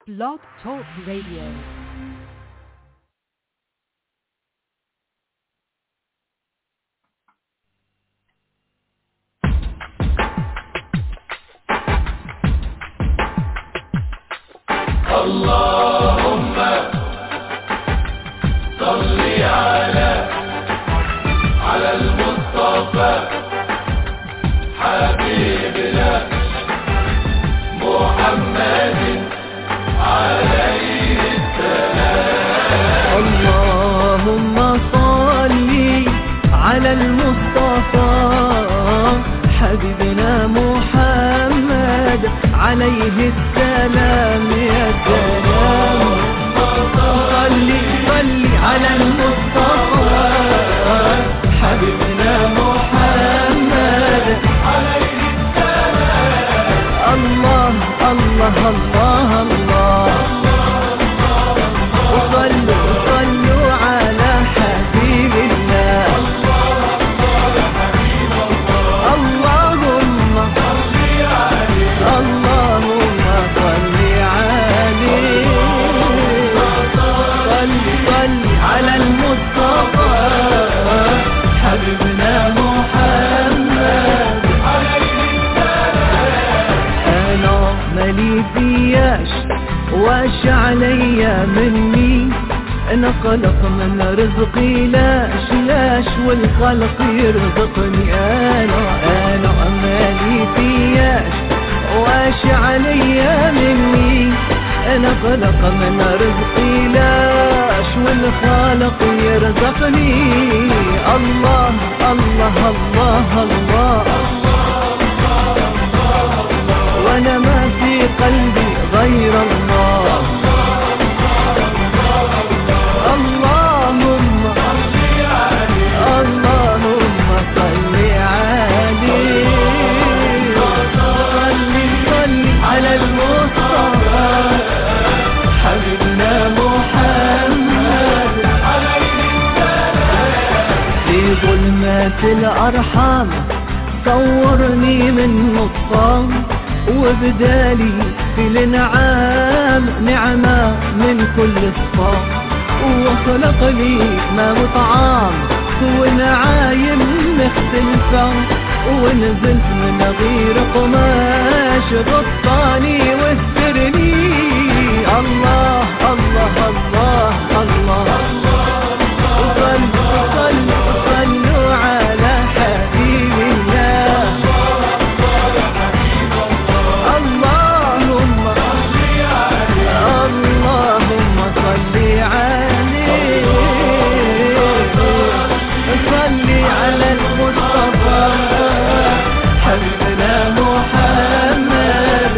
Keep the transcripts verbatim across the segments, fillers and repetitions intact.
Blog Talk Radio. اللهم صل على على المصطفى حبيبنا محمد عليه السلام. اللهم صل على المصطفى حبيبنا محمد عليه السلام. يا سلام صل صل على المصطفى حبيبنا محمد عليه السلام. الله الله الله الله وصلوا صلوا على حبيب الله. اللهم اللهم صل عليه صل صل على المصطفى حبيبنا محمد. انا مالي فياش واش عليا مني، انا خلق من رزقي لاش لاش والخلق يرزقني. انا انا مالي فياش واش عليا مني، انا خلق من رزقي لاش والخالق يرزقني. الله الله الله الله وانا ما في قلبي غير الله. اللهم اللهم صل عليه صل صل على المصطفى حبيبنا محمد في ظلمات الأرحام صورني من نصام، وبدالي في الانعام نعمة من كل الصام، وخلق لي ما وطعام ونعايم مختلفة، ونزلت من غير قماش غطاني واسترني. الله الله الله الله صلوا صلوا صلوا على حبيب الله. اللهم اللهم صل عليه صل على المصطفى حبيبنا محمد.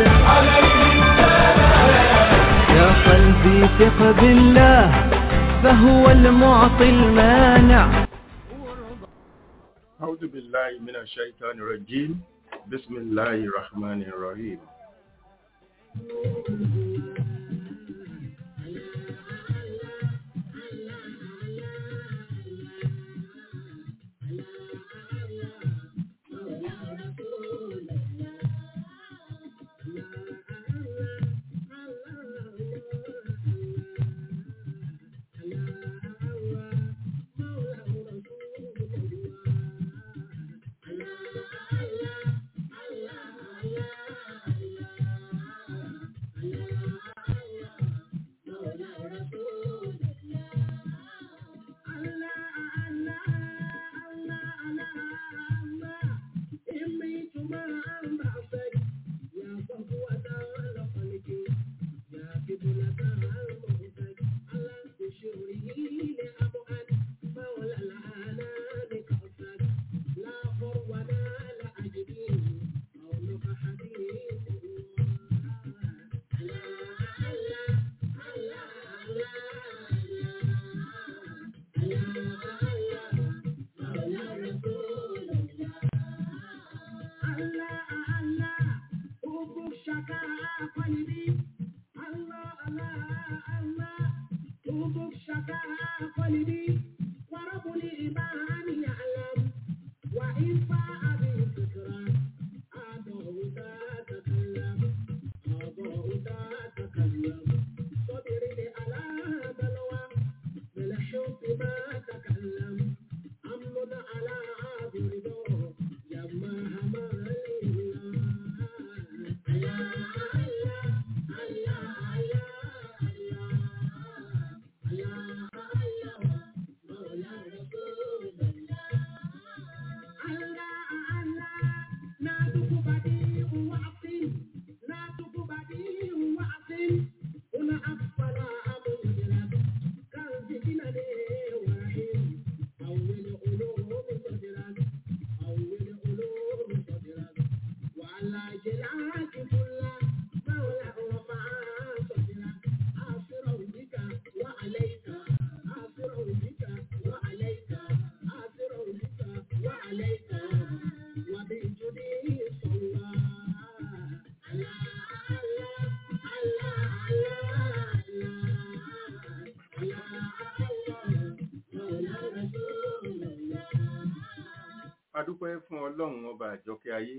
يا قلبي ثق بالله فهو المعطي المانع. أعوذ بالله من الشيطان الرجيم. بسم الله الرحمن الرحيم. وإن فاء بالفكرة أضعوا ذات تكلم أضعوا ذات تكلم A dúpẹ́ fún Ọlọ́run ọba àjọkẹ́ ayé.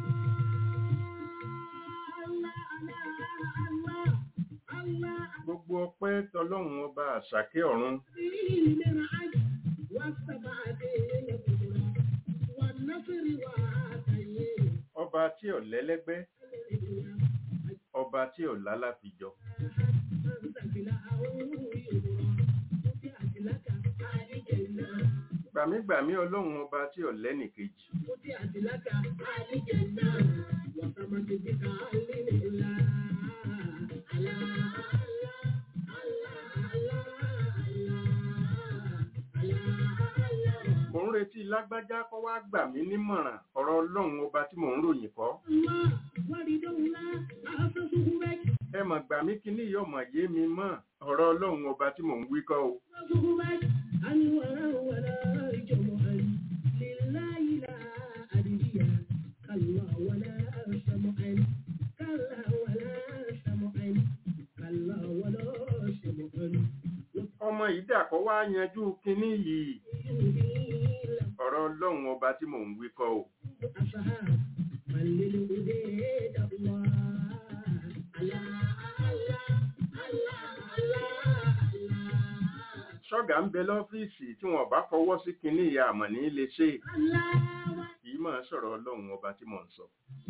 Gbogbo ọpẹ́ tọlọ́run ọba àṣàkẹ́ ọ̀run. Ọba tí ò lẹ́lẹ́gbẹ́, ọba tí ò lálàfijọ. Gbàmígbàmí Ọlọ́run ọba tí ò lẹ́nìkejì. Mo ń retí lágbájá kó wá gbà mí nímọ̀ràn ọ̀rọ̀ Ọlọ́run ọba tí mò ń ròyìn kọ́. Ẹ mọ̀ gbà mí kí ní yóò mọ̀ yé mi mọ́ ọ̀rọ̀ Ọlọ́run ọba tí mò ń wí kọ́ o. Ọmọ ìdàkọ́ wá yanjú kinní yìí ọ̀rọ̀ Ọlọ́run ọba tí mò ń wí kọ́ o. Ṣọ́gà ń bẹ lọ́fíìsì tí wọ́n bá fọwọ́ sí kinní ìyá àmọ̀ ní lè ṣe. Kìí máa sọ̀rọ̀ Ọlọ́run ọba tí mò ń sọ.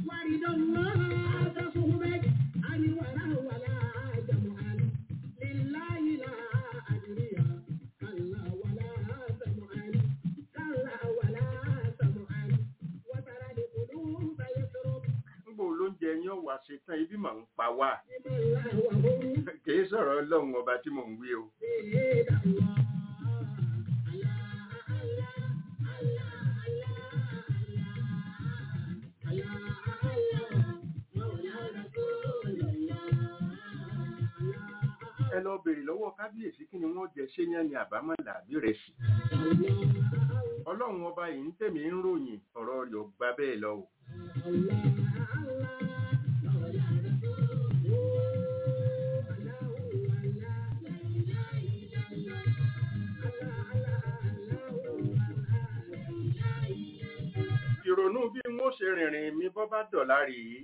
Níbo lóúnjẹ yín wà ṣe tán ibi mà ń pa wá. Kìí sọ̀rọ̀ Ọlọ́run ọba tí mò ń wí o. Ẹ lọ bèrè lọ́wọ́ kábíyèsí kí ni wọ́n jẹ ṣé yán ni àbámọ̀là àbí rẹ̀ sí. Ọlọ́run ọba yìí ń tèmi ń ròyìn ọ̀rọ̀ rẹ̀ ò gbà bẹ́ẹ̀ lọ o. Ìrònú bí wọ́n ṣe rìnrìn mi bọ́ bá dọ̀lá rèé.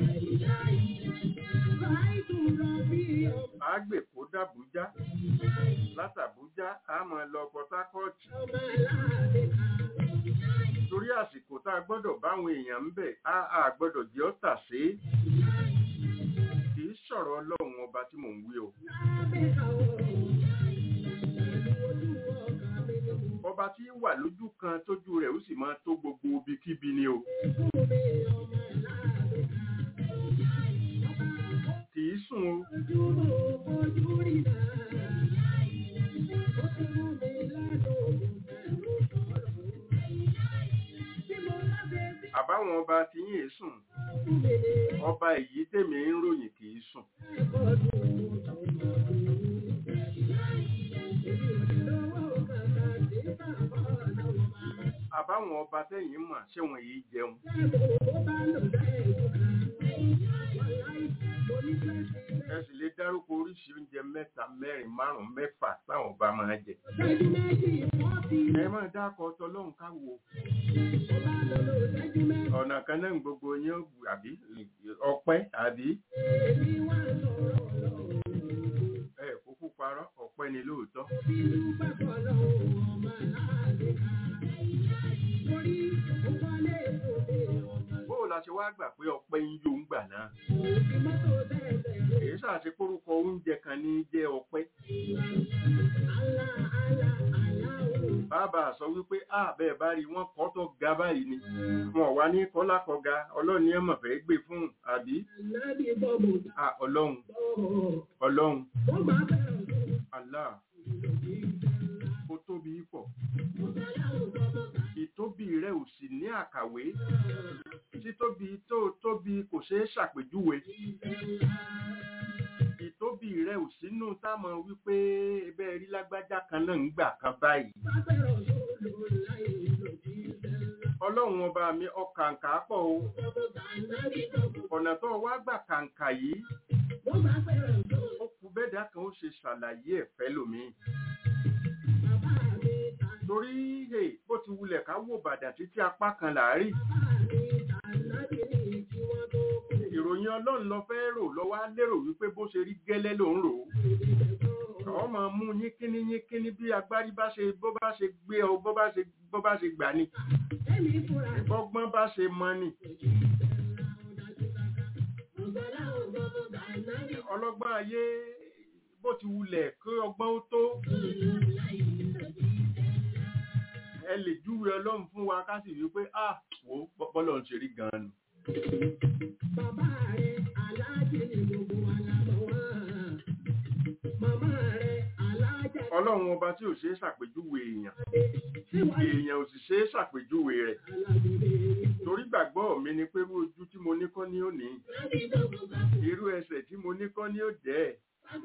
Àgbèkó d'Àbújá, látàbújá a máa lọ Port Harcourt. Torí àsìkò tá a gbọ́dọ̀ báwọn èèyàn ń bẹ̀, a a gbọ́dọ̀ jẹ́ ọ́ tà sí. Kìí sọ̀rọ̀ Ọlọ́run ọba tí mò ń wí o. Ọba tí wà lójú kan tójú rẹ̀ ó sì máa tó gbogbo ibikíbi ni o. Kìí sùn o. Àbáwọn ọba tí yín sùn. Ọba èyí tèmi ń ròyìn kìí sùn. Àbáwọn ọba tẹ́yìn mọ̀ ṣé wọ́n yìí jẹun. Ẹ sì lè dárúkọ oríṣi oúnjẹ mẹ́ta mẹ́rin márùn-ún mẹ́fà táwọn ọba máa jẹ. Ẹ máa dákọ̀ tọlọ́run ká wò. Ọ̀nà kan náà gbogbo yín àbí ọpẹ́ àbí. Ẹ kúkú parọ́ ọpẹ́ ni lóòótọ́. Bóò la ṣe wá gbà pé ọpẹ́ ń yó ń gbà náà. Èyí ṣàṣe kórúkọ oúnjẹ kan ní jẹ́ ọpẹ́. Bàbá sọ wípé àbẹ́ bá rí wọ́n kọ́ tó ga báyìí ni. Wọ́n wá ní kọ́lákọ̀ọ́ga ọlọ́run ẹ̀ mọ̀ fẹ́ gbé fún àbí. Ọlọ́run ọlọ́run Allah ó tóbi pọ̀. Ìtóbi rẹ̀ ò sì ní àkàwé. Títóbi tó tóbi kò ṣeé ṣàpèjúwe. Ìtóbi rẹ̀ ò sínú táwọn wípé ẹbẹ́ rí lágbájá kan náà ń gbà kan báyìí. Ọlọ́run ọba mi ọkàǹkà pọ̀ o. Ọ̀nà tó wá gbà kàǹkà yìí. Ó kù bẹ́ẹ̀dá kan ó ṣe ṣàlàyé ẹ̀fẹ́ lómi. torí bó ti wulẹ̀ ká wò bàdà títí apá kan láàrí ìròyìn ọlọ́run lọ fẹ́ rò lọ́wọ́ á lérò wípé bó ṣe rí gẹ́lẹ́ ló ń rò ó àwọn máa mú yín kíní yín kíní bí agbárí bá ṣe bó bá ṣe gbé ọ bó bá ṣe bó bá ṣe gbà ní bọ́gbọ́n bá ṣe mọ ni ọlọ́gbọ́n ayé bó ti wulẹ̀ kí ọgbọ́n ó tó ẹ lè júwe ọlọ́run fún wa ká sì rí pé ah wo bọ́lọ̀ ń ṣe rí gan-an nù. Bàbá rẹ̀ aláàjì ni gbogbo wa la mọ̀ wá. Màmá rẹ̀ aláàjà. Ọlọ́run ọba tí ò ṣe é ṣàpèjúwe èèyàn èèyàn ò sì ṣe é ṣàpèjúwe rẹ̀ torí gbàgbọ́ mi ni pé irú ojú tí mo ní kọ́ ni ó ní irú ẹsẹ̀ tí mo ní kọ́ ni ó jẹ́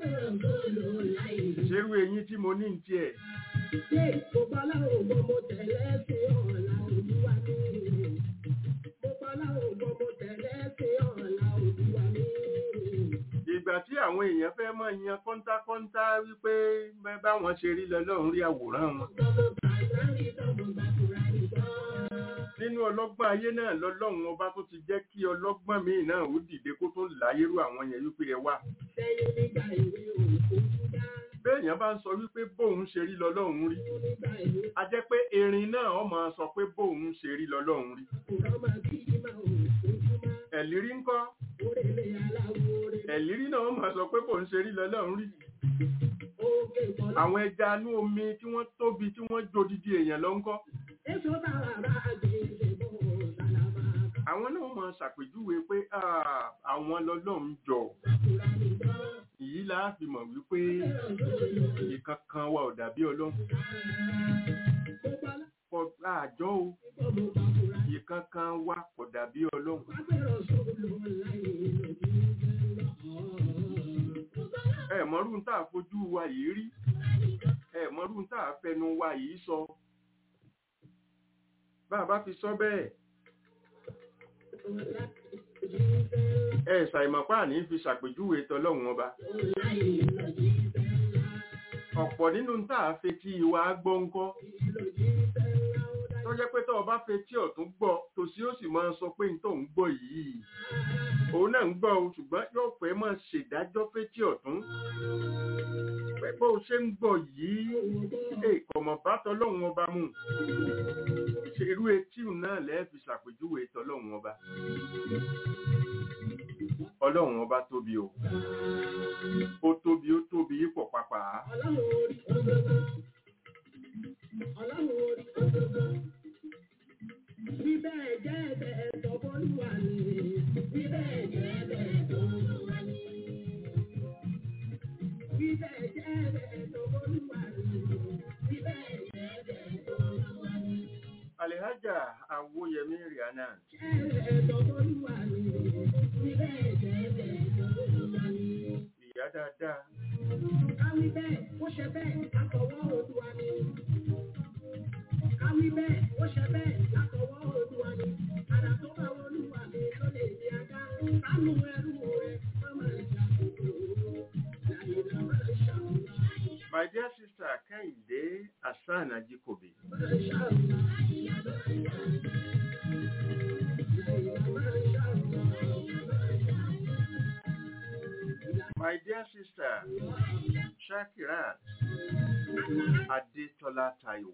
ṣerú eyín tí mo ní ń tiẹ̀. Ṣé ìkóbálá ògbọ́n mo tẹ̀lé sí ọ̀la olúwa mi? Ìkóbálá ògbọ́n mo tẹ̀lé sí ọ̀la olúwa mi. Ìgbà tí àwọn èèyàn fẹ́ mọ̀ yan kọ́ńtákọ́ńtá wípé báwọn ṣe rí lọ́lọ́run rí àwòrán wọn. Nínú ọlọ́gbọ́n ayé náà lọ́lọ́run ọba tó ti jẹ́ kí ọlọ́gbọ́n míì náà ó dìde kó tó láyérú àwọn yẹn wípé ẹ wà. Béèyàn bá ń sọ wípé bóun ṣe rí lọ́lọ́run rí. A jẹ́ pé erin náà ó máa sọ pé bóun ṣe rí lọ́lọ́run rí. Ẹ̀lírí ńkọ́? Ẹ̀lírí náà ó máa sọ pé bóun ṣe rí lọ́lọ́run rí. Àwọn ẹja inú omi tí wọ́n tóbi tí wọ́n jodidi èèyàn lọ ńkọ́? Àwọn náà máa ṣàpèjúwe pé àwọn lọ́lọ́run jọ. Èyí la fi mọ̀ wípé ìkankan wa ò dàbí ọlọ́run. Kò àjọ o, ìkankan wa kò dàbí ọlọ́run. Ẹ mọ̀rú ń tà fojú wa yìí rí, ẹ mọ̀rú ń tà fẹnu wa yìí sọ. Bá a bá fi sọ bẹ́ẹ̀. Ẹ ṣàìmọ̀pá ní fi ṣàpèjúwe tọlọ́run ọba. Ọ̀pọ̀ nínú ń tàà fetí ìwà gbọ́nkọ́. Tó jẹ́ pé tó bá fetí ọ̀tún gbọ́, tòsí ó sì máa sọ pé tó ń gbọ́ yìí. Òun náà ń gbọ́ o, ṣùgbọ́n yóò fẹ́ máa ṣèdájọ́ fetí ọ̀tún. Pẹ̀pẹ́ o ṣe ń gbọ́ yìí, èkọ̀mọ̀ bá tọlọ́run ọba mú. Irú etí náà lẹ́ẹ̀ fi ṣàpèjúwe tọlọ́run ọba. Ọlọ́run ọba tóbi o. Ó tóbi ó tóbi pọ̀ pàpà. Bíbẹ̀ jẹ́ ẹ̀bẹ̀ ẹ̀tọ́ bọ́lúwa ni. Bíbẹ̀ jẹ́ ẹ̀bẹ̀ ẹ̀tọ́ bọ́lúwa ni. Bíbẹ̀ jẹ́ ẹ̀bẹ̀ ẹ̀tọ́ bọ́lúwa ni. Bíbẹ̀ jẹ́ ẹ̀bẹ̀ ẹ̀tọ́ bọ́lúwa ni. Alhaja Awoyemi Rihanna. Ẹ̀tọ́ bọ́lúwa ni. Bíbẹ̀ jẹ́ ẹ̀bẹ̀ ẹ̀tọ́ bọ́lúwa ni. Ìyá dáadáa. Káwí bẹ́ẹ̀, ó ṣe bẹ́ẹ̀, àtọwọ́ Olúwa ni. Káwí bẹ́ẹ̀, ó ṣe bẹ́ẹ̀, àtọwọ́ Olúwa ni. Àdá tó bá Olúwa mi ló lè di ajá. Sánú ẹrú rẹ̀, mọ́mọ́ ìjà kòkòrò. Láyìnlá máa ń ṣàwùlá. My dear sister Kehinde Hassan Ajikobi. My dear sister Shakirat Adetola Taiwo.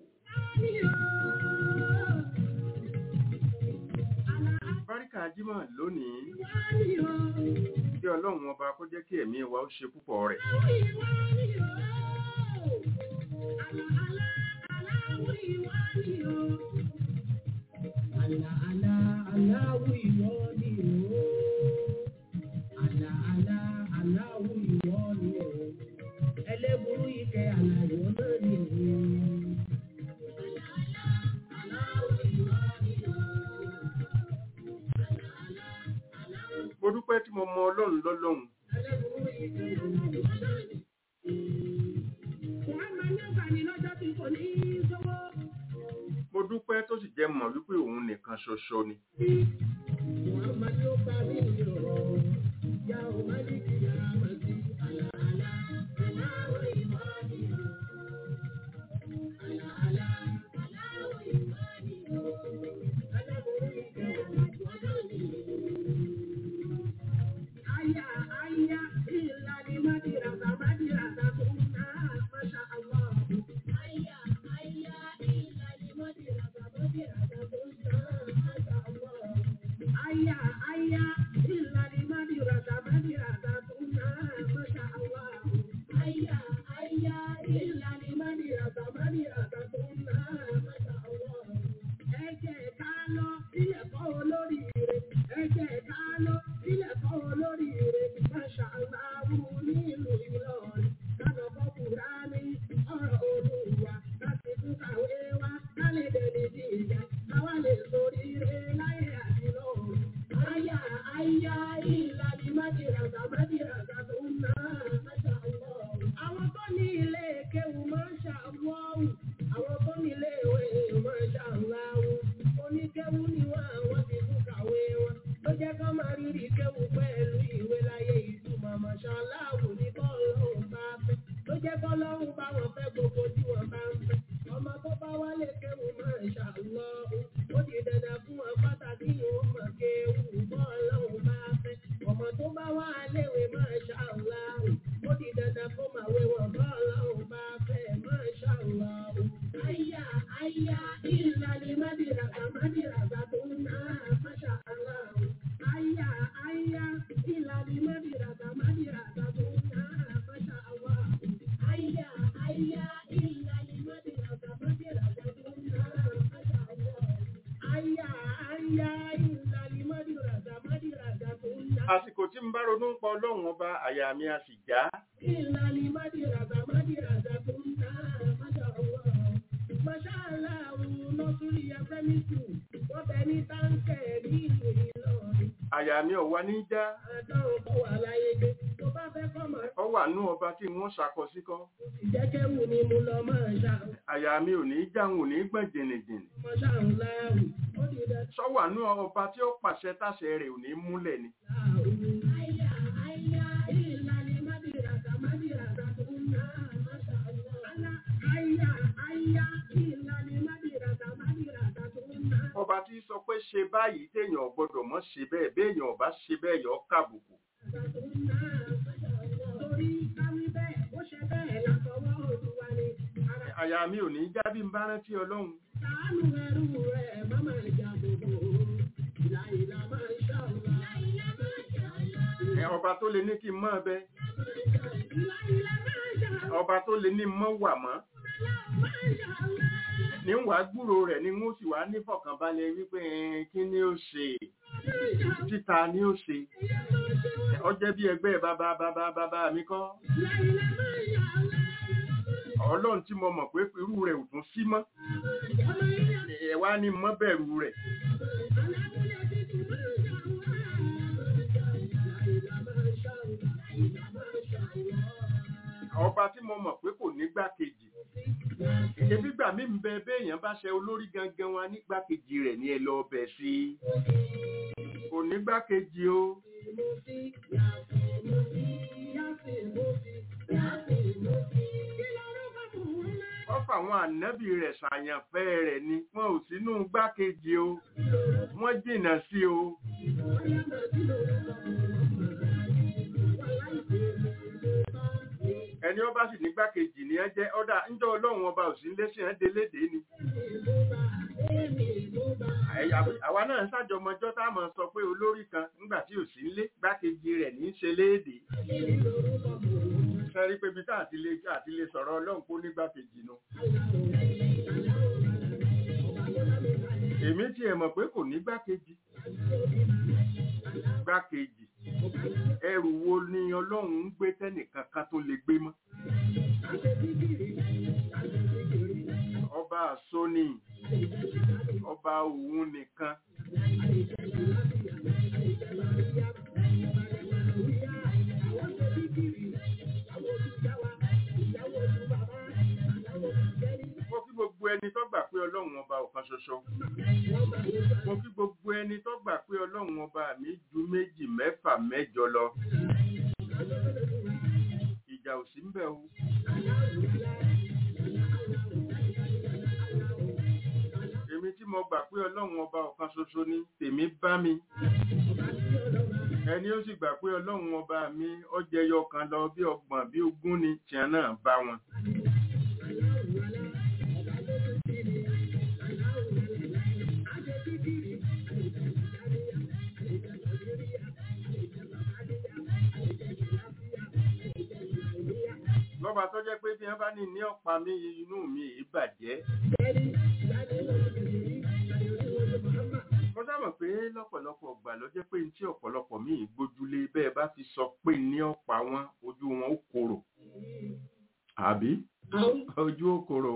Báríkà Jímọ̀ lónìí, kí Ọlọ́run ọba kó jẹ́ kí ẹ̀mí wa ó ṣe púpọ̀ rẹ̀. Àlà àlà aláwọ̀ ìwọ ni o. Àlà àlà aláwọ̀ ìwọ ni o. Ẹlẹ́burú ike àlà ìwọ náà ni o. Àlà àlà aláwọ̀ ìwọ ni o. Àlà àlà aláwọ̀. Mo dúpẹ́ tí mo mọ Ọlọ́run lọ́lọ́run. Ẹlẹ́burú ike àlà ìwọ náà ni. Wọ́n máa ń yọ̀gbà ní lọ́jọ́ tí kò ní í sọ́wọ́. Mo dúpẹ́ tó sì jẹ́ mọ̀ wípé òun nìkan ṣoṣo ni. Ọlọ́run bá wọn fẹ́ gbogbo tí wọ́n bá ń fẹ́. Ọmọ tó bá wálé kéwù máa ń ṣàlọ́. Ó di dandan fún wọn pàtàkì yóò mọ̀ kéwù bọ́ Ọlọ́run bá fẹ́. Ọmọ tó bá wá léwe máa ṣàlọ́. Ó di dandan fún màwé wọn bọ́ Ọlọ́run bá fẹ́ máa ṣàlọ́. Àyà àyà ìlànà mádìràgà mádìràgà tó ń ná máṣà aláwọ̀. Àyà àyà ìlànà mádìràgà mádìràgà tó ń ná máṣà aláwọ̀. Àyà àyà ìlànà mádìràgà mádìràgà tó ń ná máṣà aláwọ̀. Àyà àyà ìlànà mádìràgà mádìràgà tó ń ná. Àsìkò tí ń bá ronú pa Ọlọ́run ọba àyà mi a sì já. Ìlànà mádìràgà mádìràgà tó ń ná máṣà aláwọ̀. Àyà mi ọ̀wá ní já. Ọ wà nú ọba tí wọ́n ṣakọ síkọ́. Àyà mi ò ní já, ò ní gbọ̀n jìnnìjìnnì. Sọ wà nú ọba tí ó pàṣẹ táṣẹ rẹ̀ ò ní múlẹ̀ ni. Ọba tí sọ pé ṣe báyìí téèyàn gbọdọ̀ mọ́ ṣe bẹ́ẹ̀ béèyàn ọba ṣe bẹ́ẹ̀ yọ kàbùkù. Àyà mi ò ní já bí n bá rántí Ọlọ́run. Ọba tó lè ní kí n mọ́ bẹ. Ọba tó lè ní mọ́ wà mọ́. Ní wàá gbúrò rẹ̀ ni wọ́n sì wá ní fọ̀kànbalẹ̀ wípé kí ni ó ṣe, títa ni ó ṣe. Ó jẹ́ bí ẹgbẹ́ bàbá bàbá bàbá mi kọ́. Ọlọ́run tí mo mọ̀ pé irú rẹ̀ ò tún sí mọ́. Ẹ wá ní mọ́ bẹ̀rù rẹ̀. Ọba tí mo mọ̀ pé kò ní gbákejì. Ebi gbà mí ń bẹ béèyàn bá ṣe olórí gangan wa ní gbákejì rẹ̀ ní ẹ lọ bẹ̀ sí. Kò ní gbákejì o. Wọ́n fà àwọn ànábì rẹ̀ ṣàyànfẹ́ rẹ̀ ni wọn ò sínú gbákejì o. Wọ́n jìnnà sí o. Ẹni ọba sì ní gbákejì ní ẹ jẹ́ ọ́dà ńjọ́ Ọlọ́run ọba ò sí léṣe ẹ́ délédé ni. Àwa náà ń ṣàjọmọjọ́ tá a máa sọ pé olórí kan nígbà tí ò sí nílé gbákejì rẹ̀ ní í ṣe léèdè. Sẹ́rí pé ibi tá àti lè àti lè sọ̀rọ̀ Ọlọ́run kó ní gbákejì nu. Èmi tiẹ̀ mọ̀ pé kò ní gbákejì. Gbákejì. Ẹrù wo ni Ọlọ́run ń gbé tẹ́nìkan kan tó lè gbé mọ́? Ọba àsóní, ọba òun nìkan. Mo kí gbogbo ẹni tó gbà pé Ọlọ́run ọba ọ̀kan ṣoṣo. Mo kí gbogbo ẹni tó gbà pé Ọlọ́run ọba mi ju méjì mẹ́fà mẹ́jọ lọ. Ìjà ò sí ń bẹ̀ o. Èmi tí mo gbà pé Ọlọ́run ọba ọ̀kan ṣoṣo ni tèmi bá mi. Ẹni ó sì gbà pé Ọlọ́run ọba mi ó jẹyọ kan lọ bí ọgbọ̀n bí ogún ni tí a náà bá wọn. Lọ́ba tó jẹ́ pé bí wọ́n bá ní ní ọ̀pá mi inú mi ìbàjẹ́. Mo dámọ̀ pé lọ́pọ̀lọpọ̀ ọgbà ló jẹ́ pé tí ọ̀pọ̀lọpọ̀ míì gbójúlé bẹ́ẹ̀ bá fi sọ pé ní ọ̀pá wọn ojú wọn ó korò. Àbí? Ojú ó korò.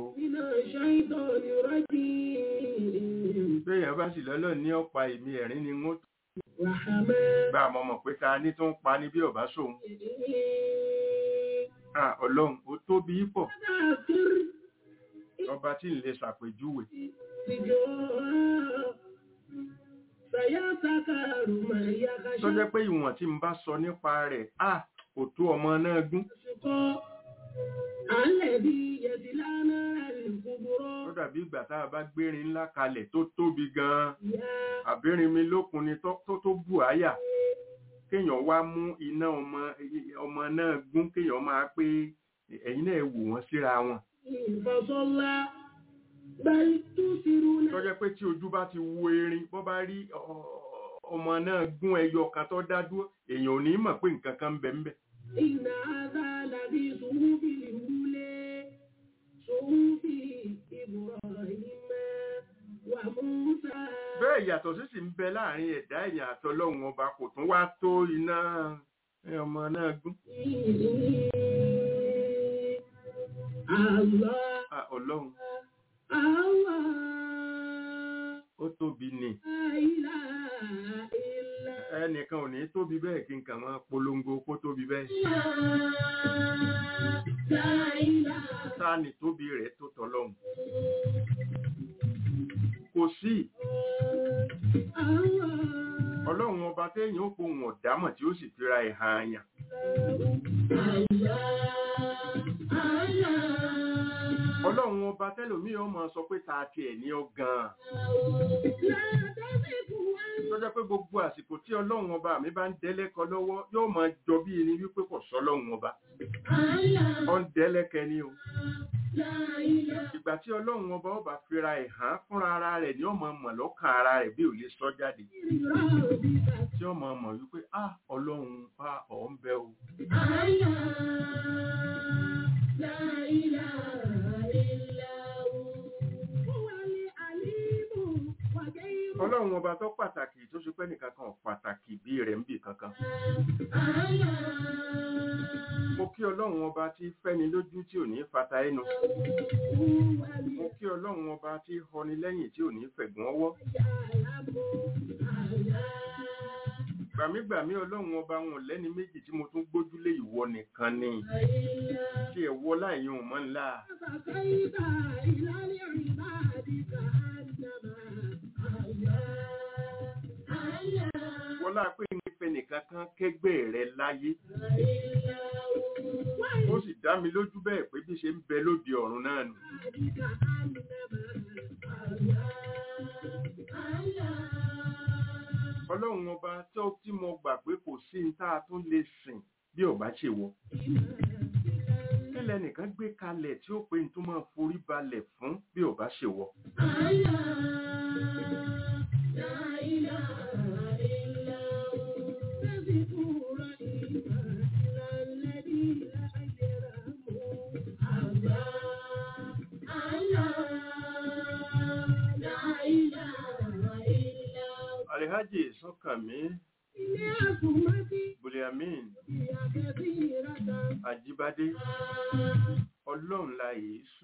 Bẹ́ẹ̀yàn bá sì lọ́lọ́ ní ọ̀pá ìmí ẹ̀rín ni wọ́n tó. Bá a mọ̀ mọ̀ pé ta ní tó ń pa ní bí ọ̀bá sóhun. Ah, Ọlọ́run, ó tóbi pọ̀. Ọba tí ń lè ṣàpèjúwe. Tó jẹ́ pé ìwọ̀n tí ń bá sọ nípa rẹ̀, ah, kò tó ọmọ náà gún. Ó dàbí ìgbà tá a bá gbérin ńlá kalẹ̀ tó tóbi gan-an. Àbírin mi lókun ni tó tó bù àyà. Kéèyàn wá mú iná ọmọ ọmọ náà gún kéèyàn máa pé ẹ̀yin náà wò wọ́n síra wọn. Tó jẹ́ pé tí ojú bá ti wo erin bó bá rí ọmọ náà gún ẹyọ kan tó dá dúró èèyàn ò ní mọ̀ pé nǹkan kan ń bẹ ńbẹ̀. Bẹ́ẹ̀ ìyàtọ̀ sí sì ń bẹ láàrin ẹ̀dá èèyàn àtọlọ́run ọba kò tún wá tó iná ọmọ náà gún. Ọlọ́run ó tóbi ni. Ẹnìkan ò ní tóbi bẹ́ẹ̀ kí n kàn máa polongo kó tóbi bẹ́ẹ̀. Sáà ni tóbi rẹ̀ tó tọ́lọ́run. Kò sí. Ọlọ́run ọba téèyàn ó pohùn ọ̀dámọ̀ tí ó sì fira ẹ̀hà àyàn. Ọlọ́run ọba tẹ́lòmí ọmọ sọ pé ta ti ẹ̀ ní ọ gan-an. Tó jẹ́ pé gbogbo àsìkò tí Ọlọ́run ọba mi bá ń dẹ́lẹ́kọ lọ́wọ́ yóò máa jọ bí ẹni wípé kò sọ́lọ́run ọba. Ó ń dẹ́lẹ́kẹ ni o. Ìgbà tí Ọlọ́run ọba ọba fira ẹ̀hàn fúnra ara rẹ̀ ni ó máa mọ̀ lọ́kàn ara rẹ̀ bí ò lè sọ jáde. Tí ó máa mọ̀ wípé ah Ọlọ́run bá ọ̀ ń bẹ o. Ọlọ́run ọba tó pàtàkì tó ṣe pé nìkan kan pàtàkì bí rẹ̀ ń bì kankan. Mo kí Ọlọ́run ọba tí fẹ́ni lójú tí ò ní fata ẹnu. Mo kí Ọlọ́run ọba tí họni lẹ́yìn tí ò ní fẹ̀gùn ọwọ́. Gbàmígbàmí Ọlọ́run ọba wọn lẹ́ni méjì tí mo tún gbójúlé ìwọ nìkan ni. Tí ẹ wọ láì yún mọ́ ńlá. Wọ́lá pé nífẹ̀ẹ́ nìkan kan kẹ́gbẹ́ rẹ láyé. Ó sì dá mi lójú bẹ́ẹ̀ pé bí ṣe ń bẹ lóde ọ̀run náà nù. Ọlọ́run ọba tó tí mo gbà pé kò sí ní tá a tún lè sìn bí ò bá ṣe wọ. Kílẹ̀ nìkan gbé kalẹ̀ tí ó pé ní tó máa forí balẹ̀ fún bí ò bá ṣe wọ. Alhaji Sọ́kànmí Buliamin Àjíbádé Ọlọ́run la Yésù.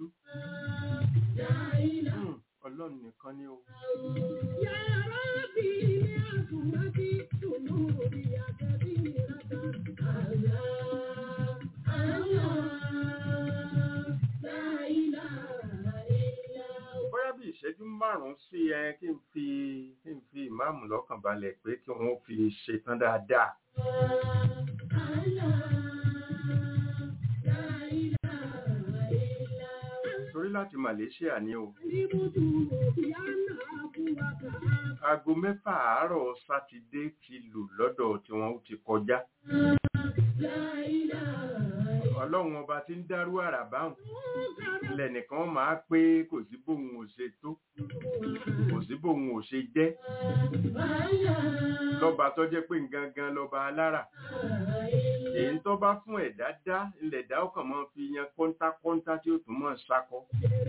Ọlọ́run nìkan ni o. Bóyá bí ìṣẹ́jú márùn-ún sí ẹ kí n fi kí n fi ìmáàmù lọ́kàn balẹ̀ pé kí wọ́n fi ṣetán dáadáa. Torí láti Malaysia ni o. Aago mẹ́fà àárọ̀ Sátidé ti lù lọ́dọ̀ tí wọ́n ti kọjá. Ọlọ́run ọba tí ń dárú àrà báhùn. Ilẹ̀ nìkan máa pé kò sí bóun ò ṣe tó. Kò sí bóun ò ṣe jẹ́. Lọ́ba tó jẹ́ pé gangan lọ́ba alára. Èyí tó bá fún ẹ̀dá dá ilẹ̀ dá ọkàn máa fi yan kọ́ńtákọ́ńtá tí ó tún máa ṣakọ.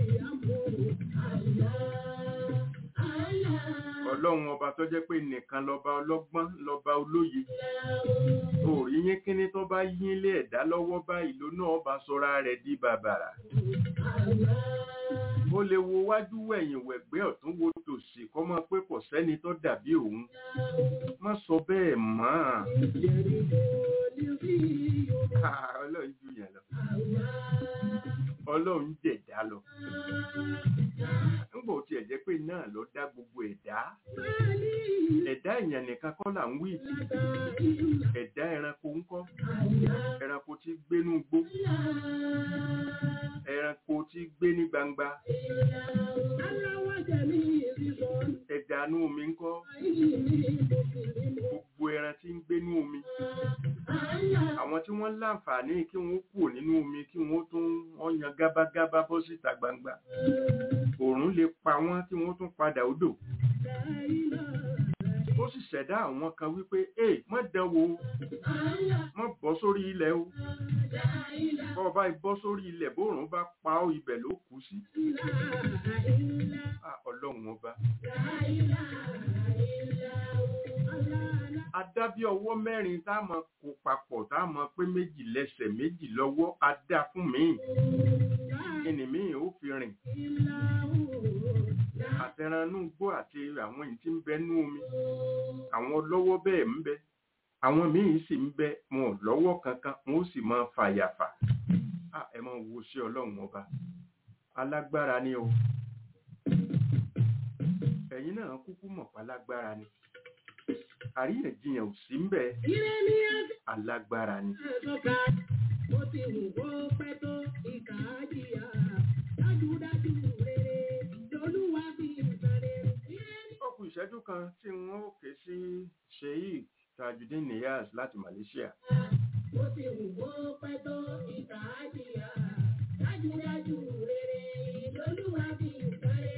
Ọlọ́run ọba tó jẹ́ pé nìkan lọ́ba ọlọ́gbọ́n lọ́ba olóye. Orí yín kíní tó bá yín lé ẹ̀dá lọ́wọ́ báyìí ló náà bá sọra rẹ̀ di bàbàrà. Ó lè wo wájú wẹ̀yìn wẹ̀gbẹ́ ọ̀tún wo tòsì kọ́ mọ́ pé kò sẹ́ni tó dàbí òun. Má sọ bẹ́ẹ̀ mọ́. Ọlọ́run jù yẹn lọ. Ọlọ́run jẹ̀dá lọ. Nígbà tí ẹ jẹ́ pé náà ló dá gbogbo ẹ̀dá. Ẹ̀dá èèyàn nìkan kọ́ là ń wí. Ẹ̀dá ẹranko ń kọ́. Ẹranko tí gbénú gbó. gbangba ẹja inú omi ń kọ́ gbogbo ẹran tí ń gbé inú omi àwọn tí wọ́n láǹfààní kí wọ́n kúrò nínú omi kí wọ́n tún wọ́n yan gábágábá bọ́ síta gbangba òòrùn lè pa wọ́n tí wọ́n tún padà odò ó sì ṣẹ̀dá àwọn kan wípé ẹ má dánwò má bọ́ sórí ilẹ̀ o bọ́ bá bọ́ sórí ilẹ̀ bóòrùn bá pa ó ibẹ̀ ló kú sí ọlọ́run ọba adá bí ọwọ́ mẹ́rin tá a máa kó papọ̀ tá a máa pé méjì lẹ́sẹ̀ méjì lọ́wọ́ adá fún mi ẹni mi ò fi rìn àtẹranú gbó àti àwọn èyí tí ń bẹ nú omi àwọn lọ́wọ́ bẹ́ẹ̀ ń bẹ àwọn míì sì ń bẹ wọn lọ́wọ́ kankan wọn ó sì máa fàyàfà ẹ máa wo sí ọlọ́run ọba alágbára ni o ẹ̀yin náà kúkú mọ̀ pálágbára ni àríyànjiyàn ò sí ń bẹ alágbára ni. Ó ti wù kó pẹ́ tó ìkà á jìyà dájúdájú rere lolúwa fi ìsàrè. Ó kù ìṣẹ́jú kan tí wọ́n ó ké sí Sheikh Tajudeen Niasse láti Malaysia. Ó ti wù kó pẹ́ tó ìkà á jìyà dájúdájú rere lolúwa fi ìsàrè.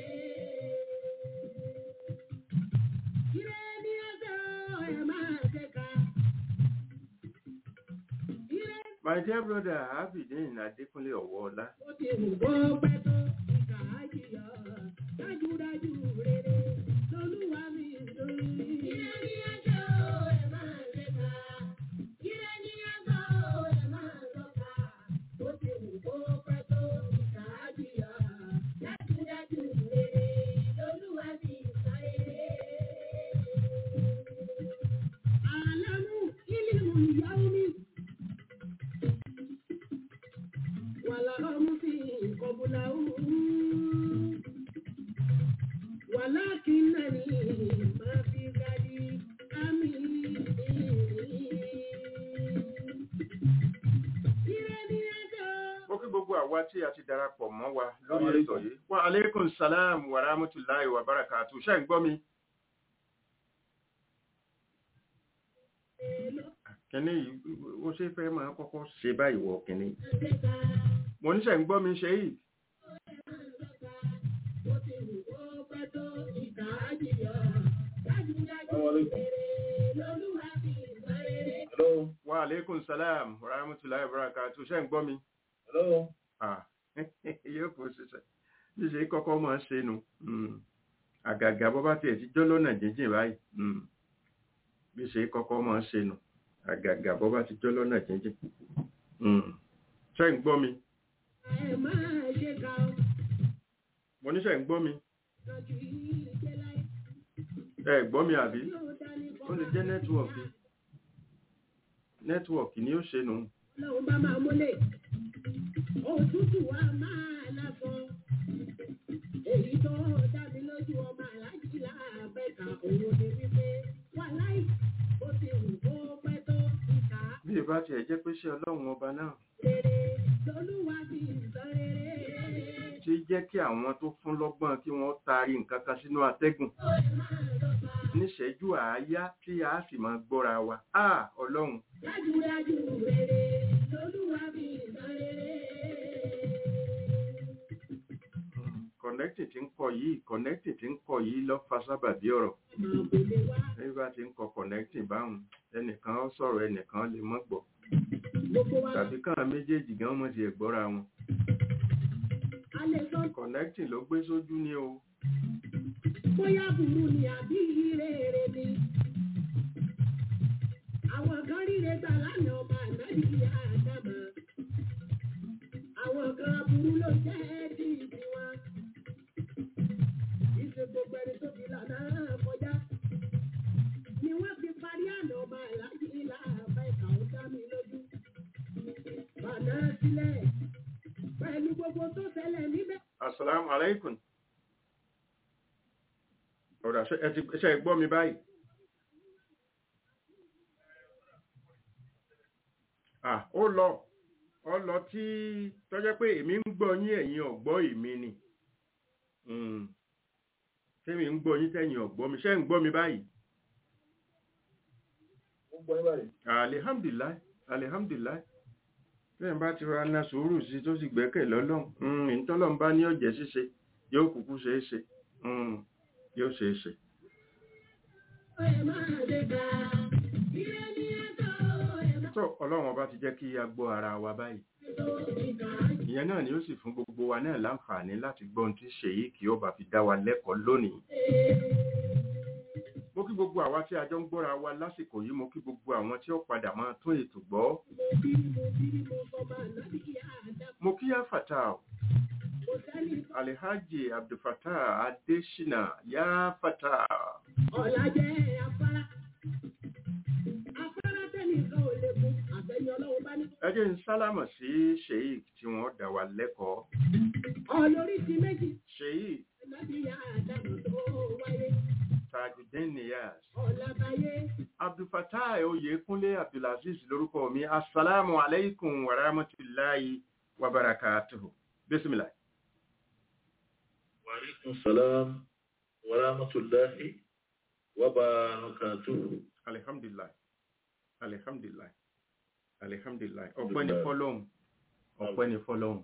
Ire ni ọjọ́ ẹ̀ máa ṣe ká. My dear brother Abidin Adekunle Ọwọ́ọlá. Ó ti wù kó pẹ́ tó ìkà á jìyà dájúdájú rere lolúwa mi lórí. Ire ni ọjọ́ ẹ̀ máa ṣe ká. Ire ni ọjọ́ ẹ̀ máa lọ́ka. Ó ti wù kó pẹ́ tó ìkà á jìyà dájúdájú rere lolúwa mi sáré. Àlámù ìlú ìyàwó mi. قبله ولكنني ما في غدي أمين. Mo kí gbogbo àwa tí a ti darapọ̀ mọ́ wa lórí ètò yìí. Wa alaikum salam wa rahmatullahi wa barakatuh. Ṣé ń gbọ́ mi? Kìnní yìí, ó ṣe fẹ́ máa kọ́kọ́ ṣe báyìí wọ kìnní. Mo ní ṣé ń gbọ́ mi ṣe yìí. Hello. Wa alaikum salam wa rahmatullahi wa barakatuh. Ṣé ń gbọ́ mi? Hello. Ah, yóò kó ṣiṣẹ́. Bí ṣe kọ́kọ́ máa ṣe nu. Àgàgà bọ́ bá tiẹ̀ ti jọ́ lọ́nà jíjìn báyìí. Bí ṣe kọ́kọ́ máa ṣe nu. Àgàgà bọ́ bá ti jọ́ lọ́nà jíjìn. Ṣé ń gbọ́ mi? Mo ní ṣé ń gbọ́ mi? Ẹ gbọ́ mi àbí? Ó lè jẹ́ nẹ́tíwọ̀kì. Nẹ́tíwọ̀kì ni ó ṣe nù. Lọ́wọ́ bá máa mọ́lẹ̀, òtútù wa máa lásọ. Èyí tó dá mi lójú ọmọ aláàjì láàbẹ̀ka òun ni wípé wà láì ó ti wù kó pẹ́ tó ìkà. Bí ìbá tiẹ̀ jẹ́ pé ṣé ọlọ́run ọba náà. Rere lolúwa fi ìsọ rere. Ṣé jẹ́ kí àwọn tó fún lọ́gbọ́n kí wọ́n taari nǹkan kan sínú atẹ́gùn. Níṣẹ́jú àáyá tí a sì máa gbọ́ra wa. Ah, ọlọ́run. Dájúdájú rere lolúwa fi ìsọ rere. Connecting tí ń kọ yìí, connecting tí ń kọ yìí lọ fa sábàbí ọ̀rọ̀. Ẹni bá ti ń kọ connecting báwọn, ẹnìkan ó sọ̀rọ̀ ẹnìkan lè mọ́ gbọ́. Tàbí káà méjèèjì gan mọ̀ sí ẹ̀gbọ́ra wọn. Connecting ló gbé sójú ní o. Bóyá burú ni àbí rere ni. Àwọn kan ríre gbà lánàá ọba ànábì Ádámà. Àwọn kan burú ló jẹ́ bí tiwọn. Ìṣe gbogbo ẹni tó fi lànà kọjá. Ni wọ́n fi parí àná ọba àlájì láàbá ìkà ó dá mi lójú. Bàná sílẹ̀ pẹ̀lú gbogbo tó ṣẹlẹ̀ níbẹ̀. Assalamu alaikum. Ọ̀rọ̀ ṣe ẹ gbọ́ mi báyìí. Ah, ó lọ. ọlọ tí tọ́jẹ́ pé èmi ń gbọ́ yín ẹ̀yin ọ̀gbọ́ èmi ni tẹ́mi ń gbọ́ yín tẹ́yin ọ̀gbọ́ mi ṣé ń gbọ́ mi báyìí. alihamdulilayi alihamdulilayi bẹ́ẹ̀ bá ti ra ná sùúrù sí tó sì gbẹ́kẹ̀ lọ́lọ́run ìtọ́lọ́run bá ní ọ̀jẹ́ ṣíṣe yóò kúkú ṣeé ṣe yóò ṣeé ṣe. tó ọlọ́run ọba ti jẹ́ kí a gbọ́ ara wa báyìí ìyẹn náà ni ó sì fún gbogbo wa náà láǹfààní láti gbọ́ ohun tí ṣèyí kí ó bá fi dá wa lẹ́kọ̀ọ́ lónìí. mo kí gbogbo àwa tí a jọ ń gbọ́ra wa lásìkò yìí mo kí gbogbo àwọn tí ó padà máa tún ètò gbọ́. mo kí yá Fatai Alhaji Abdulfatah Adesina yá Fatai. ọ̀làjẹ́ afárá afárá tẹ́nìkan ò lè fún àtẹ̀yìn ọlọ́run bá ní. ẹ jẹ́ ń sálámọ̀ sí Sheikh tí wọ́n dá wa lẹ́kọ̀ọ́. ọlórí ti méjì. Sheikh láti yá àdàmọ̀ tó wáyé. Tajudeen Niyas. ọ̀làbáyé. Abdulfatah Oyèkúnlé Abdulaziz lórúkọ mi. Assalamu alaikum wa rahmatullahi wa barakatuhu. Bismillah. Wa alaikum salam wa rahmatullahi wa barakatuhu. Alhamdulillah. Alhamdulillah. Alhamdulillah. Ọpẹ́ ni fọ́lọ́run. Ọpẹ́ ni fọ́lọ́run.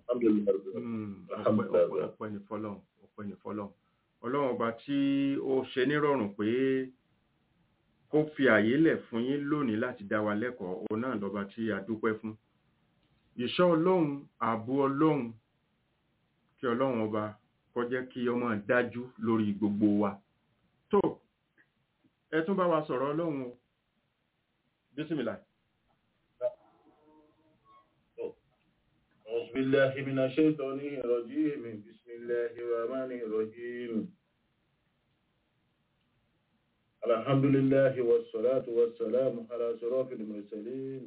Ọpẹ́ ni fọ́lọ́run. Ọpẹ́ ni fọ́lọ́run. Ọlọ́run ọba tí ó ṣe nírọ̀rùn pé kó fi àyè lẹ̀ fún yín lónìí láti dá wa lẹ́kọ̀ọ́ òun náà lọ́ba tí a dúpẹ́ fún. Ìṣọ́ Ọlọ́run, ààbò Ọlọ́run, kí Ọlọ́run ọba kó jẹ́ kí ó máa dájú lórí gbogbo wa. Tó ẹ tún bá wa sọ̀rọ̀ Ọlọ́run o. Bísímìlà. أعوذ بالله من الشيطان الرجيم بسم الله الرحمن الرحيم الحمد لله والصلاة والسلام على أشرف المرسلين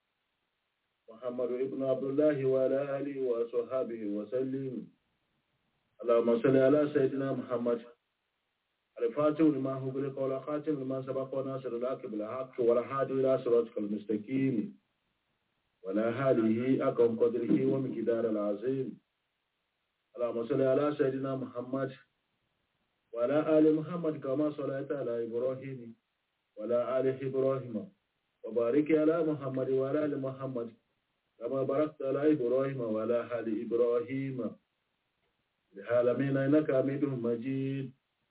محمد ابن عبد الله وعلى آله وصحبه وسلم اللهم صل على سيدنا محمد الفاتح لما هو بالقول خاتم لما سبق وناصر الحق بالحق والهادي إلى صراطك المستقيم ولا هذه أقوم قدره ومقدار العظيم اللهم صل على سيدنا محمد وعلى آل محمد كما صليت على إبراهيم وعلى آل إبراهيم وبارك على محمد وعلى آل محمد كما باركت على إبراهيم وعلى آل إبراهيم العالمين إنك حميد مجيد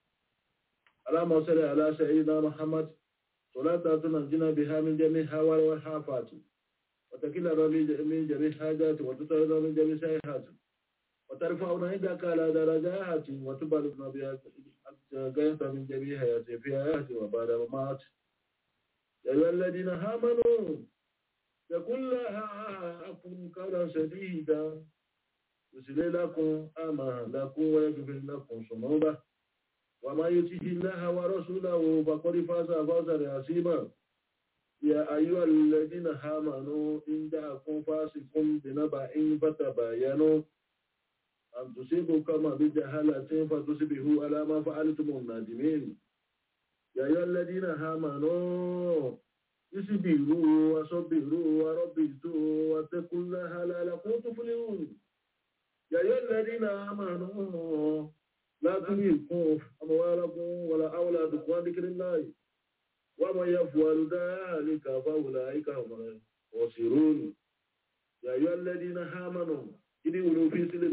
اللهم صل على سيدنا محمد صلاة تنجينا بها من جميع هوى والحافات وتكلنا من جميع حاجات وتطردنا من جميع سيئات وترفعنا عندك على درجات وتبلغنا بها غاية من جميع حيات في حيات وبعد الممات يا أيها الذين آمنوا يقول لها أكون قولا سديدا يصلح لكم أعمالكم ويغفر لكم ذنوبكم وما يطع الله ورسوله فقد فاز فوزا عظيما يا أيها الذين آمنوا إن جاءكم فاسق بنبأ فتبينوا أن تصيبوا قوما بجهالة فتصبحوا على ما فعلتم نادمين يا أيها الذين آمنوا اصبروا وصبروا وربطوا واتقوا الله لعلكم تفلحون يا أيها الذين آمنوا لا تلهكم أموالكم ولا أولادكم عن ذكر الله ومن يفعل ذلك فأولئك هم الخاسرون يا أيها الذين آمنوا ادخلوا في سلم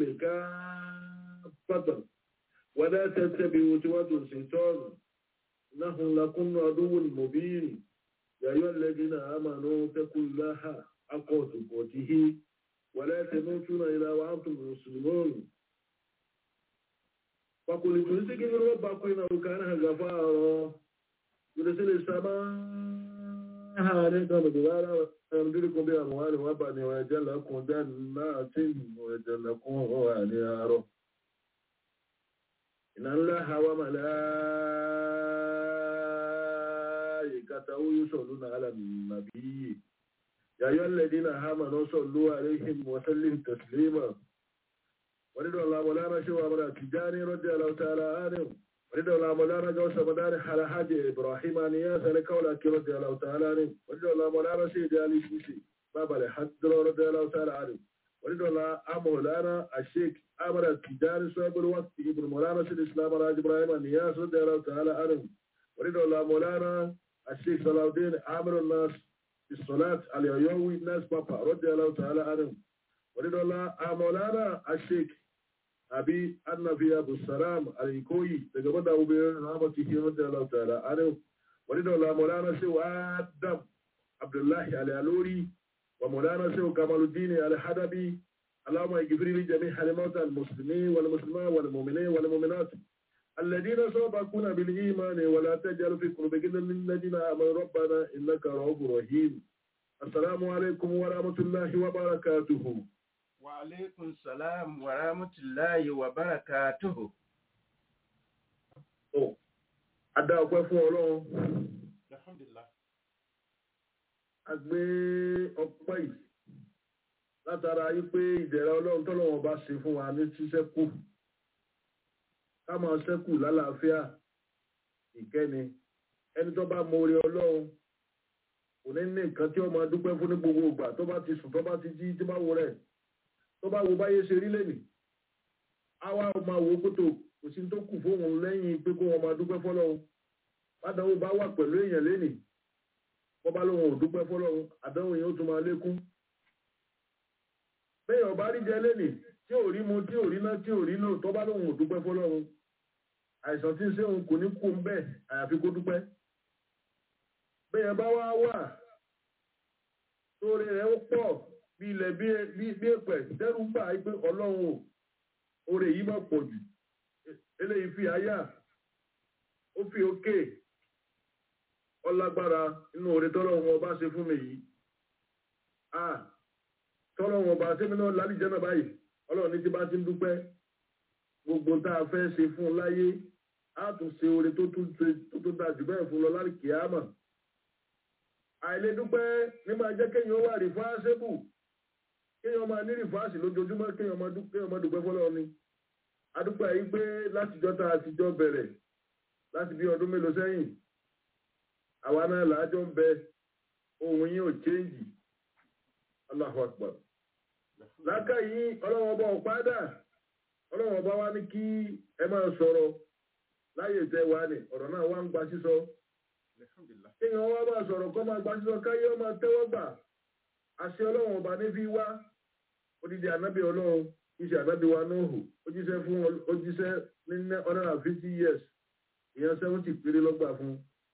كافة ولا تتبعوا خطوات الشيطان إنه لكم عدو مبين يا أيها الذين آمنوا اتقوا الله حق تقاته ولا تموتون إلا وأنتم مسلمون فقل استغفروا ربكم إنه كان غفارا يرسل السماء عليكم مدرارا ويمددكم بأموال وبنين ويجعل لكم جنات ويجعل لكم أنهارا إن الله وملائكته يصلون على النبي يا أيها الذين آمنوا صلوا عليهم وسلموا تسليما ورضي الله مولانا شيخ أحمد التجاني رضي الله تعالى عنه ورضي الله مولانا جوز مدار على حاج إبراهيم نياس لقول رضي الله تعالى عنه ورضي الله مولانا سيد علي سيسي بابا الحضر رضي الله تعالى عنه ورد الله مولانا الشيخ أحمد التجاني صاحب الوقت ابن مولانا شيخ الإسلام راج إبراهيم النياس رضي الله تعالى عنه ورد الله مولانا الشيخ صلاح الدين عامر الناس في الصلاة اليومي الناس بابا رضي الله تعالى عنه ورد الله مولانا الشيخ أبي النبي أبو السلام الكوي تجمد أبو برحمته رضي الله تعالى عنه ورد الله مولانا شيخ آدم عبد الله العلوري ومولانا شيخ كمال الدين الحدبي اللهم اغفر لجميع الموتى المسلمين والمسلمات والمؤمنين والمؤمنات الذين سبقونا بالإيمان ولا تجعل في قلوبنا للذين آمنوا ربنا إنك رؤوف رحيم السلام عليكم ورحمة الله وبركاته. وعليكم السلام ورحمة الله وبركاته. Oh, ada ọpẹ́ fún Ọlọ́run. Alhamdulillah. Agbe ọpẹ́ yìí látara yí pé ìdẹ̀ra Ọlọ́run tọ́lọ́run bá ṣe fún wa ní ṣíṣẹ́kù. Ká máa ṣẹ́kù lálàáfíà ìkẹ́ni. Ẹni tó bá mọ oore Ọlọ́run kò ní ní nǹkan tí ó máa dúpẹ́ fún ní gbogbo ìgbà tó bá ti sùn tó bá ti jí tó bá wo rẹ̀ tó bá wo báyé ṣe rí lẹ́nìí. Àwa máa wo kótó kò sí tó kù fóun lẹ́yìn pé kó wọn máa dúpẹ́ fọ́lọ́run. Bádàwó bá wà pẹ̀lú èèyàn lẹ́nìí. Wọ́n bá lóun ò dúpẹ́ fọ́lọ́run àdánwò yẹn ó tún máa lékún. Bẹ́ẹ̀ ọba rí jẹ lẹ́nìí tí ò rí mu tí ò rí ná tí ò rí lò tó bá lóun ò dúpẹ́ fọ́lọ́run. Àìsàn tí ń ṣe òun kò ní kú ń bẹ́ẹ̀ àyàfi kó dúpẹ́. Bẹ́ẹ̀ bá wá wà sórí rẹ̀ ó pọ̀ bí ilẹ̀ bí èpẹ̀ dẹ́rù ń bà á pé Ọlọ́run ò oore yìí má pọ̀ jù. Eléyìí fi àyà ó fi òkè ọlágbára inú oore tọ́lọ́run ọba ṣe fún mi yìí. Ah, tọ́lọ́run ọba ṣé mi náà lálìjẹ́ náà báyìí Ọlọ́run ní tí bá ti ń dúpẹ́ gbogbo tá a fẹ́ ṣe fún un láyé á tún ṣe oore tó tún dájú bẹ́ẹ̀ fún lọ lálìkí àmà. Àìlè dúpẹ́ ní máa jẹ́ kéèyàn wà rìfáṣẹ́bù kéèyàn máa ní rìfáṣì lójoojúmọ́ kéèyàn máa dúpẹ́ fọ́lọ́run ni. Adúpẹ́ yìí pé látijọ́ tá a ti jọ bẹ̀rẹ̀ láti bí ọdún mélòó sẹ́yìn àwa náà làájọ́ ń bẹ ohun yín ò chéǹjì. Allahu Akbar. Láká yìí Ọlọ́run ọba ọ̀pádà Ọlọ́run ọba wá ní kí ẹ máa sọ̀rọ̀ láyé tẹ wá ní ọ̀rọ̀ náà wá ń gba sísọ. Kéèyàn wá máa sọ̀rọ̀ kọ́ máa gba sísọ káyé ọmọ tẹ́wọ́ gbà. Àṣẹ Ọlọ́run ọba ní fi wá odidi ànábì Ọlọ́run iṣẹ́ ànábì wa Nóòhù ó jíṣẹ́ fún ó jíṣẹ́ ní one hundred and fifty years ìyẹn seventy péré lọ́gbà fún.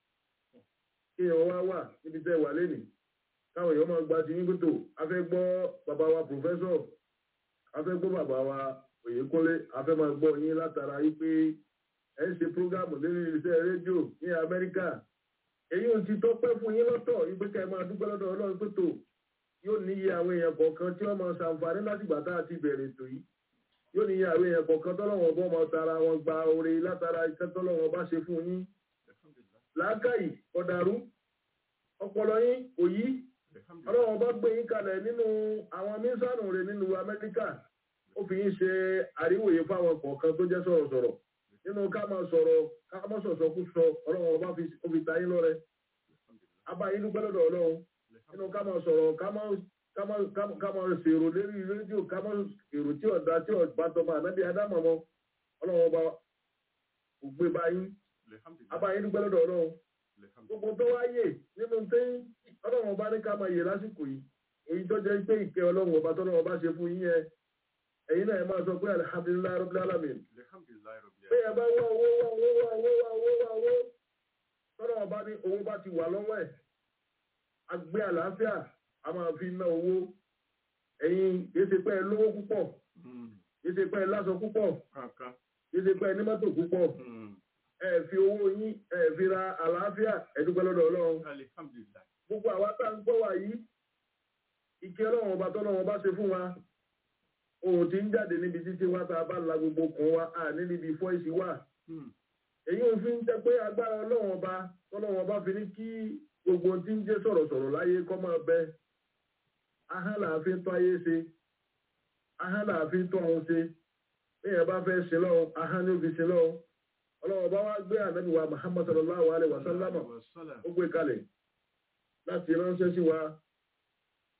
Kéèyàn wá wà níbi tẹ́ wà lénìí káwọn èèyàn máa gba ti ní kótó afẹ́ gbọ́ bàbá wa pòfẹ́sọ̀ afẹ́ gbọ́ bàbá wa Oyèkúnlé afẹ́ máa gbọ́ yín látara yí pé ẹ̀ ń ṣe prógámù lórí iṣẹ́ rédíò ní Amẹ́ríkà. Èyí ò ti tọ́pẹ́ fún yín lọ́tọ̀ yí pé ká ẹ máa dúpẹ́ lọ́dọ̀ Ọlọ́run kótó yóò níye àwọn èèyàn kọ̀ọ̀kan tí wọ́n máa ṣàǹfààní láti gbà tá a ti bẹ̀rẹ̀ ètò yìí. Yóò níye àwọn èèyàn kọ̀ọ̀kan tọ́lọ́wọ́n bọ́ máa tara wọn gba oore látara iṣẹ́ tọ́lọ́wọ́n bá ṣe fún yín. Làákàyè ọ̀dàrú ọpọlọ yín kò yí. Ọlọ́run bá gbé yín kalẹ̀ nínú àwọn mísánù rẹ̀ nínú Amẹ́ríkà. Ó fi yín ṣe àríwòye fáwọn kọ̀ọ̀kan tó jẹ́ sọ̀rọ̀sọ̀rọ̀. Nínú ká máa sọ̀rọ̀ ká máa sọ̀sọ̀ kú sọ Ọlọ́run bá fi ta yín lọ́rẹ. Abá yín dúpẹ́ lọ́dọ̀ Ọlọ́run. Nínú ká máa sọ̀rọ̀ ká máa ṣèrò lérí rédíò ká máa èrò tí ọ̀dà tí ọ̀bá tọmọ ànábì Ádámọ̀ mọ́ Ọlọ́run ọba kò gbé báyìí. Abá yín dúpẹ́ lọ́dọ̀ Ọlọ́run. Gbogbo tó wáyé nínú tí Ọlọ́run ọba ní ká máa yè lásìkò yìí èyí tó jẹ́ pé ìkẹ́ Ọlọ́run ọba tọ́lọ́run ọba ṣe fún yín yẹn ẹ̀yin náà ẹ máa sọ pé alihamdulilayi rabbil alamin. Pé ẹ bá wá owó wá owó wá owó wá owó wá owó tọ́lọ́run ọba ní owó bá ti wà lọ́wọ́ ẹ̀ agbé àlàáfíà a máa fi ná owó. Ẹ̀yin kìí ṣe pé ẹ lówó púpọ̀ kìí ṣe pé ẹ láṣọ púpọ̀ kìí ṣe pé ẹ ní mọ́tò púpọ̀ ẹ fi owó yín ẹ fi ra àlàáfíà ẹ dúpẹ́ lọ́dọ̀ Ọlọ́run. Gbogbo àwa tá ń gbọ́ wà yìí ìkẹ́ Ọlọ́run ọba tọ́lọ́run bá ṣe fún wa ohun tí ń jáde níbi títí wá tá a bá la gbogbo kan wa à ní níbi fọ́ìsì wà. Èyí ò fi ń jẹ́ pé agbára Ọlọ́run ọba tọ́lọ́run ọba fi ní kí gbogbo tí ń jẹ́ sọ̀rọ̀sọ̀rọ̀ láyé kọ́ máa bẹ. Ahán là fi ń tọ́ ayé ṣe ahán là fi ń tọ́ ọ̀hún ṣe èèyàn bá fẹ́ ṣe lọ́wọ́ ahán ní ó fi ṣe lọ́wọ́. Ọlọ́run ọba wá gbé ànábì wa Muhammad sallallahu alaihi wa sallam ó gbé kalẹ̀ láti ránṣẹ́ sí wa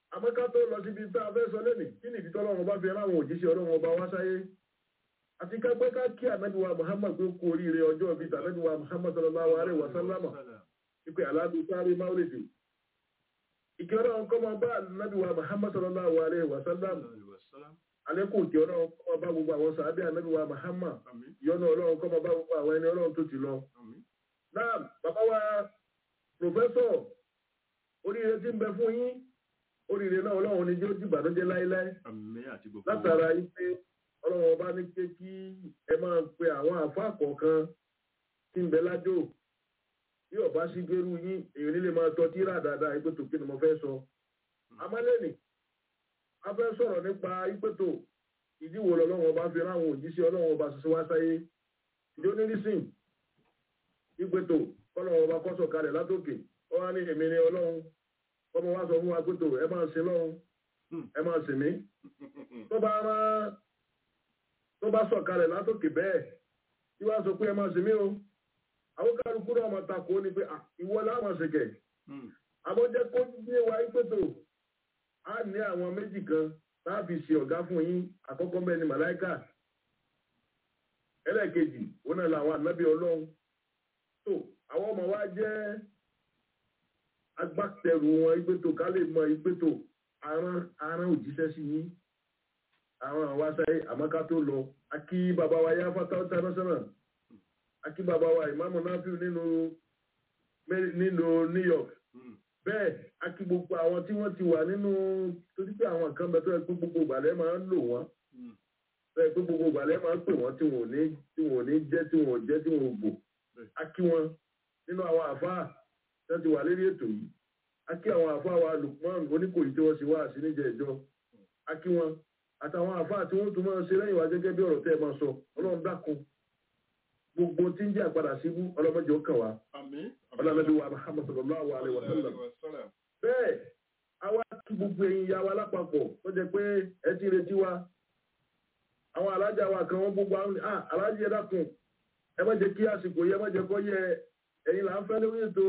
àmọ́ ká tó lọ síbi tá a fẹ́ sọ lónìí kí nìdí tọ́lọ́run bá fi ráwọn òjíṣẹ́ ọlọ́run ọba wá sáyé àti ká pé ká kí ànábì wa Muhammad tó kú oríire ọjọ́ bíi tànábì wa Muhammad sallallahu alaihi wa sallam ìpè aláàbí sáré máwùlẹ̀dì ìkẹ́ ọlọ́run kọ́ máa bá ànábì wa Muhammad sallallahu alaihi wa sallam alẹ́kùn ìkẹ́ ọlọ́run kọ́ máa bá gbogbo àwọn sàábẹ́ ànábì wa Muhammad ìyọ́nú ọlọ́run kọ́ máa bá gbogbo àwọn ẹni ọlọ́run tó ti lọ. náà bàbá wa pòfẹ́sọ̀ oríire tí ń bẹ fún yín oríire náà ọlọ́run ní jẹ́ ó dìbànújẹ́ láéláé látara yìí pé ọlọ́run ọba ní pé kí ẹ máa pe àwọn àfáà kọ̀ọ̀kan tí ń bẹ lájò bí ọba sí gbérú yín èyí nílé máa tọ́ tíra dáadáa ìpètò kí ni mo fẹ́ sọ. amálẹ́nì a fẹ́ sọ̀rọ̀ nípa ìpètò ìdíwò lọ́lọ́run ọba fi ráwọn òjíṣẹ́ ọlọ́run ọba ṣoṣo wá sáyé ìjọ nírísìn ìpètò ọlọ́run ọba kọ́sọ̀ kalẹ̀ látòkè ó wá ní èmi ni ọlọ́run ọmọ wa sọ fún wa pètò ẹ máa sin lọ́run ẹ máa sìn mí tó bá máa tó bá sọ̀ kalẹ̀ látòkè bẹ́ẹ̀ tí wàá sọ pé ẹ máa sìn mí o àwọn kálukú náà máa takò ní pé ìwọ láwọn ṣèkẹ̀ àmọ́ jẹ́ kó gbé wa ìpètò á ní àwọn méjì kan láàbì ṣe ọ̀gá fún yín àkọ́kọ́ mẹ́ni màláìkà ẹlẹ́ẹ̀kejì òun náà làwọn ànábì ọlọ́run tó àwọn ọmọ wa jẹ́ agbátẹrù wọn ìpètò ká lè mọ ìpètò aràn aràn òjíṣẹ́ sí yín àwọn àwọn aṣáyé àmọ́ká tó lọ akí bàbá wa yá fátá international akí bàbá wa ìmáàmù náfíù nínú nínú New York bẹ́ẹ̀ akí gbogbo àwọn tí wọ́n ti wà nínú torí pé àwọn kan bẹ tó ẹ pé gbogbo ìgbàlẹ̀ máa ń lò wọ́n bẹ́ẹ̀ pé gbogbo ìgbàlẹ̀ máa ń pè wọ́n tí wọn ò ní tí wọn ò ní jẹ́ tí wọn ò jẹ́ tí wọn ò gbò akí wọn nínú àwọn àfáà tí wọ́n ti wà lérí ètò yìí akí àwọn àfáà wa Lukman Oníkòyí tí wọ́n ṣe wá sí níjẹ̀ ìjọ akí wọn àtàwọn àfáà tí wọ́n tún máa ṣe lẹ́yìn wá gẹ́gẹ́ bí ọ̀rọ̀ tẹ́ ẹ máa sọ ọlọ́run dákun gbogbo tí ń jẹ́ àpadà síbú ọlọ́mọdé ó kàn wá ọlọ́mọdé wa Muhammad sallallahu alaihi wa sallam bẹ́ẹ̀ àwa kí gbogbo ẹ̀yin ya wa lápapọ̀ tó jẹ́ pé ẹ ti retí wa àwọn alájà wa kan wọ́n gbogbo àwọn alájà ẹ dákun ẹ má jẹ́ kí àsìkò yẹ ẹ má jẹ́ kọ́ yẹ ẹ̀yin là ń fẹ́ lórí ètò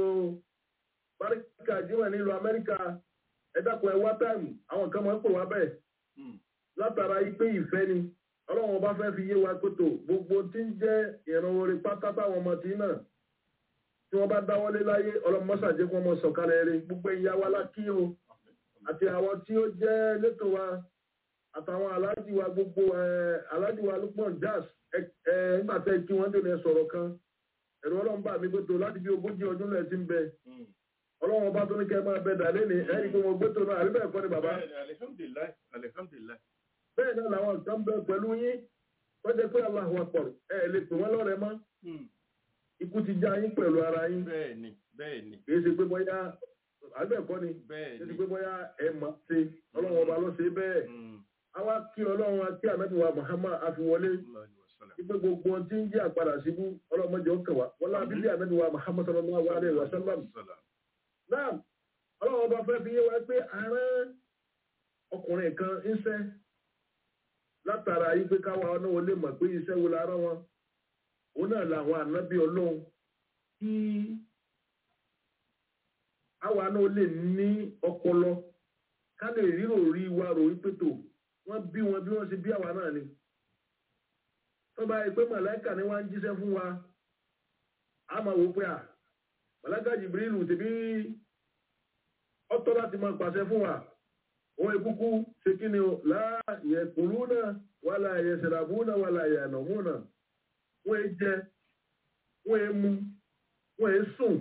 Báríkà Jímọ̀ nílùú Amẹ́ríkà ẹ dákun ẹ wá táìmù àwọn kan máa ń pè wá bẹ́ẹ̀ látara ipé ìfẹ́ ni ọlọ́run ọba fẹ́ fi yé wa pẹ́tò gbogbo tí ń jẹ́ ìran orin pátá táwọn ọmọ tí náà tí wọ́n bá dáwọ́lé láyé ọlọ́run mọ́sàjẹ́ kí wọ́n mọ sọ̀kalẹ̀ rẹ̀ gbogbo ìyá wa lákì o àti àwọn tí ó jẹ́ létò wa àtàwọn aláàjì wa gbogbo aláàjì wa Lukman Jazz nígbà tẹ́ kí wọ́n dènà sọ̀rọ̀ kan ẹ̀rọ ọlọ́run bá mi pẹ́tò láti bí ogójì ọdún lẹ̀ ti ń bẹ ọlọ́run ọba tó ní kẹ́ máa bẹ dàlẹ́ ní ẹ̀rí pé mo gbẹ́tò náà àríbẹ̀ ẹ̀kọ́ ni bàbá. Alhamdulillah, alhamdulillah. Bẹ́ẹ̀ náà làwọn kan bẹ pẹ̀lú yín wọ́n jẹ́ pé Allahu Akbar ẹ̀ lè pè wọ́n lọ́rẹ̀ mọ́ ikú ti já yín pẹ̀lú ara yín bẹ́ẹ̀ni bẹ́ẹ̀ni kì í ṣe pé bóyá àgbẹ̀kọ́ ni kì í ṣe pé bóyá ẹ̀ mọ̀ ṣe ọlọ́run ọba ló ṣe bẹ́ẹ̀ àwa kí ọlọ́run àti ànábì wa Muhammad àfiwọlé ipe gbogbo tí ń jẹ́ àpadà síbú ọlọ́mọdé ọkàn wa wọ́n lábí bí ànábì wa Muhammad sallallahu alaihi wa sallam náà ọlọ́run ọba fẹ́ fi yé wa pé àárẹ̀ ọkùnrin kan ń ṣẹ́ látara yí pé káwa náà lè mọ̀ pé iṣẹ́ wo lára wọn òun náà làwọn ànábì ọlọ́run kí àwa náà lè ní ọpọlọ ká lè ríro rí wa rò wípé tó wọ́n bí wọn bí wọ́n ṣe bí àwa náà ni tó bá yẹ pé màláìkà ni wọ́n ń jíṣẹ́ fún wa a máa wò pé à màláìkà Jibrilu tèbí ọ̀tọ̀ láti máa pàṣẹ fún wa òun ìkúkú ṣe kí ni o láàyè kùrú náà wà láàyè ṣẹ̀dàbú náà wà láàyè ànàmú náà wọ́n è jẹ wọ́n è mu wọ́n è sùn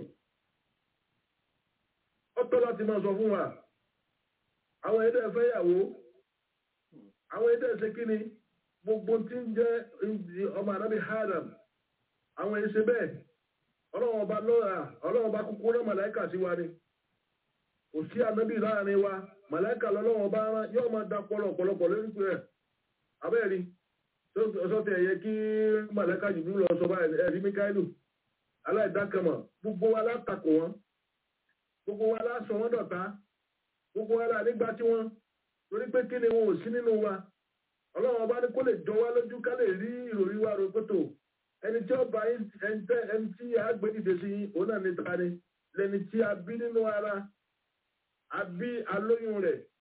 ọ̀tọ̀ láti máa sọ fún wa àwọn èdè fẹ́yàwó àwọn èdè ṣe kí ni gbogbo tí ń jẹ́ ọmọ ànábì Adam àwọn èṣe bẹ́ẹ̀ ọlọ́wọ́n ọba lọ́ra ọlọ́wọ́n ọba kúkú náà màláìkà sí wa ni kò sí ànábì láàrin wa màláìkà lọ́lọ́wọ́ bá rán yóò máa da pọ̀lọ̀pọ̀lọpọ̀ lórí pé ẹ̀ abẹ́ẹ̀rí sọ́tẹ̀ ẹ̀yẹ kí màláìkà jùlọ lọ sọ báyìí ẹ̀rí Míkáílù aláìdákẹ́mọ̀ gbogbo wa látakò wọn gbogbo wa lásọ wọn dọ̀tá gbogbo wa lá nígbà tí wọ́n torí pé kí ni wọn ò sí nínú wa ọlọ́wọ́ bá ní kó lè jọ wá lójú ká lè rí ìròyìn wa rògbòtò ẹni tí ó bá ẹni tí a gbé dìde sí òun náà ní tani lẹni tí a bí nínú ara àbí alóyún rẹ̀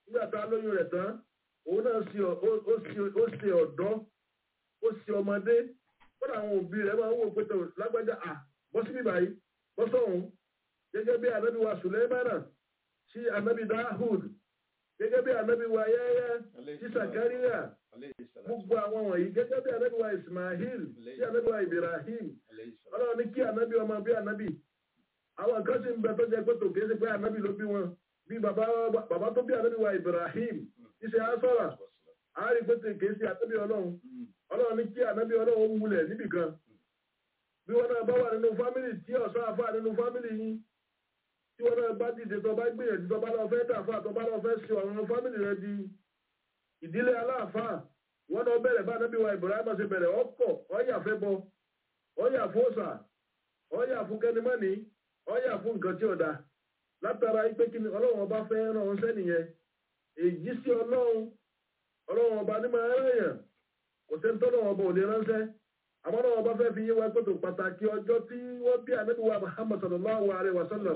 nígbà tá a lóyún rẹ̀ tán òun náà ṣe ọ̀dọ́ ó ṣe ọmọdé kódà àwọn òbí rẹ̀ máa ń wò pé tó lágbájá à bọ́ síbí báyìí bọ́ sọ̀hún gẹ́gẹ́ bí ànábì wa Sùlẹ́mánà sí ànábì Dáhùd gẹ́gẹ́ bí ànábì wa Yahya sí Sàkáríyà gbogbo àwọn wọ̀nyí gẹ́gẹ́ bí ànábì wa Ismail sí ànábì wa Ibrahim ọlọ́run ní kí ànábì ọmọ bí ànábì àwọn kan sì ń bẹ tó jẹ́ pé tòkè sí pé ànábì ló bí wọn bí bàbá tó bí ànábì wa Ibrahim iṣẹ́ asọ́ra àárín pé tòkè sí ànábì ọlọ́run ọlọ́run ní kí ànábì ọlọ́run wulẹ̀ níbìkan bí wọn náà bá wà nínú fámìlì tí ọ̀sán àfà nínú fámìlì yín tí wọn náà bá dìde tó bá gbìyànjú tó bá lọ fẹ́ dàfà tó bá lọ fẹ́ ṣe ọ̀run fámìlì rẹ di ìdílé aláàfà wọn náà bẹ̀rẹ̀ bá ànábì wa Ibrahim ṣe bẹ̀rẹ̀ ọkọ̀ ọ̀yà fẹ́ bọ ọ̀yà fún òòṣà ọ̀yà fún kẹ́nìmọ́nì ọ̀yà fún nǹkan tí ò da látara ipé kí ni ọlọ́run ọba fẹ́ ràn ọ́n sẹ́nìyẹn èyí sí ọlọ́run ọlọ́run ọba ní máa rẹ̀yàn kò sẹ́ni tọ́lọ́run ọba ò lè ránṣẹ́ àmọ́ ọlọ́run ọba fẹ́ fi yé wa pé tó pàtàkì ọjọ́ tí wọ́n bí ànábì wa Muhammad sallallahu alaihi wasallam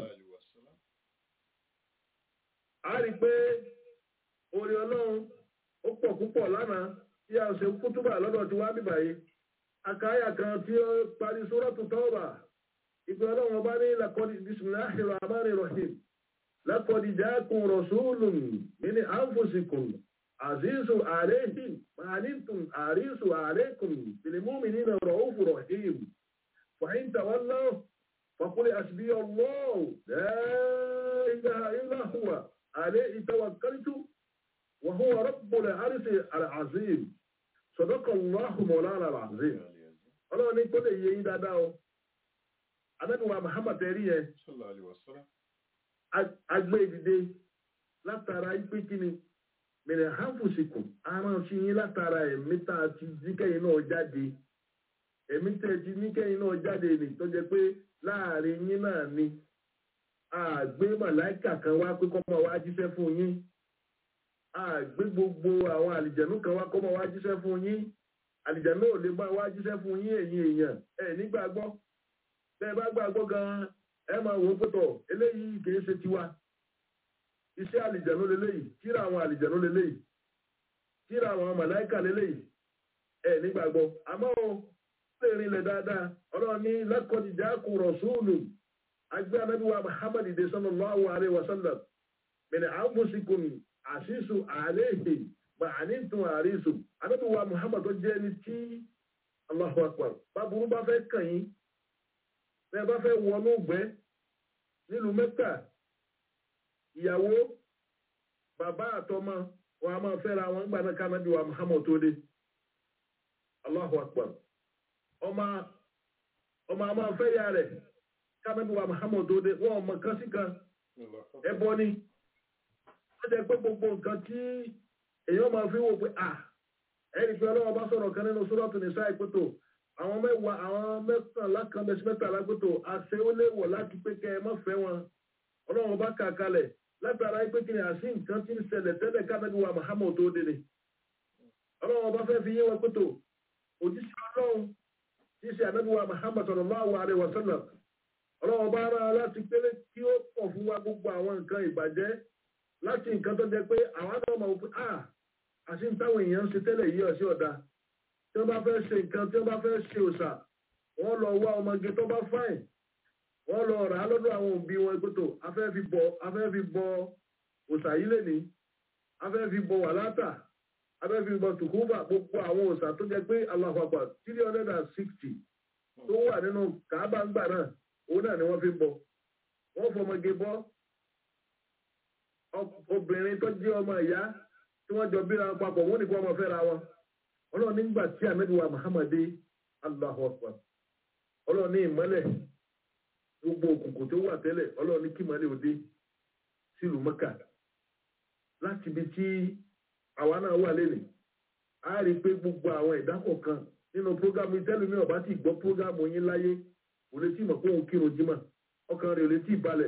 a rí pé orí ọlọ́run ó pọ̀ púpọ̀ lánàá tí a ṣe kútúbà lọ́dọ̀ tí wọ́n á bíbà yìí akáyà kan tí ó parí Suratu Tawbah ìpè ọlọ́run ọba ní lakọ́dí bisimilahi rahmani rahim lakọ́dí jákun rasulun min anfusikum azizu alayhim ma'anittum arisu alaykum bil mu'minina ra'ufu rahim fa in tawallaw faqul hasbiya Allah la ilaha illa huwa alayhi tawakkaltu wa huwa rabbul arshi al-azim sadaqa Allahu mawlana al-azim ọlọ́run ní kó lè yé yín dáadáa o Ànábì wa Muhammad ẹ̀rí yẹn agbé ìdìde látara ipé kíni mẹ̀rẹ̀ hánfùsìkù ara sí yín látara ẹ̀mí tá a ti níkẹyìn náà jáde ẹ̀mí tẹ́ ti níkẹyìn náà jáde nì tó jẹ́ pé láàrin yín náà ni àgbé màláìkà kan wá pé kó máa wá jíṣẹ́ fún yín àgbé gbogbo àwọn àlìjẹ̀nú kan wá kó máa wá jíṣẹ́ fún yín àlìjẹ̀nú ò lè máa wá jíṣẹ́ fún yín ẹ̀yin èèyàn ẹ̀ nígbàgbọ́ bẹ́ẹ̀ bá gbàgbọ́ gan-an ẹ máa wò ó pẹ́tọ̀ eléyìí kìí ṣe tiwa iṣẹ́ àlìjẹ̀nú leléyìí tíra àwọn àlìjẹ̀nú leléyìí tíra àwọn màláìkà leléyìí ẹ nígbàgbọ́ àmọ́ ó lè rinlẹ̀ dáadáa ọlọ́run ní laqad ja'akum rasulun agbé anábì wa Muhammad de sallallahu alaihi wasallam min anfusikum asisu alayhi ma'anittum arisu anábì wa Muhammad tó jẹ́ ní tí Allahu akbar báburú bá fẹ́ kàn yín bẹ́ẹ̀ bá fẹ́ wọnú gbẹ́ nílùú Mẹ́kà ìyàwó bàbá àtọmọ wọn a máa fẹ́ra wọn gbà náà kánábì wa Muhammad tó dé Allahu akbar ọmọ ọmọ a máa fẹ́ ya rẹ̀ kánábì wa Muhammad tó dé wọn ọmọ kan sí kan ẹbọ ni wọ́n jẹ́ pé gbogbo nǹkan tí èèyàn máa fi wò pé à ẹ̀rí pé ọlọ́wọ́ bá sọ̀rọ̀ kan nínú Suratu Nisa ìpótò àwọn mẹ́wàá àwọn mẹ́tàlá kan bẹ́sí mẹ́tàlá gbọ́tò àṣẹ ó léwọ̀ láti pé kẹ́ ẹ má fẹ́ wọn ọlọ́run bá kà kalẹ̀ látara pé kí ni àṣì nǹkan tí ń ṣẹlẹ̀ tẹ́lẹ̀ kánábì wa Muhammad tó dé ni ọlọ́run bá fẹ́ fi yé wọn gbọ́tò òjíṣẹ́ ọlọ́run tí ṣe ànábì wa Muhammad sallallahu alaihi wasallam ọlọ́run bá rán láti pélé kí ó pọ̀ fún wa gbogbo àwọn nǹkan ìbàjẹ́ láti nǹkan tó jẹ́ pé àwọn náà mọ̀ pé ah àṣì ń táwọn èèyàn ń ṣe tẹ́lẹ̀ yìí ọ̀ṣẹ́ ọ̀dà tí wọ́n bá fẹ́ ṣe nǹkan tí wọ́n bá fẹ́ ṣe òṣà wọ́n lọ wá ọmọge tó bá fáìn wọ́n lọ rà á lọ́dọ̀ àwọn òbí wọn ìpótò afẹ́ fi bọ afẹ́ fi bọ òṣà yìí lè ní afẹ́ fi bọ wàlátà afẹ́ fi bọ tùkúbà gbogbo àwọn òṣà tó jẹ́ pé Allahu Akbar three hundred and sixty tó wà nínú Kàábà ńgbà náà òun náà ni wọ́n fi bọ wọ́n fọmọge bọ́ obìnrin tó jẹ́ ọmọ ìyá tí wọ́n jọ bíra papọ̀ wọ́n ní kó ọmọ fẹ́ra wọn ọlọ́run nígbà tí ànábì wa Muhammad Allahu Akbar ọlọ́run ní ìmọ́lẹ̀ gbogbo òkùnkùn tó wà tẹ́lẹ̀ ọlọ́run ní kí ìmọ́lẹ̀ òde sílùú Mẹ́kà láti ibi tí àwa náà wà lẹ́nìí a rí i pé gbogbo àwọn ìdákọ̀ kan nínú prógámù tẹ́lùmí ọ̀bá tí gbọ́ prógámù yín láyé kò lè tí mọ̀ pé òun kírun jímọ̀ ọkàn rẹ̀ ò lè tí balẹ̀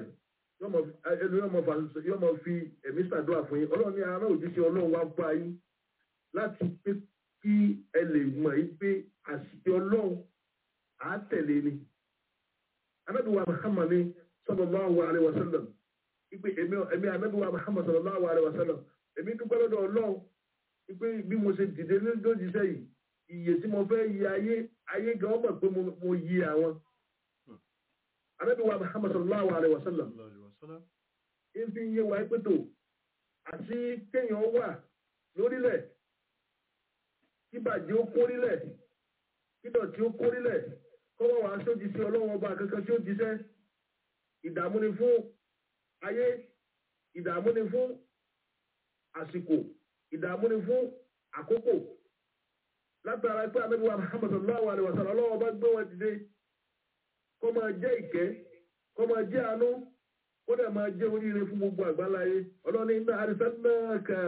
yọmọ fi ẹ̀mí ṣàdúrà fún yín ọlọ́run ní ara òjíṣẹ́ ọlọ́run wá bá yín láti pé kí ẹ lè mọ̀ yí pé àṣìṣe ọlọ́run á tẹ̀lé ni. Ànábì wa Muhammad sallallahu alaihi wasallam ipe ẹ̀mí Ànábì wa Muhammad sallallahu alaihi wasallam èmi dúpẹ́ lọ́dọ̀ Ọlọ́run pé bí mo ṣe dìde lójíṣẹ́ yìí iye tí mo fẹ́ yí ayé ayé gan mọ̀ pé mo yí àwọn. Ànábì wa Muhammad sallallahu alaihi wa sallam ń fi yé wa pé tó àti kéèyàn wà lórílẹ̀ kí bàjẹ́ ó kórílẹ̀ kí dọ̀tí ó kórílẹ̀ kọ́wọ́ wàá sójì sí Ọlọ́run ọba kankan tí ó jíṣẹ́ ìdààmú ni fún ayé ìdààmú ni fún àsìkò ìdààmú ni fún àkókò látara pé Ànábì wa Muhammad sallallahu alaihi wa sallam Ọlọ́run bá gbé wọn dìde kó máa jẹ́ ìkẹ́ kó máa jẹ́ àánú kó dẹ̀ máa jẹ́ oríire fún gbogbo àgbáláyé Ọlọ́run inna arsalnaka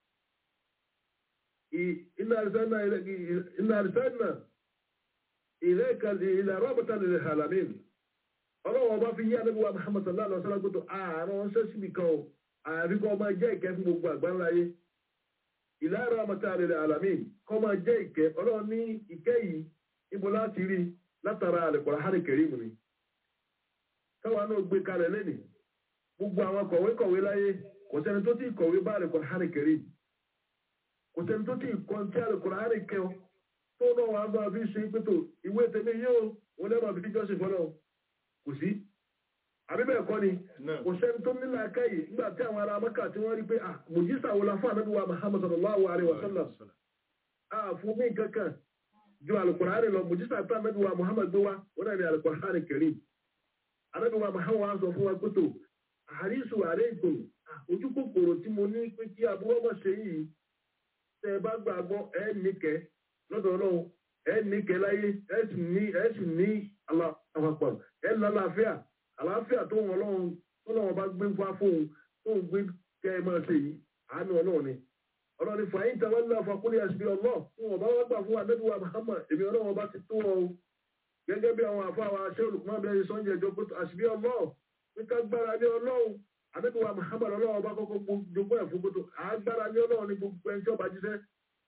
inna arsalna inna arsalna ilayka ila rahmatan lil alamin Ọlọ́run bá fi yí Ànábì wa Muhammad sallallahu alaihi wa sallam gbọ́dọ̀ ààrùn ṣẹ́sìmì kan o àyàfi kó máa jẹ́ ìkẹ́ fún gbogbo àgbáláyé ila rahmatan lil alamin kó máa jẹ́ ìkẹ́ Ọlọ́run ní ìkẹ́ yìí ibo láti rí látara Al-Qur'an Karim ni káwa náà gbé kalẹ̀ lẹ́nìí gbogbo àwọn kọ̀wé kọ̀wé láyé kò sẹ́ni tó ti kọ̀wé bá Al-Qur'an Karim kò sẹ́ni tó ti kọ́ tí Al-Qur'an kẹ́ tó náà wà bá fi ṣe pé tó ìwé tèmi yóò wọn lẹ́mọ̀ fi jọ́sìn fọ́nà kò sí àbíbẹ̀ kọ́ ni kò sẹ́ni tó nílà káyì nígbà tí àwọn ará Mẹ́kà tí wọ́n rí pé ah mùjísà wo la fún Ànábì wa Muhammad sallallahu alaihi wa sallam ah fún mi kankan ju Al-Qur'an lọ mùjísà tó Ànábì wa Muhammad gbé wa wọn náà ní Al-Qur'an Karim Ànábì wa Muhammad wa sọ fún wa pé tó àríṣù àrégbòn ojú kòkòrò tí mo ní pé kí aburú ọmọ ṣe yìí tẹ ẹ bá gbàgbọ́ ẹ níkẹ́ lọ́dọ̀ Ọlọ́run ẹ níkẹ́ láyé ẹ sì ní ẹ sì ní àpapọ̀ ẹ lálàáfíà àlàáfíà tó wọn Ọlọ́run tó lọ́wọ́ bá gbé fún afóhun tó ń gbé kẹ́ ẹ máa ṣe yìí àánú Ọlọ́run ni Ọlọ́run ní fàáyín tàwọn ńlá fàkúlẹ̀ àṣìbí ọlọ́ fún ọba wọn gbà fún Ànábì wa Muhammad èmi Ọlọ́run bá ti tó ọ gẹ́gẹ́ bí àwọn àfáwà aṣẹ́ olùkọ́ bẹ́ẹ̀ sọ́njẹ́ ìjọ pé àṣìbí ọlọ́ níka gbára ní Ọlọ́run Ànábì wa Muhammad Ọlọ́run bá kọ́kọ́ jogún ẹ̀ fún gbogbo àgbára ní Ọlọ́run ní gbogbo ẹni tí ọba jíṣẹ́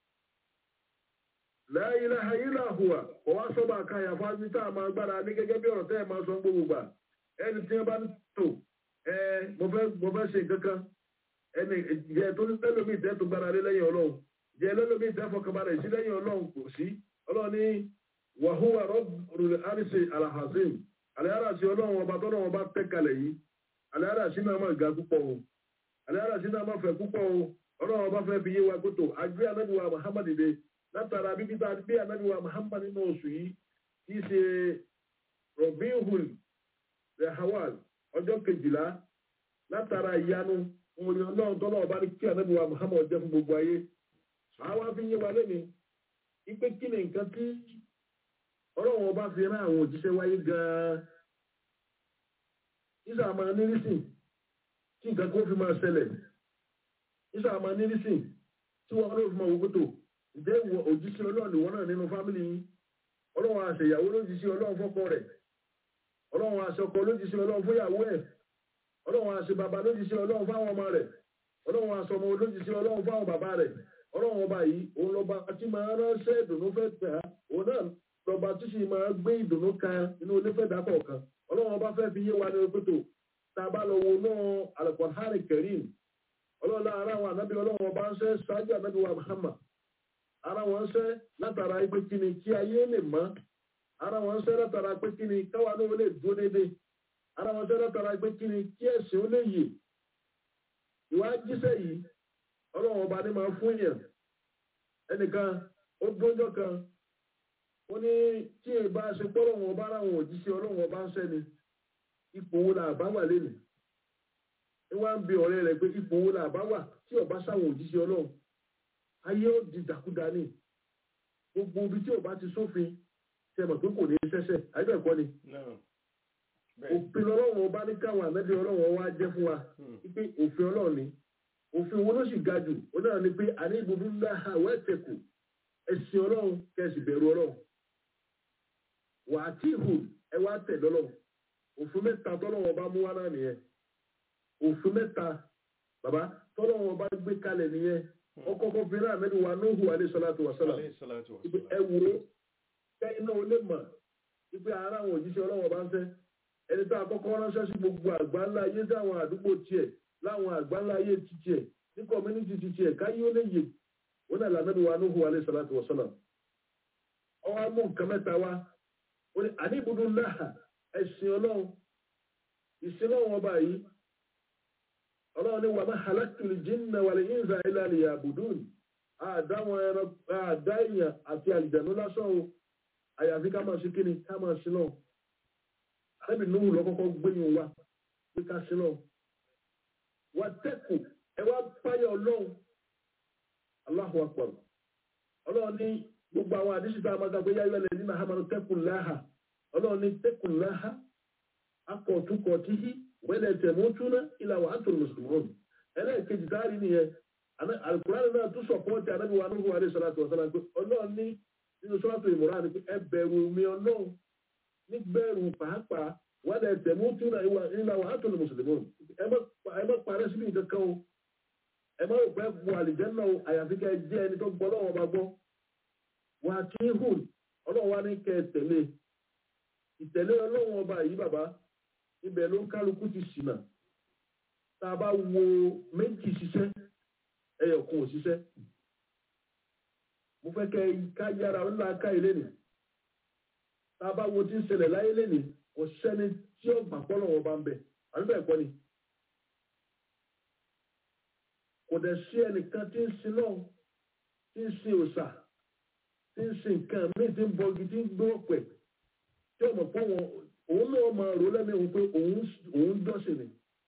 la ilaha illa huwa kò wá sọ́ba àkàyà fáwọn tá a máa gbára ní gẹ́gẹ́ bí ọ̀rọ̀ tẹ́ ẹ̀ máa sọ gbogbo gbà ẹni tí wọ́n bá ń tò ẹ mo fẹ́ ṣe kankan ẹni jẹ́ tó lẹ́lómi ìtẹ́ tó gbára lé lẹ́yìn Ọlọ́run jẹ́ lẹ́lómi ìtẹ́ fọkànbalẹ̀ sí lẹ́yìn Ọlọ́run kò sí Ọlọ́run ní wa huwa rabbul arshi al-azim àlẹ́yàrá sí Ọlọ́run ọba tọ́lọ́ ọba tẹ́ kalẹ̀ yìí àlẹ́yàrá sí náà máa ga púpọ̀ o àlẹ́yàrá sí náà máa fẹ̀ púpọ̀ o Ọlọ́run ọba fẹ́ fi yé wa gbótó àgbé Ànábì wa Muhammad dé látara bíbí tá a gbé Ànábì wa Muhammad nínú oṣù yìí kì í ṣe Rabiul Awwal ọjọ́ kejìlá látara ìyanu òun Ọlọ́run tọ́lọ́ ọba ní kí Ànábì wa Muhammad jẹ́ fún gbogbo ayé àwa fi yé wa lẹ́ni ipe kí ni nǹkan tí Ọlọ́run ọba fi rán àwọn òjíṣẹ́ wáyé gan-an ìsà máa nírísìn tí nǹkan kó fi máa ṣẹlẹ̀ ìsà máa nírísìn tí wọ́n ló fi máa wò kótó ǹjẹ́ ìwọ òjíṣẹ́ Ọlọ́run ìwọ náà nínú fámìlì yìí Ọlọ́run àṣeyàwó lójíṣẹ́ Ọlọ́run fọ́kọ rẹ̀ Ọlọ́run àṣọkọ lójíṣẹ́ Ọlọ́run fúnyàwó ẹ̀ Ọlọ́run àṣẹ bàbá lójíṣẹ́ Ọlọ́run fáwọn ọmọ rẹ̀ Ọlọ́run àṣọmọ lójíṣẹ́ Ọlọ́run fáwọn bàbá rẹ̀ Ọlọ́run ọba yìí òun lọ́ba tí máa ránṣẹ́ ìdùnnú fẹ́ tẹ̀ á òun náà lọ́ba tí sì máa gbé ìdùnnú kan inú onífẹ́ dákọ̀ kan Ọlọ́run ọba fẹ́ fi yé wa ní pẹ́tò tá a bá lọ wo náà Al-Qur'an Karim Ọlọ́run lára àwọn ànábì Ọlọ́run ọba ń ṣe ṣáájú ànábì wa Muhammad ara wọn ṣe látara pé kí ni kí ayé lè mọ́ ara wọn ṣe látara pé kí ni káwa náà lè dúró dédé ara wọn ṣe látara pé kí ni kí ẹ̀sìn ó lè yè ìwà jíṣẹ́ yìí Ọlọ́run ọba ní máa fún yàn ẹnìkan ó dúnjọ́ kan ó ní tí ìbá ṣe pọ́lọ́run ọba ara wọn òjíṣẹ́ Ọlọ́run ọba ń ṣẹ́ni ipò wo la bá wà lẹ́nu ní wá ń bi ọ̀rẹ́ rẹ̀ pé ipò wo la bá wà tí ọba sáwọn òjíṣẹ́ Ọlọ́run ayé ó di dàkúdà ní gbogbo ibi tí ọba ti sófin ṣe mọ̀ pé kò ní ṣẹ́ṣẹ́ àìbẹ̀kọ́ ni òfin Ọlọ́run ọba ní káwọn ànábì Ọlọ́run wá jẹ́ fún wa wípé òfin Ọlọ́run ni òfin wo ló sì ga jù ó náà ni pé àní ibùdó ńlá àwọ̀ ẹ̀tẹ̀kù ẹ̀sìn Ọlọ́run kẹsì bẹ̀rù Ọlọ́run wà á tí ìhù ẹ wá tẹ̀ lọ́lọ́run òfin mẹ́ta tọ́lọ́run ọba mú wá náà nìyẹn òfin mẹ́ta bàbá tọ́lọ́run ọba gbé kalẹ̀ nìyẹn ọkọ̀ọ̀kọ̀ fi náà mẹ́rin wa Nuhu alayhi salatu wa salam ẹ wò ó kẹ́yìn náà ó lè mọ̀ wípé ara àwọn òjíṣẹ́ Ọlọ́run ọba ń fẹ́ ẹni tá a kọ́kọ́ ránṣẹ́ sí gbogbo àgbáńlá ayé sáwọn àdúgbò tiẹ̀ láwọn àgbáńlá ayé ti tiẹ̀ ní community ti tiẹ̀ káyé ó lè yè wọn náà lànà wa Nuhu alayhi salatu wa salam ọwọ́ amú nǹkan mẹ́ta wá ó ní àníbùdó láhà ẹ̀sìn ọlọ́run ìsìn ọlọ́run ọba yìí ọlọ́run ní wa ma halaktul jinna wal insa illa liya'budun àdáwọn ẹran àdá èèyàn àti àlìjànú lásán o àyàfi ká máa ṣe kíni ká máa ṣe náà àbí Nuhu lọ kọ́kọ́ gbẹ̀yìn wa pé ká ṣe náà wà tẹ́kù ẹ wá páyọ̀ ọlọ́run Allahu akbar ọlọ́run ní gbogbo àwọn àdíṣì tá a máa gbàgbé yáyọ lẹ́yìn nínú àhámanu tẹ́kù láhà ọlọ́run ní tẹ́kù láhà akọ̀túnkọ̀ tíhí wẹ́lẹ̀ tẹ̀mọ́túná ìlà wà á tó mùsùlùmí ẹlẹ́ẹ̀kejì táàrí nìyẹn Al-Qur'an náà tún sọ̀pọ̀tì Ànábì wa Nuhu alayhi salatu wa salam pé ọlọ́run ní nínú Suratu Imran ni pé ẹ bẹ̀rù mi ọlọ́run ní bẹ̀rù pàápàá wẹ́lẹ̀ tẹ̀mọ́túná ìlà wà á tó mùsùlùmí ẹ má parẹ́ síbi nǹkan kan o ẹ má rò pé bu àlìjẹ́nà o àyàfi kẹ́ ẹ jẹ́ ẹni tó gbọ́ lọ́wọ́ bá gbọ́ wà á kí hùn ọlọ́run wá ní kẹ́ ẹ tẹ̀lé ìtẹ̀lé ọlọ́run ọba yìí bàbá ibẹ̀ ló ń kálukú ti ṣìnà tá a bá wo méjì ṣiṣẹ́ ẹyọ kan ò ṣiṣẹ́ mo fẹ́ kẹ́ ká yára ńlá ká ilé nì tá a bá wo tí ń ṣẹlẹ̀ láyé lẹ́nì kò sẹ́ni tí ó gbà pọ́nlọ́ ọba ń bẹ̀ àbí bẹ́ẹ̀ kọ́ ni kò dẹ̀ sí ẹnìkan tí ń sin náà tí ń sin òòṣà tí ń sin nǹkan míì tí ń bọgi tí ń gbé ọ̀pẹ̀ tí ọmọ pọ́ wọn òun náà máa rò lẹ́nu òun pé òun jọ́sìn ni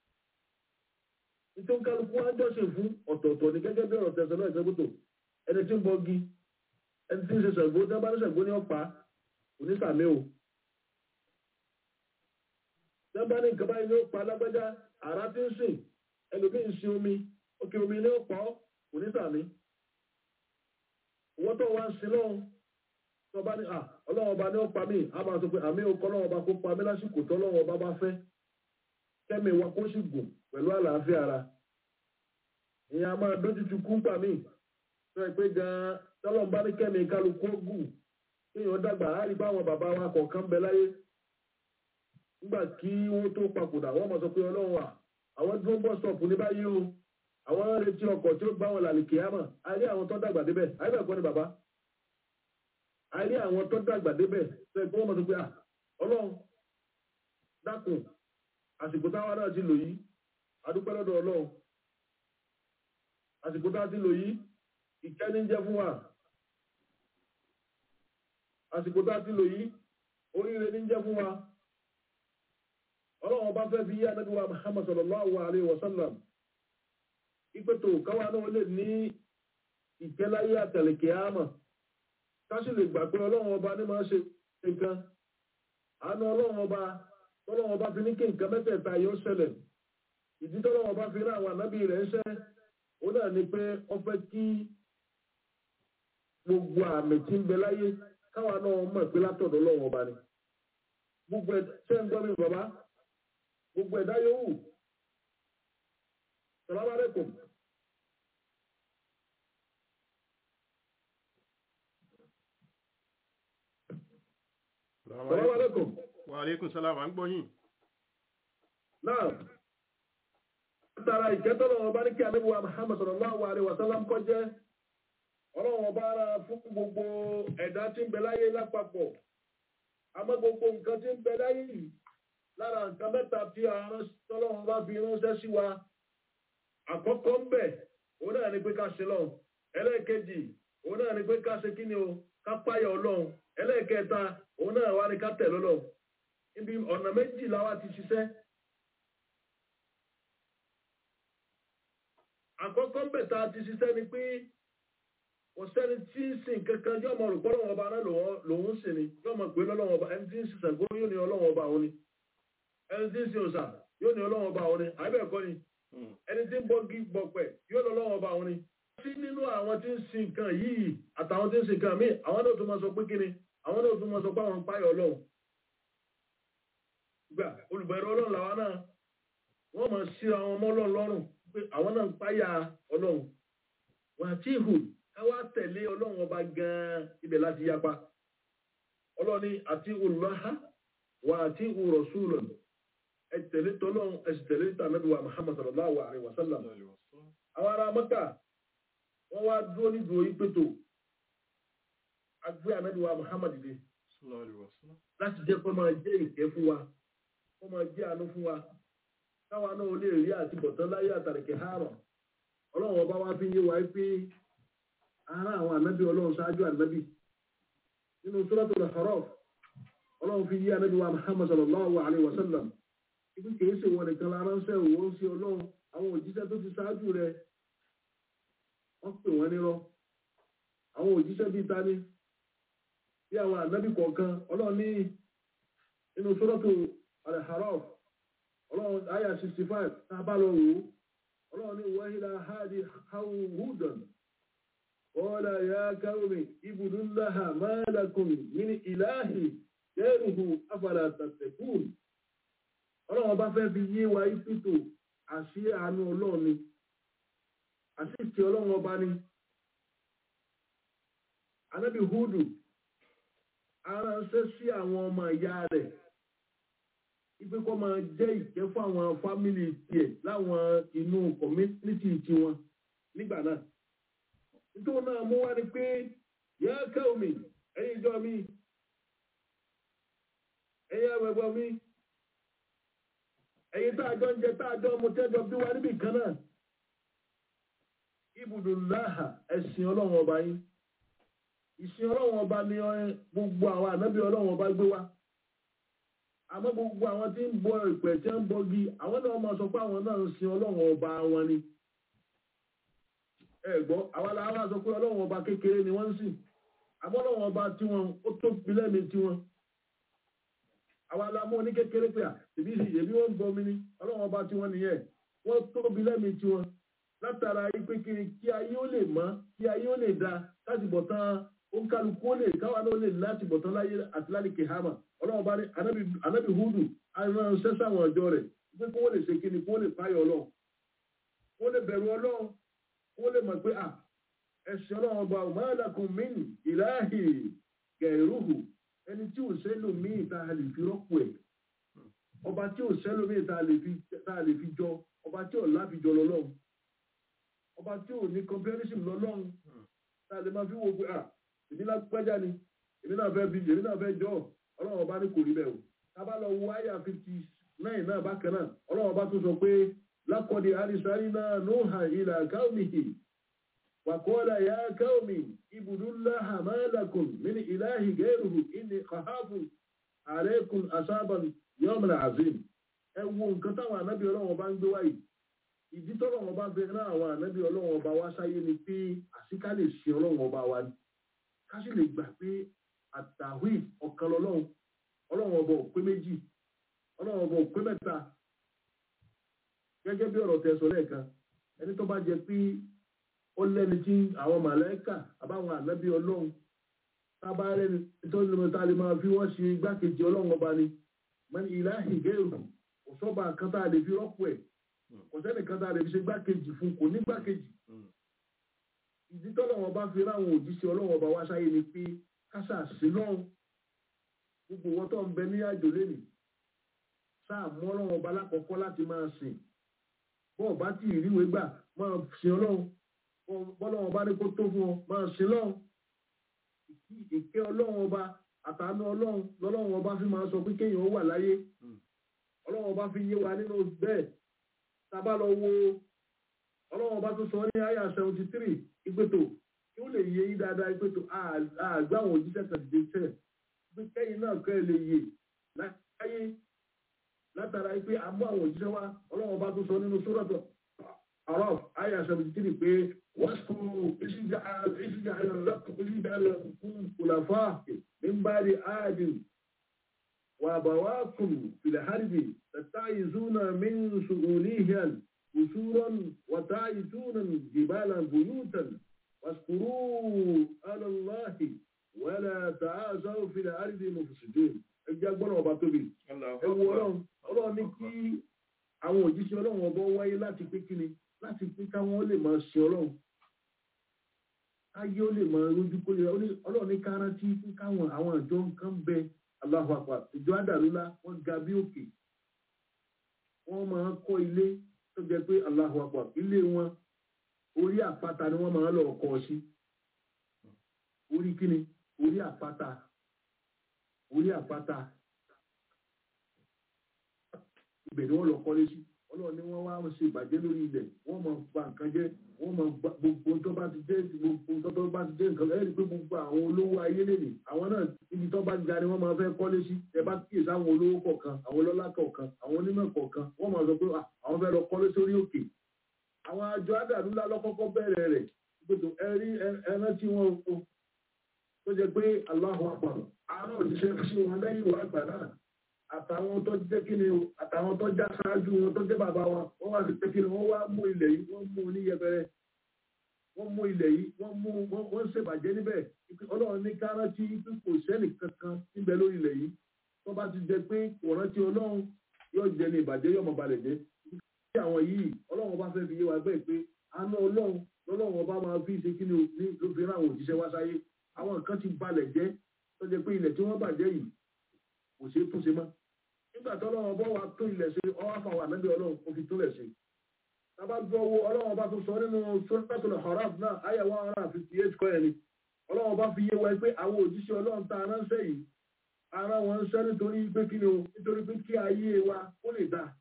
nítorí kálukú wá jọ́sìn fún ọ̀tọ̀ọ̀tọ̀ ní gẹ́gẹ́ bí ọ̀rọ̀ tẹ̀sán náà ìṣẹ́gbótò ẹni tí ń bọgi ẹni tí ń ṣe ṣàgbó tí wọ́n bá ní ṣàgbó ní ọ̀pá onísàmì o tí wọ́n bá ní nǹkan báyìí ní ọ̀pá alágbájá àrá tí ń sìn ẹlòmíì ń sin omi òkè omi ní ọ̀pá onísàmì owó tó wá ń sin lọ́hùn tó bá ní à ọlọ́wọ́ ọba ní ó pa mí a máa sọ pé àmì òkọ́ ọlọ́wọ́ ọba kó pa mí lásìkò tó ọlọ́wọ́ ọba bá fẹ́ kẹ́mi wa kó sì gùn pẹ̀lú àlàáfíà ara ìyẹn a máa dójútu kú pa mí tó ẹ pé gan-an tọ́lọ́n bá ní kẹ́mi kálukú gùn kéèyàn dàgbà á rí báwọn bàbá wa kọ̀ọ̀kan bẹ láyé nígbà kí wọ́n tó papòdà wọ́n máa sọ pé ọlọ́run wà àwọn dúró bọ́ stọ̀pù ní báyìí o àwọn retí ọkọ̀ tí ó gbá wọn làlìkè àmà a rí àwọn tó dàgbà débẹ̀ àyè bẹ́ẹ̀ kọ́ ni bàbá a rí àwọn tó dàgbà débẹ̀ tó ẹ pé wọ́n máa sọ pé à ọlọ́run dákun àsìkò táwa náà ti lò yìí adúpẹ́ lọ́dọ̀ ọlọ́run àsìkò táwa ti lò yìí ìkẹ́ni jẹ́ fún wa àsìkò táwa ti lò yìí oríire ní jẹ́ fún wa ọlọ́run bá fẹ́ fi yí Ànábì wa Muhammad sallallahu alayhi wa sallam ìpètò káwa náà lè ní ìkẹ́láyé àtẹ̀lẹ̀kẹ́ àmà káṣí lè gbà pé ọlọ́run ọba ní máa ṣe nǹkan àánú ọlọ́run ọba tọ́lọ́run ọba fi ní kí nǹkan mẹ́tẹ̀ẹ̀ta yóò ṣẹlẹ̀ ìdí tọ́lọ́run ọba fi ní àwọn ànábì rẹ̀ ń ṣẹ́ ó náà ni pé wọ́n fẹ́ kí gbogbo àmì tí ń bẹ láyé káwa náà mọ̀ pé látọ̀dọ̀ ọlọ́run ọba ni gbogbo ẹ̀ ṣẹ́ ń gbọ́ mi bàbá gbogbo ẹ̀dá yòówù salamu alaikum salamu alaikum wa alaikum salam à ń gbọ́ yín náà tara ìkẹ́tọ́lọ̀ ọba ní kí Ànábì wa Muhammad sallallahu alaihi wa sallam kọ́ jẹ́ ọlọ́run ọba ara fún gbogbo ẹ̀dá tí ń bẹ láyé lápapọ̀ àmọ́ gbogbo nǹkan tí ń bẹ láyé yìí lára nǹkan mẹ́ta tí ọlọ́run bá fi ránṣẹ́ sí wa àkọ́kọ́ ń bẹ̀ òun náà ni pé ká ṣe lọ́hùn ẹlẹ́ẹ̀kejì òun náà ni pé ká ṣe kí ni o ká páyà ọlọ́run ẹlẹ́ẹ̀kẹta òun náà wá ní ká tẹ̀ lọ́lọ́run ibi ọ̀nà méjì láwa ti ṣiṣẹ́ àkọ́kọ́ ń bẹ̀ tá a ti ṣiṣẹ́ ni pé kò sẹ́ni tí ń sin kankan yóò mọ̀ rò pé ọlọ́run ọba náà lòun sì ni yóò mọ̀ pé lọ́lọ́run ọba ẹni tí ń sin Ṣàngó yóò ní ọlọ́run ọba òun ni ẹni tí ń sin òòṣà yóò ní ọlọ́run ọba òun ni àbẹ́ẹ̀kọ́ ni ẹni tí ń bọ́gi bọ̀pẹ̀ yóò lọ lọ́wọ́ ọba òun ni. sí nínú àwọn tí ń sin nǹkan yìí àtàwọn tí ń sin nǹkan míì àwọn náà tún máa sọ pé kíni àwọn náà tún máa sọ pé àwọn ń páyọ̀ ọlọ́run. gbà olùbẹ̀rù ọlọ́run làwọn náà wọ́n máa ṣí àwọn ọmọ ọlọ́run lọ́rùn pé àwọn náà ń páyà ọlọ́run. wà á tí hù káwá tẹ̀lé ọlọ́run ọba gan-an ibẹ̀ láti yapa. ọlọ́run ni àti olùlọ́hà wà á tí hù rọ̀ṣúlọ̀ ẹ̀tẹ̀lé tọ́lọ́run ẹ̀sìtẹ̀lé tànàbí wa Muhammad sallallahu alaihi wa sallam àwọn ará Mẹ́kà wọ́n wá dúró ní dúró ìpètò agbé ànábì wa Muhammad dé láti jẹ́ kó máa jẹ́ ìkẹ́ fún wa kó máa jẹ́ àánú fún wa káwa náà lè rí àti bọ̀tán láyé àtàrẹ̀kẹ́ àárọ̀ ọlọ́run ọba wa fi yé wa pé ara àwọn ànábì ọlọ́run ṣáájú ànábì nínú Suratul A'raf ọlọ́run fi yé ànábì wa Muhammad sallallahu alaihi wa sallam ibi kìí ṣe wọn nìkan lára ń sẹ́ òwò ń ṣe ọlọ́run àwọn òjíṣẹ́ tó ti ṣáájú rẹ̀ wọ́n pè wọ́n nírọ́ àwọn òjíṣẹ́ bíi tani bí àwọn ànábì kọ̀ọ̀kan ọlọ́run ní inú Suratul A'raf ọlọ́run àyà sixty five tá a bá lọ wò ó ọlọ́run ní wa ila hadi Hudan qala ya qaumi ibudullaha ma lakum min ilahi ghayruhu afala tattaqun ọlọ́run bá fẹ́ fi yé wa ìpìtò àṣì àánú ọlọ́run ni àṣìṣe ọlọ́run ọba ni ànábì Húdù aránṣẹ́ sí àwọn ọmọ ìyá rẹ̀ ipe kó máa jẹ́ ìkẹ́ fún àwọn fámìlì tiẹ̀ láwọn inú kọ̀mínítì tiwọn nígbà náà nítorí náà mú wá ní pé yá qaumi ẹ̀yin ìjọ mi ẹ̀yin ẹ̀wẹ̀gbọ́n mi ẹ̀yin tá a jọ ń jẹ tá a jọ mu tẹ́jọ bí wa níbì kan náà ibudullaha ẹ̀sìn ọlọ́run ọba yín ìsìn ọlọ́run ọba ni gbogbo àwọn ànábì ọlọ́run ọba gbé wá àmọ́ gbogbo àwọn tí ń bọ ìpẹ̀ tí ń bọgi àwọn náà máa sọ pé àwọn náà ń sin ọlọ́run ọba wọn ni ẹ gbọ́ àwọn làwọn sọ pé ọlọ́run ọba kékeré ni wọ́n ń sìn àmọ́ ọlọ́run ọba tiwọn ó tó pilẹ̀ mi tiwọn àwọn alámọ́ ní kékeré pé à ìbí ìbí wọ́n ń bọ mi ni ọlọ́run ọba tiwọn nìyẹn wọ́n tóbi lẹ́mi tiwọn látara pé kí ayé ó lè mọ́ kí ayé ó lè da láti bọ̀ tán ó ń kálukú ó lè káwa náà ó lè láti bọ̀ tán láyé àti láti kehama ọlọ́run bá ní anábì Húdù àwọn ṣẹ́ṣẹ́ àwọn ọjọ́ rẹ̀ pé kó wọ́n lè ṣe kíni kó wọ́n lè páyọ̀ ọlọ́run kó wọ́n lè bẹ̀rù ọlọ́run kó wọ́n lè mọ̀ pé à ẹ̀sìn ọlọ́run ọba ma lakum min ilahi ghayruhu ẹni tí ò sẹ́lò míì tá a lè fi rọ́pò ẹ̀ ọba tí ò sẹ́lò míì tá a lè fi jọ ọba tí ò láfijọ lọ́lọ́run ọba tí ò ní comparison lọ́lọ́run tá a lè máa fi wo pé à èmi náà gbájá ni èmi náà fẹ́ bí èmi náà fẹ́ jọ ọlọ́run ọba ní kò rí bẹ́ẹ̀ o tábà lọ wo àyà fifty nine náà bákan náà ọlọ́run ọba tún sọ pé laqad arsalna Nuhan ila qaumihi wa qala ya qaumi ibudullaha ma lakum min ilahin ghayruhu inni khafu alaykum asaban yawmin azim ẹ wo nǹkan táwọn ànábì ọlọ́run ọba ń gbé wáyìí ìdí tọ́lọ́run ọba fẹ́ rán àwọn ànábì ọlọ́run ọba wá sáyé ni pé àsìká lè ṣe ọlọ́run ọba wa ni ká sì lè gbà pé àtàwí ọ̀kan lọ́lọ́run ọlọ́run ọba ò pé méjì ọlọ́run ọba ò pé mẹ́ta gẹ́gẹ́ bí ọ̀rọ̀ tẹ́ sọ lẹ́ẹ̀kan ẹni tó bá jẹ pé ó lẹ́ni tí àwọn màláíkà àbáwọn ànábì ọlọ́run tábà rẹ́ni tó lè mọ́ta lè máa fi wọ́n ṣe igbákejì ọlọ́run ọba ni man ilahi ghayruhu kò sọ́ba kan tá a lè fi rọ́pò ẹ̀ kò sẹ́ni kan tá a lè fi ṣe igbákejì fún kò ní igbákejì ìdí tọ́lọ́run ọba fi ráwọn òjíṣẹ́ ọlọ́run ọba wá sáyé ni pé kásà sí náà gbogbo wọn tó ń bẹ ní àjò lénìí sáà mú ọlọ́run ọba lákọ̀ọ́kọ́ láti máa sìn bọ́ọ̀ bá tí ìríwé gbà máa sin ọlọ́run bọ́lọ́run ọba ní kó tó fún ọ máa sin lọ́run ìkẹ́ ọlọ́run ọba àtàánú ọlọ́run lọ́lọ́run ọba fi máa sọ pé kéèyàn ó wà láyé ọlọ́run ọba fi yé wa nínú bẹ́ẹ̀ tábà lọ wo ọlọ́run ọba tó sọ ní àyà seventy three ìgbètò kí ó lè yé yí dáadáa ìgbètò àgbà àwọn òjíṣẹ́ tàbí tẹ̀ pé kẹ́yìn náà kẹ́ ẹ lè yé láyé látara pé àbọ̀ àwọn òjíṣẹ́ wa ọlọ́run ọba tó sọ nínú Suratul A'raf àyà seventy three pé wọ́n sọ ìṣìjà ìṣìjà ìṣìjà ìkùlàfà nígbàdí áàdìn wà bàwákùn fìlàhárìbì tàtàìzúnà min sùhùlìhàn قصورا وتعيثون جبالا بيوتا واذكروا على الله ولا تعاثوا في الارض مفسدين ẹjẹ gbọ́nà ọba tóbi ẹwọ ọlọ́run ọlọ́run ní kí àwọn òjíṣẹ́ ọlọ́run ọba wáyé láti pé kíni láti pé káwọn lè máa ṣe ọlọ́run ayé ó lè máa rójú kó lè ọlọ́run ní kárántí fún káwọn àwọn ìjọ nǹkan bẹ Allahu Akbar ìjọ àdàlúlá wọ́n ga bí òkè wọ́n máa kọ́ ilé tó jẹ́ pé Allahu Akbar ilé wọn orí àpáta ni wọ́n máa ń lọ kọ́ sí orí kíni orí àpáta orí àpáta ibẹ̀ ni wọ́n lọ kọ́lé sí ọlọ́run ni wọ́n wá ṣe ìbàjẹ́ lórí ilẹ̀ wọ́n máa ba nǹkan jẹ́ wọ́n máa ba gbogbo tó bá ti jẹ́ gbogbo tó bá ti jẹ́ nǹkan ẹ̀rí pé gbogbo àwọn olówó ayé lèlè àwọn náà ibi tó bá ga ni wọ́n máa fẹ́ kọ́lé sí ẹ bá kíyè sáwọn olówó kọ̀ọ̀kan àwọn ọlọ́lá kọ̀ọ̀kan àwọn onímọ̀ kọ̀ọ̀kan wọ́n máa sọ pé àwọn fẹ́ lọ kọ́lé sórí òkè àwọn àjọ àdàlú ńlá lọ́kọ́kọ́ bẹ̀rẹ̀ rẹ̀ gbogbo ẹ̀rí ẹran tí wọ́n kó tó jẹ́ pé Allahu Akbar àwọn òṣìṣẹ́ sí wọn lẹ́yìn ìwà àgbà náà àtàwọn tó jẹ́ kí ni àtàwọn tó já sáájú wọn tó jẹ́ bàbá wa wọ́n wá sí pé kí ni wọ́n wá mú ilẹ̀ yìí wọ́n mú ní yẹpẹrẹ wọ́n mú ilẹ̀ yìí wọ́n mú wọ́n ṣèbàjẹ́ níbẹ̀ ọlọ́run ní kárántí pé kò sẹ́nì kankan níbẹ̀ lórí ilẹ̀ yìí tó bá ti jẹ́ pé kò rántí ọlọ́run yóò jẹ́ ní ìbàjẹ́ yóò mọ̀ balẹ̀ jẹ́ kí àwọn yìí ọlọ́run bá fẹ́ fi yé wa bẹ́ẹ̀ pé àánú ọlọ́run lọ́lọ́run ọba máa fi ṣe kí ni ló fi rán àwọn òjíṣẹ́ wá sáyé àwọn nǹkan ti balẹ̀ jẹ́ tó jẹ́ pé ilẹ̀ tí wọ́n bàjẹ́ yìí kò ṣeé túnṣe mọ́ nígbà tó ọlọ́run ọba wa tún ilẹ̀ ṣe ọwọ́ àfàwà nábì ọlọ́run kò fi túnlẹ̀ ṣe tábà gbọ́ owó ọlọ́run ọba tó sọ nínú Suratul A'raf náà ayé one hundred and fifty eight kọ́ ẹ̀ ni ọlọ́run ọba fi yé wa pé àwọn òjíṣẹ́ ọlọ́run tá a ránṣẹ́ yìí ara wọn ń ṣẹ́ nítorí pé kí ni o nítorí pé kí ayé wa ó lè dáa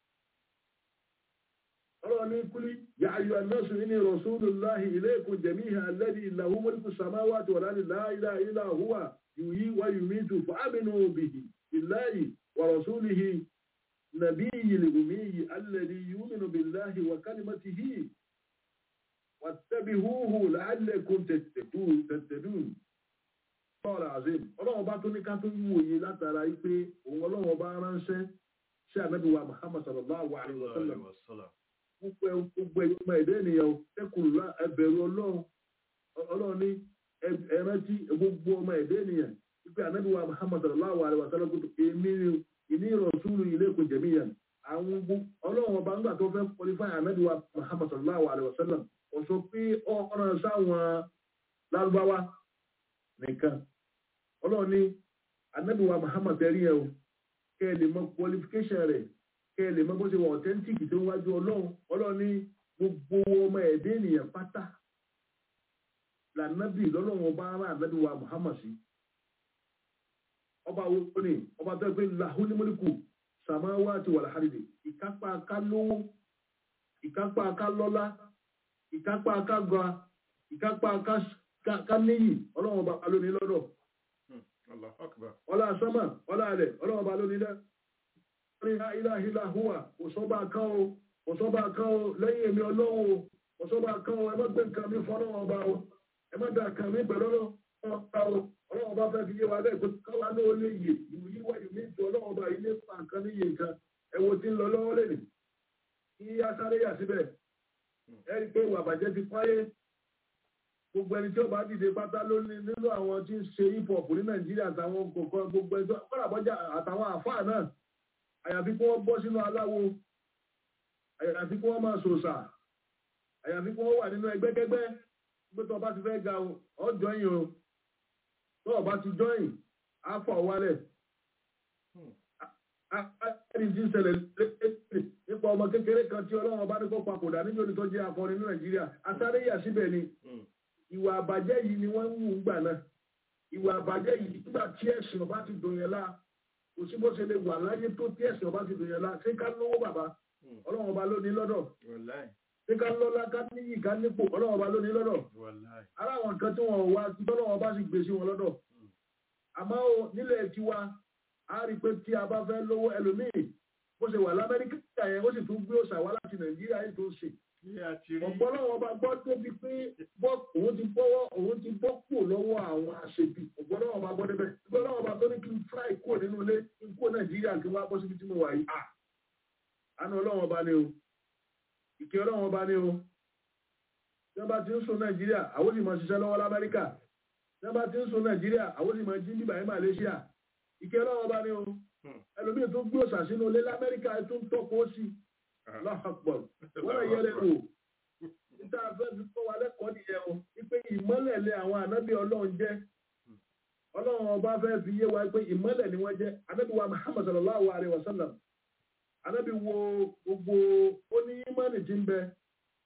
ọlọ́run ní kúlí ya ayyuhan nasu inni rasulullahi ilaykum jami'an alladhi lahu mulku samawati wal ardi la ilaha illa huwa yuhyi wa yumitu fa'aminu bihi billahi wa rasulihi nabiyyil ummi alladhi yu'minu billahi wa kalimatihi wattabi'uhu la'allakum tahtadun ọlọ́run azim ọlọ́run bá tó ní ká tó wòye látara yìí pé òun ọlọ́run bá ránṣẹ́ sí ànábì wa Muhammad sallallahu alaihi wa sallam gbogbo ẹgbẹ́ ẹ̀dẹ́ ènìyàn ẹkùnlá ẹbẹ̀rù ọlọ́run ọlọ́run ní ẹrántí gbogbo ọmọ ẹ̀dẹ́ ènìyàn wípé ànábì wa Muhammad sallallahu alaihi wa sallam èmi ìní rasulu ilaykum jami'an àwọn ọlọ́run ọba ńgbà tó fẹ́ qualify ànábì wa Muhammad sallallahu alaihi wa sallam ọ̀sọ̀ pé ọ̀ràn sáwọn lárúbáwá nìkan ọlọ́run ní ànábì wa Muhammad tẹ́rí ẹ̀ o kẹ́ ẹ lè mọ qualification rẹ̀ kẹ́ ẹ lè mọ bó ṣe wọ authentic tó ń wájú ọlọ́run ọlọ́run ní gbogbo ọmọ ẹ̀dẹ́ ènìyàn pátá lànàbì lọ́lọ́run ọba ara ànábì wa Muhammad sí ọba wo ni ọba tó ń pè lahul mulku samawati wal ardi ìkápá ká lówó ìkápá ká lọ́lá ìkápá ká ga ìkápá ká níyì ọlọ́run ọba lónìí lọ́dọ̀ ọlá sọ́mà ọlá rẹ̀ ọlọ́run ọba lónìí lẹ́ la ilaha illa huwa òṣọ́bà kan o òṣọ́bà kan o lẹ́yìn èmi ọlọ́run o òṣọ́bà kan o ẹ má gbé nǹkan mi fọ́nà ọba o ẹ má dà kan mi pẹ̀lú ọba o ọlọ́run ọba fẹ́ fi yé wa bẹ́ẹ̀ pé káwa náà lè yè ìwò yíwá ìwé ìtò ọlọ́run ọba ilé fa nǹkan níye nǹkan ẹ̀wò tí ń lọ lọ́wọ́ lẹ́nu kí á sáré yà síbẹ̀ ẹ rí i pé ìwà àbàjẹ́ ti páyé gbogbo ẹni tí ó bá dìde pátá lónìí nínú àwọn tí ń ṣe hip hop ní Nàìjíríà àtàwọn kọ̀ọ̀kan gbogbo ẹjọ́ kọ́làbọ́jà àtàwọn àfáà náà àyàfi kí wọ́n bọ́ sínú aláwo àyàfi kí wọ́n máa ṣòṣà àyàfi kí wọ́n wà nínú ẹgbẹ́kẹ́gbẹ́ pé tó bá ti fẹ́ ga ọ jọyìn o tó bá ti jọyìn á fọ̀ wálẹ̀ ẹni tí ń ṣẹlẹ̀ nípa ọmọ kékeré kan tí Ọlọ́run bá ní kó papòdà níbi òní tó jẹ́ akọrin ní Nàìjíríà asáré yà síbẹ̀ ni ìwà àbàjẹ́ yìí ni wọ́n ń wù ú gbà náà ìwà àbàjẹ́ yìí nígbà tí ẹ̀sìn ọba ti dùn yẹn lá kò sí bó ṣe lè wà láyé tó tí ẹ̀sìn ọba ti dùn yẹn lá ṣé ká lówó bàbá Ọlọ́run ọba ló ní lọ́dọ̀ ṣé ká lọ́lá ká níyì ká nípò Ọlọ́run ọba ló ní lọ́dọ̀ ara àwọn nǹkan tí wọ́n wá tí Ọlọ́run ọba sì gbé sí wọn lọ́dọ̀ àmọ́ nílẹ̀ tiwa a rí pé tí a bá fẹ́ lówó ẹlòmíì bó ṣe wà l'Amẹ́ríkà yẹn ó sì tún gbé òṣà wá láti Nàìjíríà yìí tó ṣe ọ̀pọ̀lọpọ̀ ọba gbọ́ débi pé òun ti bọ́wọ́ òun ti bọ́ kúrò lọ́wọ́ àwọn àṣebí ọ̀pọ̀lọpọ̀ ọba gbọ́ débẹ̀ ọ̀pọ̀lọpọ̀ ọba tó ní kí n fly kúrò nínú ilé kí n kó Nàìjíríà kí n wá bọ́ síbi tí mo wà yìí àánú Ọlọ́run ọba ni o ìkẹ́ Ọlọ́run ọba ni o tí wọ́n bá ti ń sùn Nàìjíríà àwọn sì máa ṣiṣẹ́ lọ́wọ́ l'Amẹ́ríkà tí wọ́n bá ti ń sùn Nàìjíríà àwọn sì máa jí níbà ní Malaysia ìkẹ́ Ọlọ́run ọba ni o ẹlòmíì tó gbé òṣà sínú ilé l'Amẹ́ríkà tó ń tọ́kọ̀ sí lọ́hàpọ̀ wọ́n rẹ̀ yẹlẹ̀ o níta fẹ́ fi kọ́ wa lẹ́kọ̀ọ́ nìyẹn o wípé ìmọ́lẹ̀ lé àwọn ànábì Ọlọ́run jẹ́ Ọlọ́run ọba fẹ́ fi yé wa pé ìmọ́lẹ̀ ni wọ́n jẹ́ ànábì wa Muhammad sallallahu alaihi wa sallam ànábì wo gbogbo ó ní ìmánì tí ń bẹ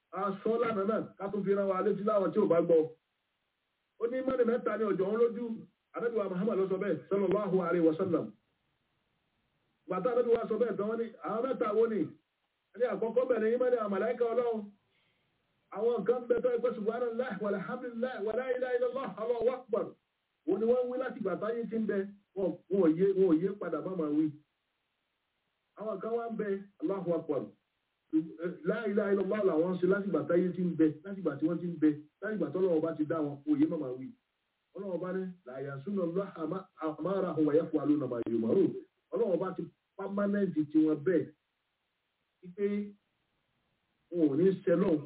aṣọ lánàá náà ká tún fi ran wa létí láwọn tí ò bá gbọ́ ó ní mọ́ni mẹ́ta ní ọjọ́ òun lójú Ànábì wa Muhammad ló sọ bẹ́ẹ̀ sallallahu alaihi wasallam bàtà Ànábì wa sọ bẹ́ẹ̀ tán wọ́n ní àwọn mẹ́ta wo ni ẹni àkọ́kọ́ bẹ̀rẹ̀ yí mọ́ni àwọn màláíkà Ọlọ́run àwọn nǹkan bẹ̀tọ́ ẹgbẹ́ subhanallah walhamdulillah wala ilaha illallah Allahu akbar òun ni wọ́n wí láti gbàtà yìí ti ń bẹ wọn ò yé padà má máa wí àwọn kan wá ń bẹ Allahu akbar la ilaha illallah làwọn ṣe láti gbàtà yìí ti ń bẹ láti gbà tí wọ́n ti ń bẹ láti gbà tọ́lọ́wọ́ bá ti dá wọn òye má máa wí ọlọ́wọ́ bá ní la ya'sunallah amarahum wa yaf'aluna ma yu'marun ọlọ́wọ́ bá ti pámánẹ́ǹtì tí wọ́n bẹ́ẹ̀ wípé wọn ò ní ṣẹlọ́ọ̀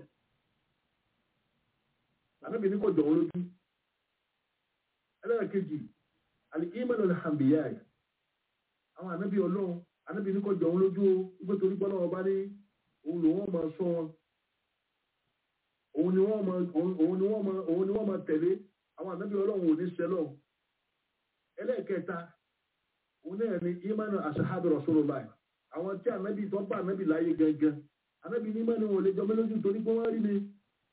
Ànábì ní kò jọ wọn lójú ẹlẹ́ẹ̀kejì al-imanu al-anbiya àwọn ànábì Ọlọ́run Ànábì ní kò jọ wọn lójú wípé torí pé Ọlọ́run bá ní òun ló wọ́n máa sọ wọn òun ni wọ́n máa òun ni wọ́n máa òun ni wọ́n máa tẹ̀lé àwọn ànábì Ọlọ́run ò ní ṣẹlọ̀ ẹlẹ́ẹ̀kẹta òun náà ní imanu ashabi rasulullah àwọn tí ànábì tó bá ànábì láyé gangan ànábì ní imanu wọn lè jọ mí lójú torí pé wọ́n rí ni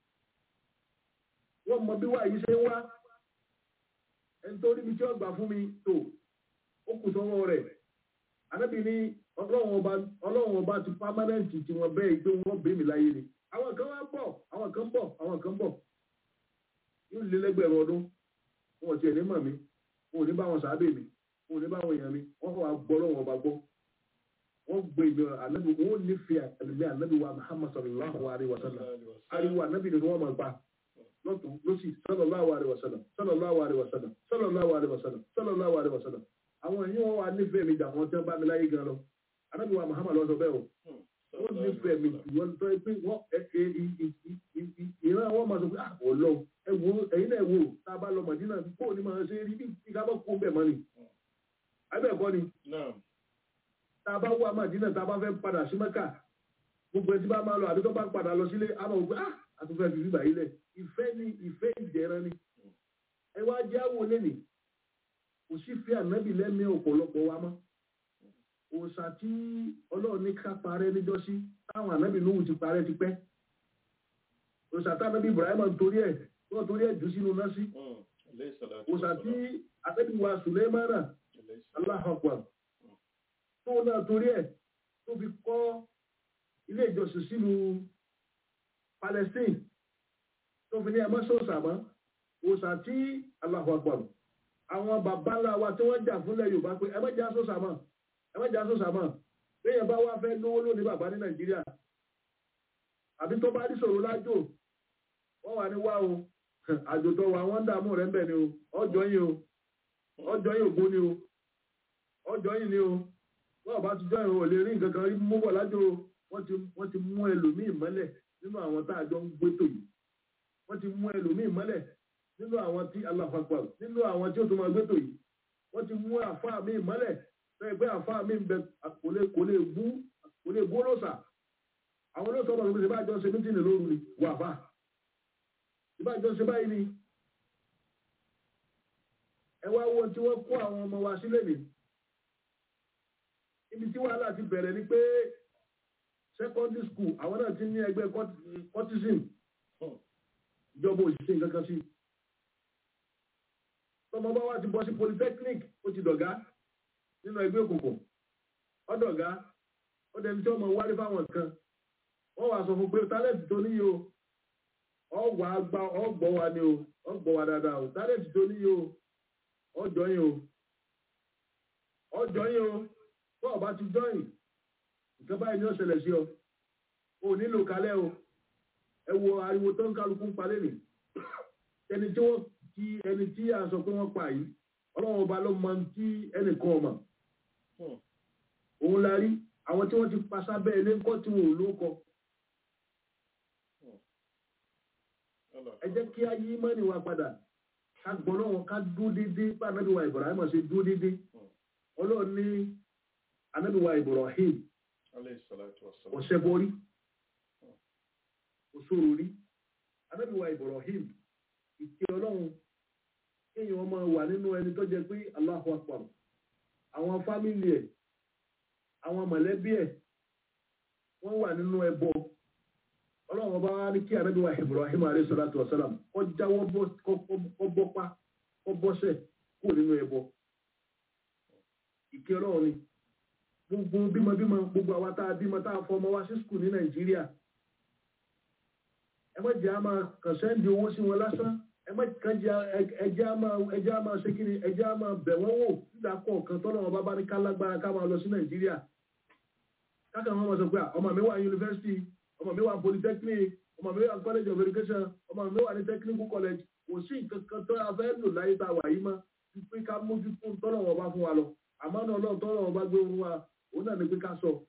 wọ́n mọ bí wà yìí ṣe ń wá ẹni tó rí mi tí ó gbà fún mi tó ó kù sọ́wọ́ rẹ̀ Ànábì ní ọlọ́run ọba ti pámánẹ́ǹtì tí wọ́n bẹ́ẹ̀ pé wọ́n bẹ́ mi láyé ni àwọn kan wá bọ̀ àwọn kan bọ̀ àwọn kan bọ̀ yóò lé lẹ́gbẹ̀rún ọdún wọn ò tiẹ̀ ní mọ̀ mi wọn ò ní bá wọn sàábẹ̀ mi wọn ò ní bá wọn èèyàn mi wọ́n kọ́ wa gbọ́ lọ́wọ́ ọba gbọ́ wọ́n gbé ìgbẹ́ Ànábì wọn nífẹ̀ẹ́ àlùmí Ànábì wa Muhammad sallallahu alaihi wasallam ariwo Ànábì ni wọ́n máa gbà lọ́tún lọ́sí sallallahu alaihi wasallam sallallahu alaihi wasallam sallallahu alaihi wasallam sallallahu alaihi wasallam àwọn èyí wọ́n wà nífẹ̀ẹ́ mi jà wọ́n tẹ́ bá mi láyé gan lọ Ànábì wa Muhammad ló sọ bẹ́ẹ̀ o wọ́n nífẹ̀ẹ́ mi jù wọ́n tọ́ pé wọ́n ìran wọn máa sọ pé ọlọ́ ẹ̀wò ẹ̀yin náà wò tá a bá lọ Mádínà kó ní máa ṣe rí bí ká bá kó bẹ̀ mọ́ ni abẹ́ẹ̀kọ́ ni tá a bá wà Mádínà tá a bá fẹ́ padà sí Mẹ́kà gbogbo ẹtí bá máa lọ àdúgbò bá padà lọ sílé a máa wò pé ah àtúfẹ́ fi bíbà yìí lẹ̀ ìfẹ́ ni ìfẹ́ ìjẹran ni ẹ wá jẹ́ àwọn lẹ́nì kò sí fi ànábì lẹ́mí ọ̀pọ̀lọpọ̀ wa mọ́ òòṣà tí Ọlọ́run ní ká parẹ́ níjọ́sí táwọn ànábì Núhù ti parẹ́ ti pẹ́ òòṣà tí ànábì Ibrahim torí ẹ̀ wọ́n torí ẹ̀ jù sínú náà sí òòṣà tí ànábì wa Sùlẹ́mánà Allahu Akbar tó náà torí ẹ̀ tó fi kọ́ ilé ìjọsìn sínú Palestine tó fi ní ẹmọ́ sọ́ọ̀sà mọ́ òòṣà tí Allahu Akbar àwọn bàbá ńlá wa tí wọ́n jà fúnlẹ̀ Yorùbá pé ẹmọ́ jà sọ́ọ̀sà mọ́ ẹmọ́ jà sọ́ọ̀sà mọ́ bẹ́ẹ̀ bá wá fẹ́ lówó lónìí bàbá ní Nàìjíríà àbí tó bá rí sọ̀rọ̀ lájò wọ́n wà ní wá o àjò tó wà wọ́n dààmú rẹ̀ ń bẹ̀ ni o ọjọ́ yìí o ọjọ́ yìí ògbó ni o ọjọ́ yìí ni o wọ́n bá ti jọ́ ìrìn ò lè rí nǹkan kan rí mú bọ̀ lájò wọ́n ti mú ẹlòmíì mọ́lẹ̀ nínú àwọn tá a jọ ń gbé tò yìí wọ́n ti mú ẹlòmíì mọ́lẹ̀ nínú àwọn tí Allahu Akbar nínú àwọn tí ó tó máa gbé tò yìí wọ́n ti mú àfáà míì mọ́lẹ̀ lẹ́yìn pé àfáà míì ń bẹ kò lè kò lè bú kò lè bú olóòṣà àwọn olóòṣà ọmọ ìgbésẹ̀ bá jọ ṣe mítìnì lóru ni wà fà ìbájọ ṣe báyìí ni ẹ wá wo tí wọ́n kó àwọn ọmọ wa sílẹ̀ ní ibi tí wàhálà ti bẹ̀rẹ̀ ni pé secondary school àwọn náà ti ní ẹgbẹ́ cortisone ìjọba òṣìṣẹ́ nǹkan kan sí tọmọ bá wá ti bọ́ sí polytechnic ó ti dọ̀gá nínú ẹgbẹ́ òkùnkùn ọdọ̀gá ó dẹni tí ọmọ wárí fáwọn kan wọ́n wá sọ fún pé tálẹ́ǹtì tó níyì o ọgbà àgbà ọgbọ̀ wa ni o ọgbọ̀ wa dáadáa o tálẹ́ǹtì tó níyì o ọjọ́ yìí o ọjọ́ yìí o tó ọba ti jọyìn nǹkan báyìí ni ó ṣẹlẹ̀ sí ọ o nílò kalẹ̀ o ẹ wo ariwo tó ń kálukú ń palẹ̀ nì ẹni tí wọ́n ti ẹni tí a sọ pé wọ́n pa yìí ọlọ́run ọba ló mọ tí ẹnìkan ọmọ òun la rí àwọn tí wọ́n ti pa sábẹ́ ilé ńkọ́ tí wọn ò lóko ẹ jẹ́ kí á yí mọ́ni wa padà ká gbọ́ lọ́wọ́ ká dúró déédéé bá anábì wa Ibrahim ṣe dúró déédéé ọlọ́run ní anábì wa Ibrahim ọ̀sẹ̀ borí òṣòro rí anábì wa Ibrahim ìkẹ́ ọlọ́run kéèyàn máa wà nínú ẹni tó jẹ́ pé Allahu Akbar àwọn fámìlì ẹ̀ àwọn mọ̀lẹ́bí ẹ̀ wọ́n wà nínú ẹbọ ọlọ́run bá ní kí ànábì wa Ibrahim alayhi salatu wa salam kó jáwọ́ bọ́pá kó bọ́sẹ̀ kúrò nínú ẹbọ ìkẹ́ ọlọ́run ni gbogbo bímọ bímọ gbogbo àwa tá a bímọ tá a fọmọ wá sí skul ní Nàìjíríà ẹ má jẹ́ a máa kàn sẹ́ndì owó sí wọn lásán ẹ má kàn jẹ́ ẹjẹ́ a máa ẹjẹ́ a máa ṣe kí ni ẹjẹ́ a máa bẹ̀ wọ́n wò nígbà kọ̀ọ̀kan tọ́lọ́ wọn bá bá ní ká lágbára ká máa lọ sí Nàìjíríà kákan wọn máa sọ pé ọmọ mi wà yunifásitì ọmọ mi wà polytechnic ọmọ mi wà college of education ọmọ mi wà ní technical college kò sí nǹkan kan tó a fẹ́ lò láyé tá a wà yìí mọ́ pé ká mójú fún tọ́lọ́ wọn bá fún wa lọ àmọ́ náà ọlọ́run tọ́lọ́ wọn bá gbé fún wa òun náà ní pé ká sọ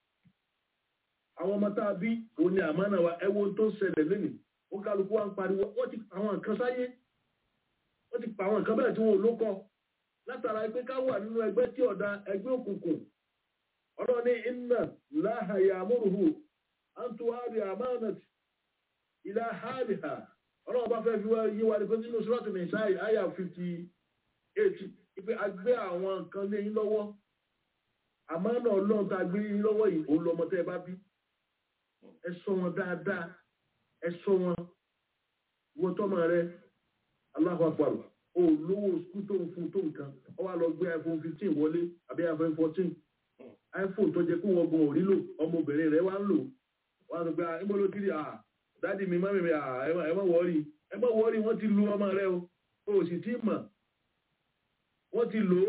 àwọn ọmọ tá a bí òun ni àmọ́ náà wa ẹwọ tó ṣẹlẹ̀ lónìí ó kálukú wa ń pariwo wọ́n ti pa àwọn nǹkan sáyé wọ́n ti pa àwọn nǹkan bẹ́ẹ̀ tí wọn ò lókọ látara pé ká wà nínú ẹgbẹ́ tí ọ̀dà ẹgbẹ́ òkùnkùn ọlọ́run ní inna Allaha ya'muruhu an tu'addi al-amanati ila ahliha ọlọ́run bá fẹ́ fi wá yé wa ní pé nínú Suratul Nisa àyà fifty eight ipe agbé àwọn nǹkan lé yín lọ́wọ́ àmọ́ náà ọlọ́run tá a gbé yín lọ́wọ́ yìí òun lọ́mọ tẹ́ ẹ bá bí ẹ ṣọ́ wọn dáadáa ẹ ṣọ́ wọn wọ́n tọ́mọ rẹ Allahu Akbar o lówó skul tó ń fún tó nǹkan ọ wá lọ gbé iPhone fifteen wọlé àbí iPhone fourteen iPhone tó jẹ́ kó wọ́n gan òrí lò ọmọbìnrin rẹ̀ wá ń lò wọ́n á sọ pé ẹ mọ́ ló kiri à dáàdi mi mọ́mí mi à ẹ má wọ́ọ̀rì ẹ má wọ́ọ̀rì wọ́n ti lu ọmọ rẹ o o sì tí mọ̀ wọ́n ti lò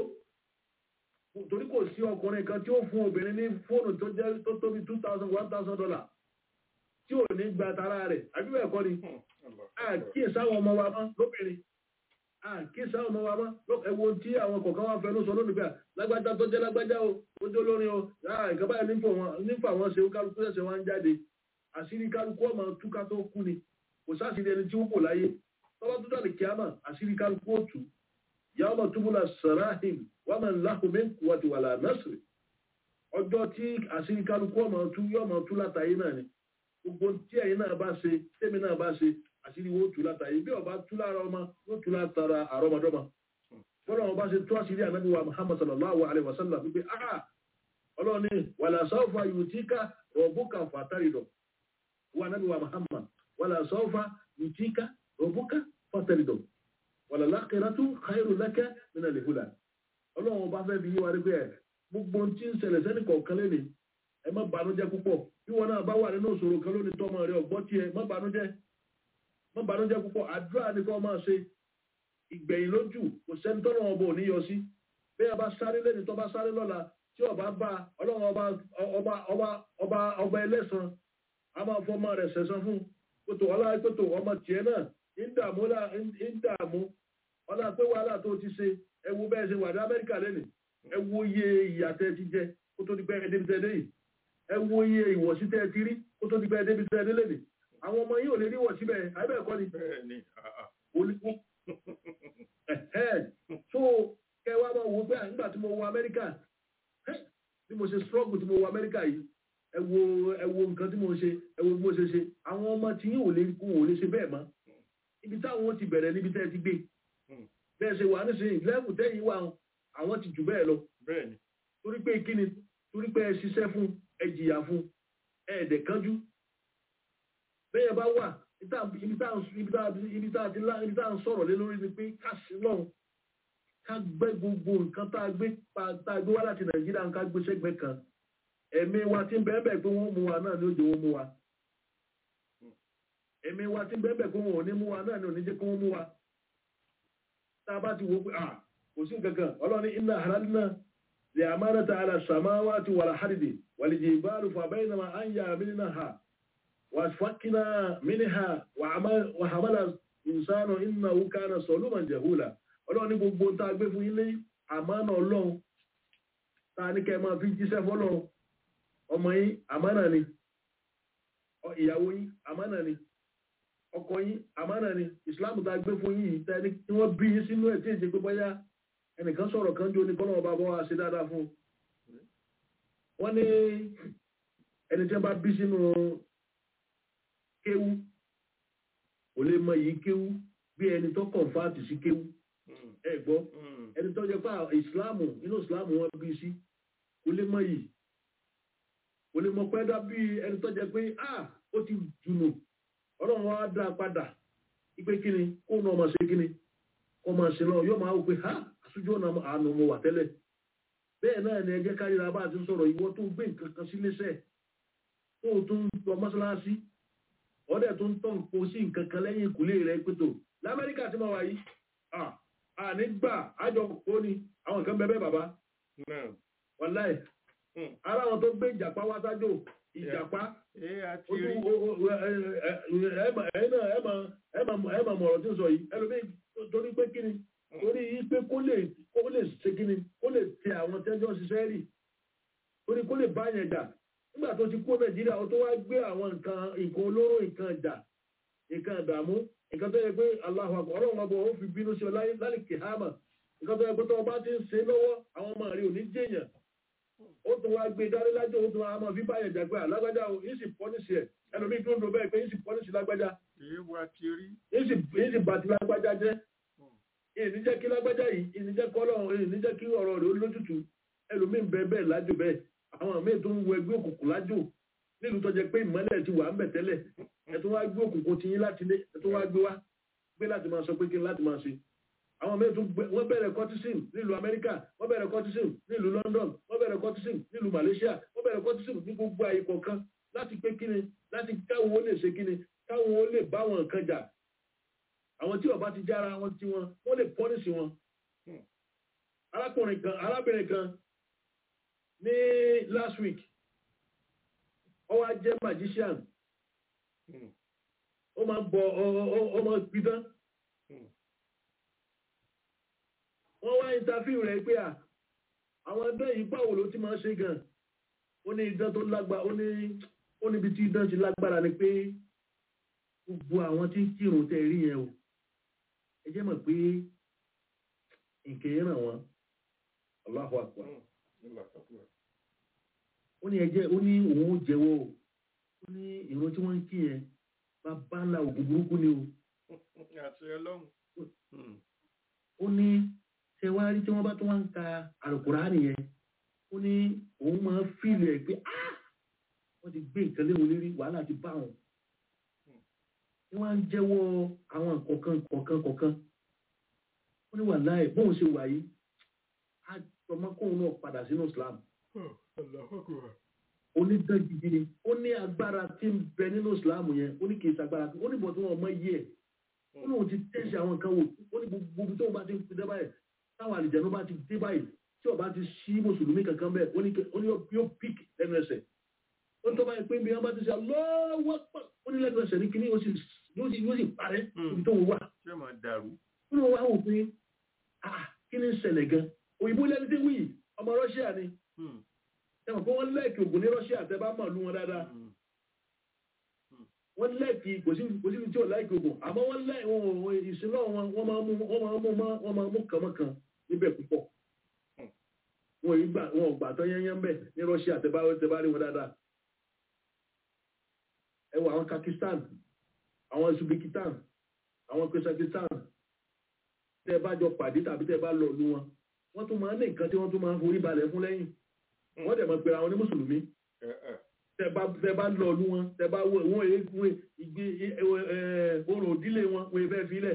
ó torí kò sí ọkùnrin kan tí ó fún obìnrin ní fóònù tó jẹ́ tó tóbi two thousand one thousand dollar tí ò ní gba tara rẹ̀ àbíwẹ̀ ẹ̀kọ́ ni àkíyèsí àwọn ọmọ wa mọ́ lóbìnrin àkíyèsí àwọn ọmọ wa mọ́ ẹ̀wọ̀ tí àwọn kọ̀ọ̀kan wá fẹnu sọ lónìí pé lágbájá tó jẹ́ lágbájá o ó jẹ́ olórin o nǹkan báyìí nífọ̀ àwọn ṣe kálukú ṣẹ̀ṣẹ̀ wá ń jáde àṣírí kálukú ọmọ túká tó kú ni kò sáṣírí ẹni tí ó kò láyé tọ́lá tó dàbí kíámà àṣírí kálukú ó tù yàwó túbúlà sàráhìm wà máa ń láhùn mí wàtí wà lánàṣìrì ọjọ́ tí àṣírí kálukú ọmọ tú yóò máa tú látàyé náà ni gbogbo tí ẹ̀yin náà bá ṣe tẹ́mi náà bá ṣe àṣírí wo tú látàyé bí ọba tú lára ọmọ yóò tú látara àrọmọdọ́mọ bọ́lá wọn bá ṣe tú àṣírí ànábì wa Muhammad sallallahu alayhi wa sallam wípé ah ọlọ́ni wàlà sọ́fà yùtíkà rọ̀bùkà fàtàrídọ̀ wà ànábì wa Muhammad wàlà sọ́fà yùtíkà rọ̀bùkà fàtàrídọ̀ wàlà lákìrátú khairu laka min al-hula ọlọ́run bá fẹ́ fi yí wa rí pé gbogbo tí ń ṣẹlẹ̀ sẹ́nì kọ̀ọ̀kan lé ní ẹ má banújẹ́ púpọ̀ bí wọn náà bá wà nínú ìṣòro kan lónìí tọ́mọ rẹ ọ̀gbọ́n tiẹ̀ má banújẹ́ má banújẹ́ púpọ̀ àdúrà ní kó máa ṣe ìgbẹ̀yìn lójú kò sẹ́ni tọ́lọ́ ọba ò ní yọ sí bí ẹ bá sáré lẹ́ni tó bá sáré lọ́la tí ọba bá ọlọ́run ọba ọba ọba ọba ọba ẹlẹ́sàn á máa fọmọ rẹ̀ sẹ̀sán fún kótó ọlá kótó ọmọ tiẹ̀ náà ń dààmú ń dààmú ọlá pé wàhálà tó ti ṣe ẹ wo bẹ́ẹ̀ ṣe wà ní Amẹ́ríkà lẹ́nìí ẹ wo iye ìyàtẹ̀ ti jẹ kó tó di pẹ́ débi tẹ́ dé yìí ẹ wo iye ìwọ̀sí tẹ́ ti rí kó tó di pẹ́ débi tẹ́ dé lẹ́nìí àwọn ọmọ yìí ò lè rí ìwọ̀sí bẹ́ẹ̀ àbẹ́ ẹ̀kọ́ ni. so kẹ wá máa wo pé nígbà tí mo wọ Amẹ́ríkà bí mo ṣe struggle tí mo wọ Amẹ́ríkà yìí ẹ wo ẹ wo nǹkan tí mo ṣe ẹ wo bí mo ṣe ṣe àwọn ọmọ tí yìí ò lè kú ò lè ṣe bẹ́ẹ̀ mọ́ ibi táwọn ti bẹ̀rẹ̀ níbi tẹ́ ti gbé bẹ́ẹ̀ ṣe wà nísìnyí lẹ́bù tẹ́yìn wà àwọn ti jù bẹ́ẹ̀ lọ torí pé kíni torí pé ẹ ṣiṣẹ́ fún ẹ jìyà fún ẹ ẹ̀dẹ̀ kánjú bẹ́ẹ̀ bá wà ibi tá a ń sọ̀rọ̀ lé lórí ni pé ká sí lọ́hùn ká gbé gbogbo nǹkan tá a gbé tá a gbé wá láti Nàìjíríà ká gbé sẹ́gbẹ̀ẹ́ kan ẹ̀mí wa ti ń bẹ́ẹ̀ bẹ́ẹ̀ pé wọ́n mú wa náà ni ó jẹ́ wọ́n mú wa ẹ̀mí wa ti ń bẹ́ẹ̀ bẹ́ẹ̀ pé wọ́n ò ní mú wa náà ni ò ní jẹ́ kí wọ́n mú wa tá a bá ti wo pé à kò sí nǹkan kan ọlọ́ni inna halalna lè amánata ala samawati wal ardi wal jibali fa baynama an yahmilnaha wa ashfaqna minha wa hamala insanu innahu kana zaluman jahula ọlọ́ni gbogbo tá a gbé fún ilé àmánà ọlọ́run tá a ní kẹ́ máa fi jíṣẹ́ fọ́lọ́run ọmọ yín àmánà ni ìyàwó yín àmánà ni ọkọ yín àmánà ni Islam tá a gbé fún yín tẹni tí wọ́n bí yín sínú ẹ̀ tí èjì pé bóyá ẹnìkan sọ̀rọ̀ kan jó ní kọ́nà ọba bọ́ wa ṣe dáadáa fún wọ́n ní ẹni tí wọ́n bá bí sínú kéwú kò lè mọ yìí kéwú bí ẹni tó kọ̀ǹfàtì sí kéwú ẹ gbọ́ ẹni tó jẹ́ pé ìsìláàmù inú ìsìláàmù wọn bí sí kò lè mọ yìí kò lè mọ pẹ́ẹ́dá bí ẹni tó jẹ́ pé ah ó ti jùnù ọlọ́run wá dá padà ipe kíni kó náà máa ṣe kíni kó máa ṣe lọ yóò máa wò pé ha àṣojú ọ̀nà àánú mo wà tẹ́lẹ̀ bẹ́ẹ̀ náà ni ẹjẹ́ káríra bá ti sọ̀rọ̀ ìwọ tó gbé nǹkan kan sí léṣẹ́ tó tún lọ mọ́ṣáláṣí ọ̀dẹ̀ tó ń tọ́ nǹkan sí nǹkan kan lẹ́yìn ìkúlé rẹ̀ pẹ̀tọ̀ lamẹ́ríkà tí mo wà yìí àní gbà àjọ kò ní àwọn nǹkan bẹ́ẹ̀ bàbá wàláì ara wọn tó gbé ìjàpá wá sájò ìjàpá ẹ̀mà mọ̀rọ̀ tí ó sọ yìí ẹlòmí torí pé kíni torí pé kó lè ṣe kíni kó lè tẹ àwọn tẹ́jọ́ ṣiṣẹ́ rí torí kó lè bá yẹn jà nígbà tó ti kó nàìjíríà ó tó wá gbé àwọn nǹkan nǹkan olóró nǹkan ìjà nǹkan ìdààmú nǹkan tó yẹ pé Allahu Akbar ọlọ́run ọbọ̀ ó fi bínú sí ọ lálẹ́ kìhámà nǹkan tó yẹ pé tó ọba ti ń ṣe lọ́wọ́ àwọn ọmọ rẹ̀ ò ní jẹ́yàn ó tún wá gbé dání lájọ́ ó tún wá máa fi báyẹ̀ jàgbé àlágbájá o yìí sì pọ́nísì ẹ̀ ẹlòmíì tó ń lo bẹ́ẹ̀ pé yìí sì pọ́nísì lágbájá yìí sì bàtí lágbájá jẹ́ ìní jẹ́ kí lágbájá yìí ìní jẹ́ kọ́lọ́ ìní jẹ́ kí ọ̀rọ̀ rẹ̀ ó lójútu ẹlòmíì bẹ́ẹ̀ bẹ́ẹ̀ lájò bẹ́ẹ̀ àwọn míì tó ń wọ ẹgbẹ́ òkùnkùn lájò nílùú tó jẹ́ pé ìmọ́lẹ̀ ti wà ń bẹ̀ tẹ́lẹ̀ ẹ tó wá gbé òkùnkùn ti yín láti lé ẹ tó wá gbé wá gbé láti máa sọ pé kí n láti máa ṣe àwọn míì tún wọ́n bẹ̀rẹ̀ cortisone nílùú Amẹ́ríkà wọ́n bẹ̀rẹ̀ cortisone nílùú London wọ́n bẹ̀rẹ̀ cortisone nílùú Malaysia wọ́n bẹ̀rẹ̀ cortisone ní gbogbo àyè kọ̀ọ̀kan láti pé kíni láti káwọn ó lè ṣe kíni káwọn ó lè bá wọn nǹkan jà àwọn tí ọba ti jára wọn tí wọn wọ́n lè pọ́nìsì wọn. arákùnrin kan arábìnrin kan ní last week ó wá jẹ́ magician ó máa ń bọ ó máa ń pidán wọ́n wá interview rẹ̀ pé à àwọn idán yìí báwo ló ti máa ṣe gan ó ní idán tó lágbára ó ní ó níbi tí idán ti lágbára ni pé gbogbo àwọn tí ń kírun tẹ́ rí yẹn o ẹ jẹ́ mọ̀ pé nǹkan ràn wọ́n Allahu Akbar ó ní ẹjẹ́ ó ní òun ó jẹ́wọ́ o ó ní ìrun tí wọ́n ń kí yẹn bàbá ńlá ògùn burúkú ni o àti ọlọ́run ó ní ṣe wá rí tí wọ́n bá tó wá ń ka Àlùkùránì yẹn ó ní òun máa ń fìlì ẹ̀ pé ah wọ́n ti gbé nǹkan léwu lérí wàhálà ti bá wọn ni wọ́n ń jẹ́wọ́ àwọn kọ̀ọ̀kan kọ̀ọ̀kan kọ̀ọ̀kan ó ní wàláhì bóun ṣe wà yìí á tọmọkùnrin náà padà sínú Islam ó ní dán gidi ni ó ní agbára tí ń bẹ nínú Islam yẹn ó ní kì í ṣagbára ó ní bọ̀ tí wọ́n mọ iye ẹ̀ ó ní òun ti tẹ̀sí àwọn nǹkan wò ó ní gbogbo tó bá ti ń fi dé báyìí táwọn àlìjẹ̀nú bá ti dé báyìí tí ọba ti ṣí mùsùlùmí kankan bẹ́ẹ̀ ó ní yóò pík lẹ́nu ẹsẹ̀ ó ní tó báyìí pé bí wọ́n bá ti ṣe lọ́wọ́ ó ní lẹ́nu ẹsẹ̀ ní kíní yóò sì parẹ́ ibi tó wà ó ní wọ́n wá wò pé kí ni ń ṣẹlẹ̀ gan òyìnbó lẹ́ni tí wíì ọmọ Russia ni ẹ̀wọ̀n pé wọ́n lẹ́ẹ̀kì ògùn ní Russia tẹ́ bá mọ̀ lú wọn dáadáa wọ́n lẹ́ẹ̀kì kò sí tí ò láìkì ògùn àmọ́ wọ́n lẹ́ẹ̀kì ìsinlọ́ wọn wọ́n máa mú wọ́n máa mú kànmọ́kàn níbẹ̀ púpọ̀ wọn yìí gbà wọn gbà tán yẹnyẹn bẹ̀ ní Russia tẹ́ bá rí wọn dáadáa ẹ wo àwọn Pakistan àwọn Uzbekistan àwọn Kazakhstan tẹ́ bá jọ pàdé tàbí tẹ́ bá lọ lú wọn wọ́n tún máa ń ní nǹkan tí wọ́n tún máa ń forí balẹ̀ fún lẹ́yìn wọ́n dẹ̀ mọ̀ pé àwọn ní mùsùlùmí tẹ́ bá lọ lú wọn tẹ́ bá wọ́n ìgbé orò òdílé wọn wọ́n fẹ́ filẹ̀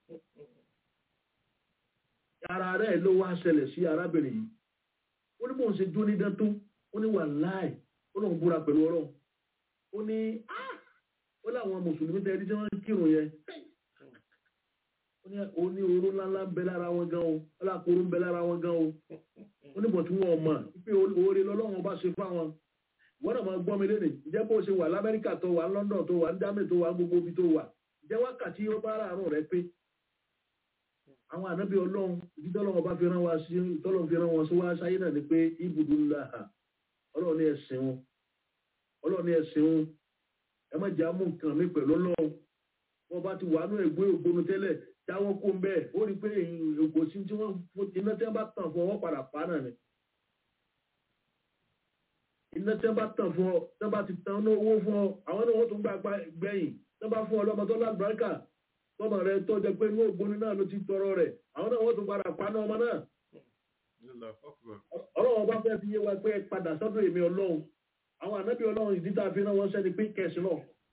ara rẹ̀ ló wá ṣẹlẹ̀ sí arábìnrin yìí ó ní bóun ṣe dún ní dán tó ó ní wàláì ó lóun búra pẹ̀lú ọ̀rọ̀ ó ní ó láwọn mùsùlùmí tẹ́ ẹni tí wọ́n ń kírun yẹn ó ní oró ńláńlá ń bẹ lára wọn gan o alákòóró ń bẹ lára wọn gan o ó ní bọ̀ tí wọ́n mọ̀ pé oore lọ́lọ́run bá ṣe fáwọn wọ́n náà máa gbọ́ mi lénìí ìjẹ́ bó ṣe wà lamẹ́ríkà tó wà London tó wà ní Germany tó wà gbogbo ibi tó wà ìjẹ́ wákàtí ó bá àárọ̀ rẹ pé àwọn ànábì ọlọ́run ìdí tọ́lọ́run bá fi rán wa sí tọ́lọ́run fi rán wọn sí wá sáyé náà ni pé ibùdó ńlá ọlọ́run ní ẹ̀sìn wọn ọlọ́run ní ẹ̀sìn wọn ẹ má jà mú nǹkan mi pẹ̀lú ọlọ́run wọ́n bá ti wà nú ẹ̀gbẹ́ ògbónú tẹ́lẹ̀ táwọn kó ń bẹ́ẹ̀ ó rí pé ògbó sí tí wọ́n iná tí wọ́n bá tàn fún ọwọ́ padà pa náà ni iná tí wọ́n bá tàn fún ọ tí wọ́n bá ti tàn ní owó fún ọ àwọn náà wọ́n tún gbà gbẹ̀yìn tí wọ́n bá fún ọ lọ́mọ tó lágbàáríkà tọ́mọ rẹ tó jẹ pé inú ògbóni náà ló ti tọrọ rẹ̀ àwọn náà wọ́n tún padà pa náà ọmọ náà ọlọ́run bá fẹ́ fi yé wa pé padà sọ́dọ̀ èmi ọlọ́run àwọn ànábì ọlọ́run ìdí tá a fi rán wọn sẹ́ni pé kẹsì náà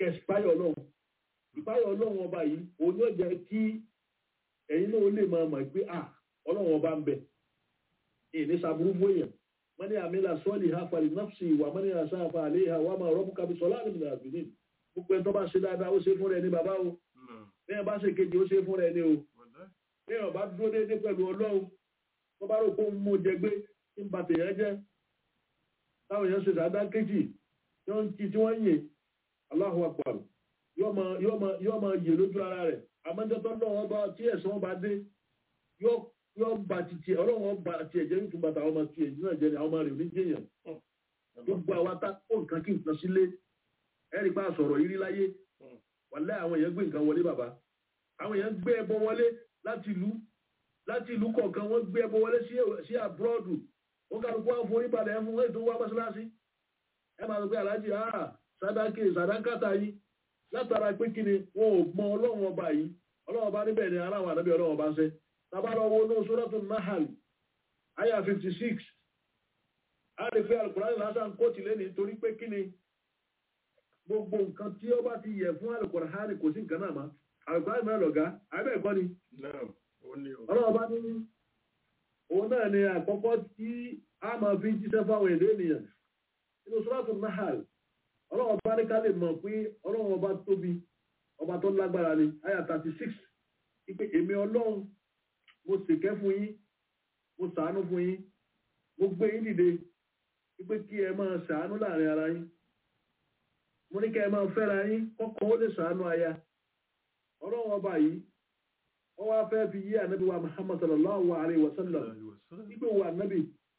kẹsìpáyọ̀ ọlọ́run ìpáyọ̀ ọlọ́run ọba yìí òun yóò jẹ́ kí ẹ̀yin náà lè máa mọ̀ pé à ọlọ́run ọba ń bẹ ìní sàbúrú fún èèyàn wọ́n ní àmìlà sọ́ọ̀lì ha fàlì nọ́ọ̀sì ìwà mọ́ni àṣà àfàlẹ́ ìhà wà máa rọ́bù kábi sọ́lá àlùmí àbìní gbogbo ẹ̀ tó bá ṣe dáadáa ó ṣe fún rẹ̀ ní bàbá o bẹ́ẹ̀ bá ṣe kejì ó ṣe fún rẹ̀ ní o bẹ́ẹ̀ ọba dúró déédéé pẹ̀lú ọlọ́run tó bá rò pé ó mú jẹ gbé tí ń ba tèèyàn jẹ́ táwọn èèyàn ṣe dáadáa kejì tí wọ́n ń kí tí wọ́n ń yè Allahu Akbar yóò máa yè lójú ara rẹ̀ àmọ́jọ́tọ́ lọ́wọ́ bá tí ẹ̀sán bá dé yóò bá ti tiẹ̀ ọlọ́wọ́ bá ti ẹ̀jẹ̀ nítorí bàtà àwọn ọmọ tí ẹ̀jẹ̀ náà jẹ́ ni àwọn ọmọ rẹ̀ ò ní jẹ́yàn gbogbo àwa tá kó nǹkan kí nǹkan sílé ẹ̀rí pa sọ̀rọ̀ yìí rí láyé wàlẹ́ àwọn èèyàn gbé nǹkan wọlé bàbá àwọn èèyàn gbé ẹbọ wọlé láti ìlú láti ìlú kọ̀ọ̀kan wọ́n gbé ẹbọ wọlé sí àbúrọ́dù wọ́n kàrùkú àwọn forí balẹ̀ ẹ̀fún ètò wá mọ́sálásí ẹ máa sọ pé aláàjì àà sàdákè sàdákàtà yìí látara pé kí ni wọn ò mọ ọlọ́run ọba yìí ọlọ́run ọba níbẹ̀ ni aláwọ̀ àdábì ọlọ́run ọba ń ṣe tábàlọ́ wo ní Suratul Nahl àyà fifty six a lè fi Al-Qur'an lásán kó tìlé ní torí pé kí ni gbogbo nǹkan tí ó bá ti yẹ fún Al-Qur'an kò sí nǹkan náà mọ́ Al-Qur'an náà lọ̀gá àbẹ́ ẹ̀kọ́ ni ọlọ́run ọba ní òun náà ni àkọ́kọ́ tí a máa fi jíṣẹ́ fáwọn èdè ènìyàn nínú Suratul Nahl ọlọ́run ọba ní ká lè mọ̀ pé ọlọ́run ọba tóbi ọba tó lágbára ni àyà thirty six ipe èmi ọlọ́run mo ṣèkẹ́ fún yín mo ṣàánú fún yín mo gbé yín dìde ipe kí ẹ máa ṣàánú láàrin ara yín mo ní kí ẹ máa fẹ́ra yín kọ́kọ́ ó lè ṣàánú aya ọlọ́run ọba yìí wọ́n wá fẹ́ fi yí ànábì wa Muhammad sallallahu alayhi wa sallam ipe wa ànábì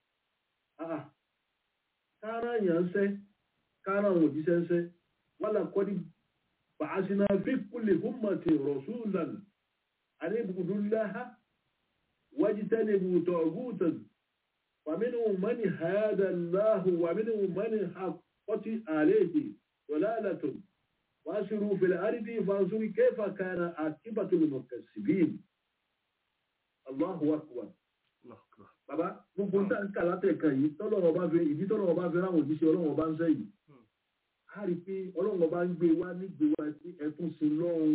kára yàn ń sẹ́ kára àwọn òjíṣẹ́ ń sẹ́ wọ́n là kọ́ ní ba'athna fi kulli ummatin rasulan an i'budu llaha wajtanibu taghutan faminhum man hada Allahu wa minhum man haqqat alayhi dalalatun wasiru fil ardi fanzuru kayfa kana aqibatu al-mukaththibin. Allahu akbar. Bàbá gbogbo ń tàn kà látẹ̀ka yìí tọ́lọ́wọ́ bá fi ìdí tọ́lọ́wọ́ bá fi ráwọn òjíṣẹ́ ọlọ́wọ́ bá ń sẹ́ yìí a rí pé ọlọ́wọ́ bá ń gbé wá nígbé wá sí ẹkún sí lọ́run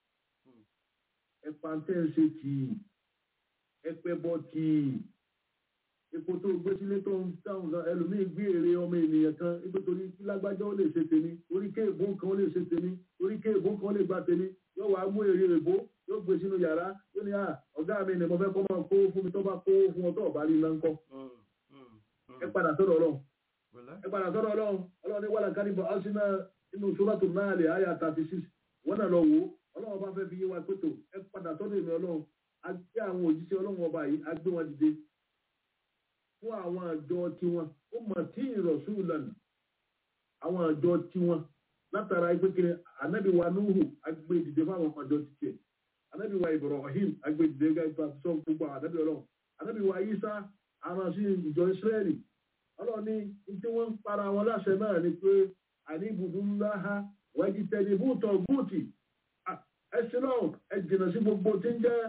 ẹpàntẹ́ǹsì tì ẹpẹbọ tì epo tó gbé sílé tó ń táwọn ẹlòmíì gbé èrè ọmọ ènìyàn kan ipò torí kí lágbájá ó lè ṣe tèmi orí kéèbó kan ó lè ṣe tèmi orí kéèbó kan ó lè gbà tèmi yóò wá mú èrè èbó yóò gbé sínú yàrá yóò ní à ọ̀gá mi ni mo fẹ́ kọ́ máa kó fún mi tó bá kó fún ọ tó ọ̀bá rí iná ń kọ́ ẹ padà sọ́dọ̀ ọlọ́run ẹ padà sọ́dọ̀ ọlọ́run ọlọ́run ní wàlá kárí bọ̀ ọ́sínà inú Suratul Nahl àyà thirty six wọ́n náà lọ wò ó ọlọ́run bá fẹ́ fi yé wa pẹ́tò ẹ padà sọ́dọ̀ ìmọ̀ ọlọ́run a gbé àwọn òjíṣẹ́ ọlọ́run ọba yìí a gbé wọn dìde fún àwọn àjọ tiwọn ó mọ̀ tí rasulan àwọn àjọ tiwọn látara ẹgbẹ́ kiri ànábì wa Nuhu a gbé dìde fún àwọn àjọ titiẹ̀ ànábì wa Ibrahim a gbé dìde gẹ́gẹ́ sọ gbogbo ànábì ọlọ́run ànábì wa Isa àwọn sí ìjọ Israẹli ọlọ́run ní tí wọ́n ń para wọn láṣẹ náà ni pé àní ibùdó ńlá ha wájú tẹ̀lé búùtọ̀ búùtì ẹsẹ̀ náà ẹ jìnnà sí gbogbo tí ń jẹ́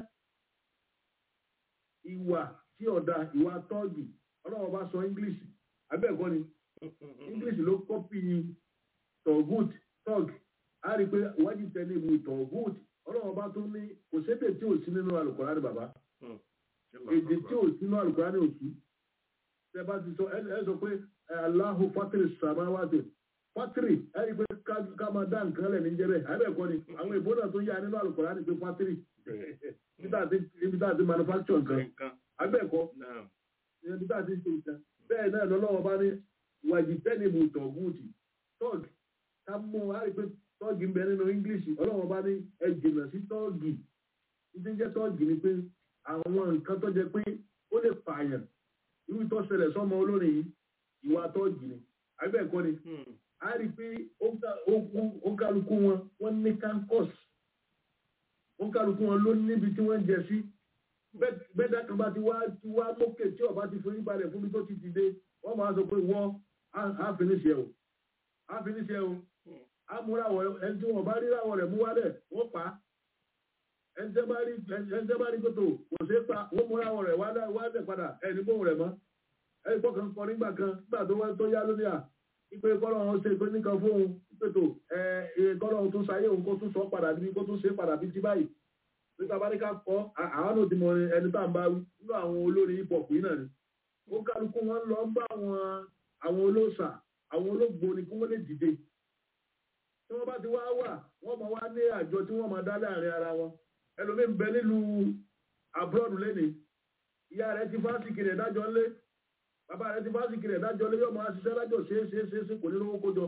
ìwà tí ọ̀dà ìwà tọ́ọ̀gì ọlọ́run bá sọ English abẹ́ẹ̀kọ́ ni English ló kọ́pì tọ̀gùt tọ́ọ̀gì a rí i pé wájú tẹ̀lé búùtọ̀ ọlọ́run bá tún ní kò sédè tí ò sí nínú Al-Qur'ani bàbá èdè tí ò sí nínú Al-Qur'ani ò sí ẹ bá ti sọ ẹ sọ pé Allahu fatiri samawati fatiri ẹ rí i pé ká máa dá nǹkan lẹ̀ ní jẹ́rẹ̀ àbẹ̀kọ́ ni àwọn ìbò náà tó yá nínú Al-Qur'ani pé fatiri ibi tá a ti manufacture nǹkan àbẹ̀kọ́ ibi tá a ti ṣe nǹkan bẹ́ẹ̀ náà lọ́lọ́wọ́ bá ní wàjì tẹ́nìmù tọ̀gùtì tọ́ọ̀gì ká mú a rí i pé tọ́ọ̀gì ń bẹ nínú English ọlọ́wọ́ bá ní ẹ jìnnà sí tọ́ọ̀gì ìdí jẹ́ tọ́ọ̀gì ni pé àwọn nǹkan tó jẹ pé ó lè pààyàn irú tó ṣẹlẹ̀ sọ́mọ olórin yìí ìwà tọ́ọ̀gì ni àbẹ́ẹ̀kọ́ ni a rí i pé ó kálukú wọn wọ́n ní kankos ó kálukú wọn ló níbi tí wọ́n ń jẹ sí bẹ́ẹ̀dá kan bá ti wá ti wá lókè tí ọba ti forí balẹ̀ fún mi tó ti dìde wọ́n máa sọ pé wọ́n á finiṣẹ́ o á finiṣẹ́ o á múrawọ̀ ẹni tí wọ́n bá rí ráwọ̀ rẹ̀ mú wálẹ̀ wọ́n pa á ẹni tẹ́ bá rí gbọ́tò kò ṣeé pa wọ́n múrawọ̀ rẹ̀ wálẹ̀ padà ẹni gbóhùn rẹ̀ mọ́ ẹni pọ̀ kan kọ nígbà kan nígbà tó wá tó yá lónìí à ipe kọ́lọ̀ wọn ṣe pé nìkan fóun pẹ̀tò gọ́lọ́run tó sáyé òun kó tún sọ padà bí kó tún ṣe padà bí ti báyìí nígbà bá ní ká kọ́ àwọn náà ti mọ ẹni tá à ń bá wí nínú àwọn olórin hip hop yìí náà ni ó kálukú wọn lọ ń bá àwọn olóòṣà àwọn olóògbò ni kí wọ́n lè dìde tí wọ́n bá ti wá wà wọ́n máa wá ní àjọ tí wọ́n máa dá láàrin ara wọn ẹlòmíín bẹ nílùú abroad lẹ́nìí ìyá rẹ̀ ti fásitì rẹ̀ dájọ́ lé bàbá rẹ̀ ti fásitì rẹ̀ dájọ́ lé yóò máa ṣiṣẹ́ lájọ ṣe é ṣe é ṣe é ṣe kò ní lówó kójọ.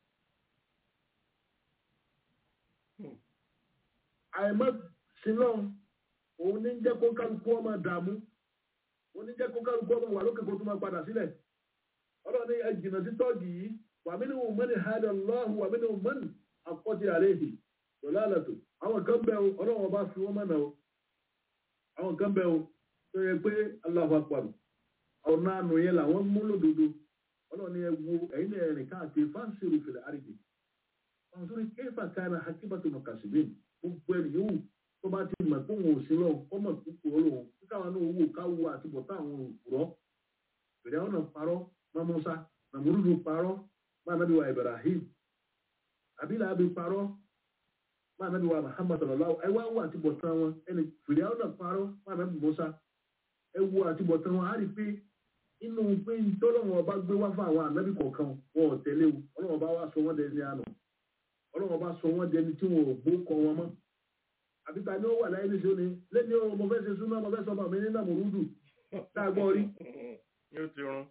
àìmọ́ sílọ̀ òun ní jẹ́ kó kálukú ọmọ dààmú òun ní jẹ́ kó kálukú ọmọ wà lókè kó tún máa padà sílẹ̀ ọlọ́ni ẹ jìnnà sí tọ́ọ̀gì yìí wà mí ní òun mẹ́ni hádà lọ́hùn wà mí ní òun mẹ́ni àkọ́tì àléhì lọ́lá àlàtò àwọn kan bẹ́ o ọlọ́wọ́n bá fi wọ́n mọ́nà o àwọn kan bẹ́ o tó yẹ pé Allahu Akbar ọ̀nà àánú yẹn làwọn mú lódodo ọlọ́ni ẹ wo ẹ̀yin náà rìn káàkiri fáńsìrì fìlẹ̀ àrídì ọ̀sọ́rí kéfà kára hakíbàtò mọ̀kàṣìbìn gbogbo ẹni yóò tó bá ti mọ̀ pé òun ò sí lọ kọ́ mọ̀ púpọ̀ olóhùn tí káwọn náà wò káwọ àti bọ̀tá àwọn òpùrọ́ fèrè àwọn náà parọ́ mọ́mọ́sá nàmúrúdù parọ́ máa nábì wa Ibrahim àbílà àbí parọ́ máa nábì wa Muhammad sallallahu ẹ wá wọ àti bọ̀tá wọn ẹni fèrè àwọn náà parọ́ máa nábì Mùsá ẹ wo àti bọ̀tá wọn á rí pé inú pé tọ́lọ́wọ́n ọba gbé wá fún àwọn ànábì kọ̀ọ̀kan wọn ò tẹ̀lé o ọlọ́wọ́n bá wá sọ wọ́n dẹni àná ọlọ́wọ́n bá sọ wọ́n dẹni tí wọn ò gbó kọ wọn mọ́ àbíta ni ó wà láyé ní sóni lẹ́ni ọmọ fẹ́ ṣe súnmọ́ ọmọ fẹ́ sọ màmí ní nàmúrúdù táàgbọ́ rí. yóò ti rún.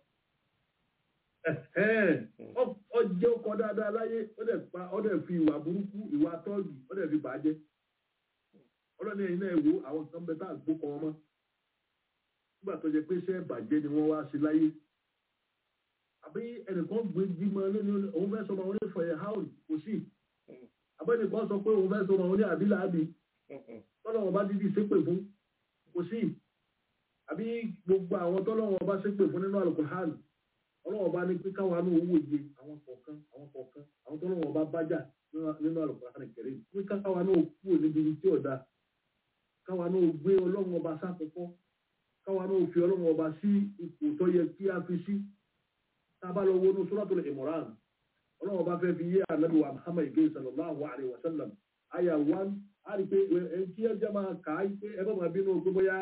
ọjọ́ ọkọ̀ dáadáa láyé ó dẹ̀ fi ìwà burúkú ìwà tọ́ọ̀gì ó dẹ̀ fi bàjẹ́ ọlọ́ni ẹ̀yin náà wò àwọn kan bẹ tá àgbó kọ wọn mọ́ nígbà tó jẹ pé iṣẹ́ bàjẹ́ ni wọ́n wá sí láyé àbí ẹnìkan gbé bímọ lónìí òun fẹ́ sọmọ òun ní fọyẹ̀ háùn kò sí àbẹ́nìkan sọ pé òun fẹ́ sọmọ òun ní àbílà àbí tọ́lọ́wọ́n bá dídí ṣépè fún kò sí àbí gbogbo àwọn tọ́lọ́wọ́n bá ṣépè fún nínú Al-Qur'an ọlọ́wọ́n bá ní pé káwọn ní owó iye àwọn kọ̀ọ̀kan àwọn kọ̀ọ̀kan àwọn tọ́lọ́wọ́n bá bájà nínú Al-Qur'an Karim pé káwọn náà kúrò níbi tí ọ̀dà káwọn náà gbé ọlọ́wọ́n ọba sákòókò káwọn náà fi ọlọ́wọ́n ọba sí ipò tó yẹ kí a fi sí tábà lọ wọnú Suratul Imran ọlọ́wọ́n bá fẹ́ fi yé ànábì wa Muhammad sallallahu alaihi wa sallam àyà one a rí pé ẹ̀kí ẹjẹ́ máa kà á pé ẹgbẹ́ máa bínú pé bóyá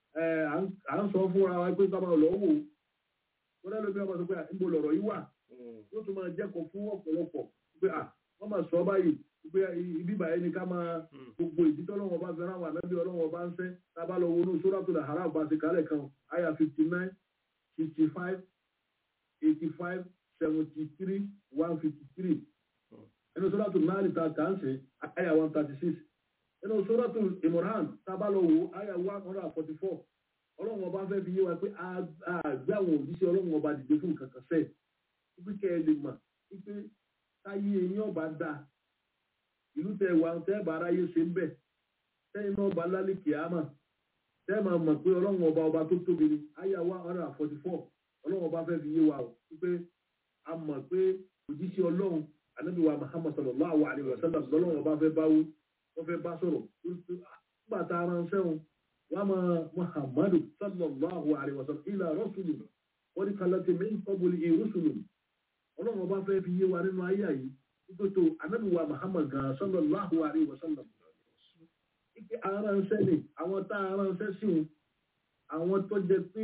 à ń sọ fúnra wa pé ká máa lọ wò wọ́n lẹ́nu bí wọ́n máa sọ pé níbo lọ̀rọ̀ yìí wà yóò tún máa jẹ́kọ̀ọ́ fún ọ̀pọ̀lọpọ̀ pé à wọ́n máa sọ báyìí pé ibi báyìí ni ká máa gbogbo ìdítọ́ ọlọ́wọ́n bá fẹ́ràn wà nábì ọlọ́wọ́n bá ń fẹ́ tábà lọ wọnú Suratul A'raf bá ti kálẹ̀ kan àyà fifty nine fifty five eighty five seventy three one fifty three ẹnu Suratul Nahl ta kà ń ṣe àyà one thirty six ẹnu Suratul Imran tábàlọ̀ wo àyà one hundred and forty four ọlọ́run ọba fẹ́ fi yé wa pé àgbẹ̀ àwọn òjíṣẹ́ ọlọ́run ọba dìde fún nǹkan kan fẹ́ ibi kẹ́ ẹ lè mọ̀ wípé táyé eyín ọba dá ìlú tẹ wà tẹ́ bá aráyé ṣe ń bẹ̀ tẹ́yìn náà ọba lálẹ́ kìámà tẹ́ máa mọ̀ pé ọlọ́run ọba ọba tó tóbi ni àyà one hundred and forty four ọlọ́run ọba fẹ́ fi yé wa o wípé a mọ̀ pé òjíṣẹ́ ọlọ́run ànábì wa Muhammad sallallahu alaihi wa sallam lọ́lọ́run ọba fẹ́ báwó wọ́n fẹ́ bá sọ̀rọ̀ nígbà tá a ránṣẹ́ wọn wọ́n máa Muhammadu sallallahu alaihi wa sallam ila rasulun wọ́n ní kalati min qablihi rusulun ọlọ́run ọba fẹ́ fi yé wa nínú ayé yìí nítorí ànábì wa Muhammad gan sallallahu alaihi wa sallam ike aránṣẹ́ ni àwọn tá a ránṣẹ́ sí wọn àwọn tó jẹ pé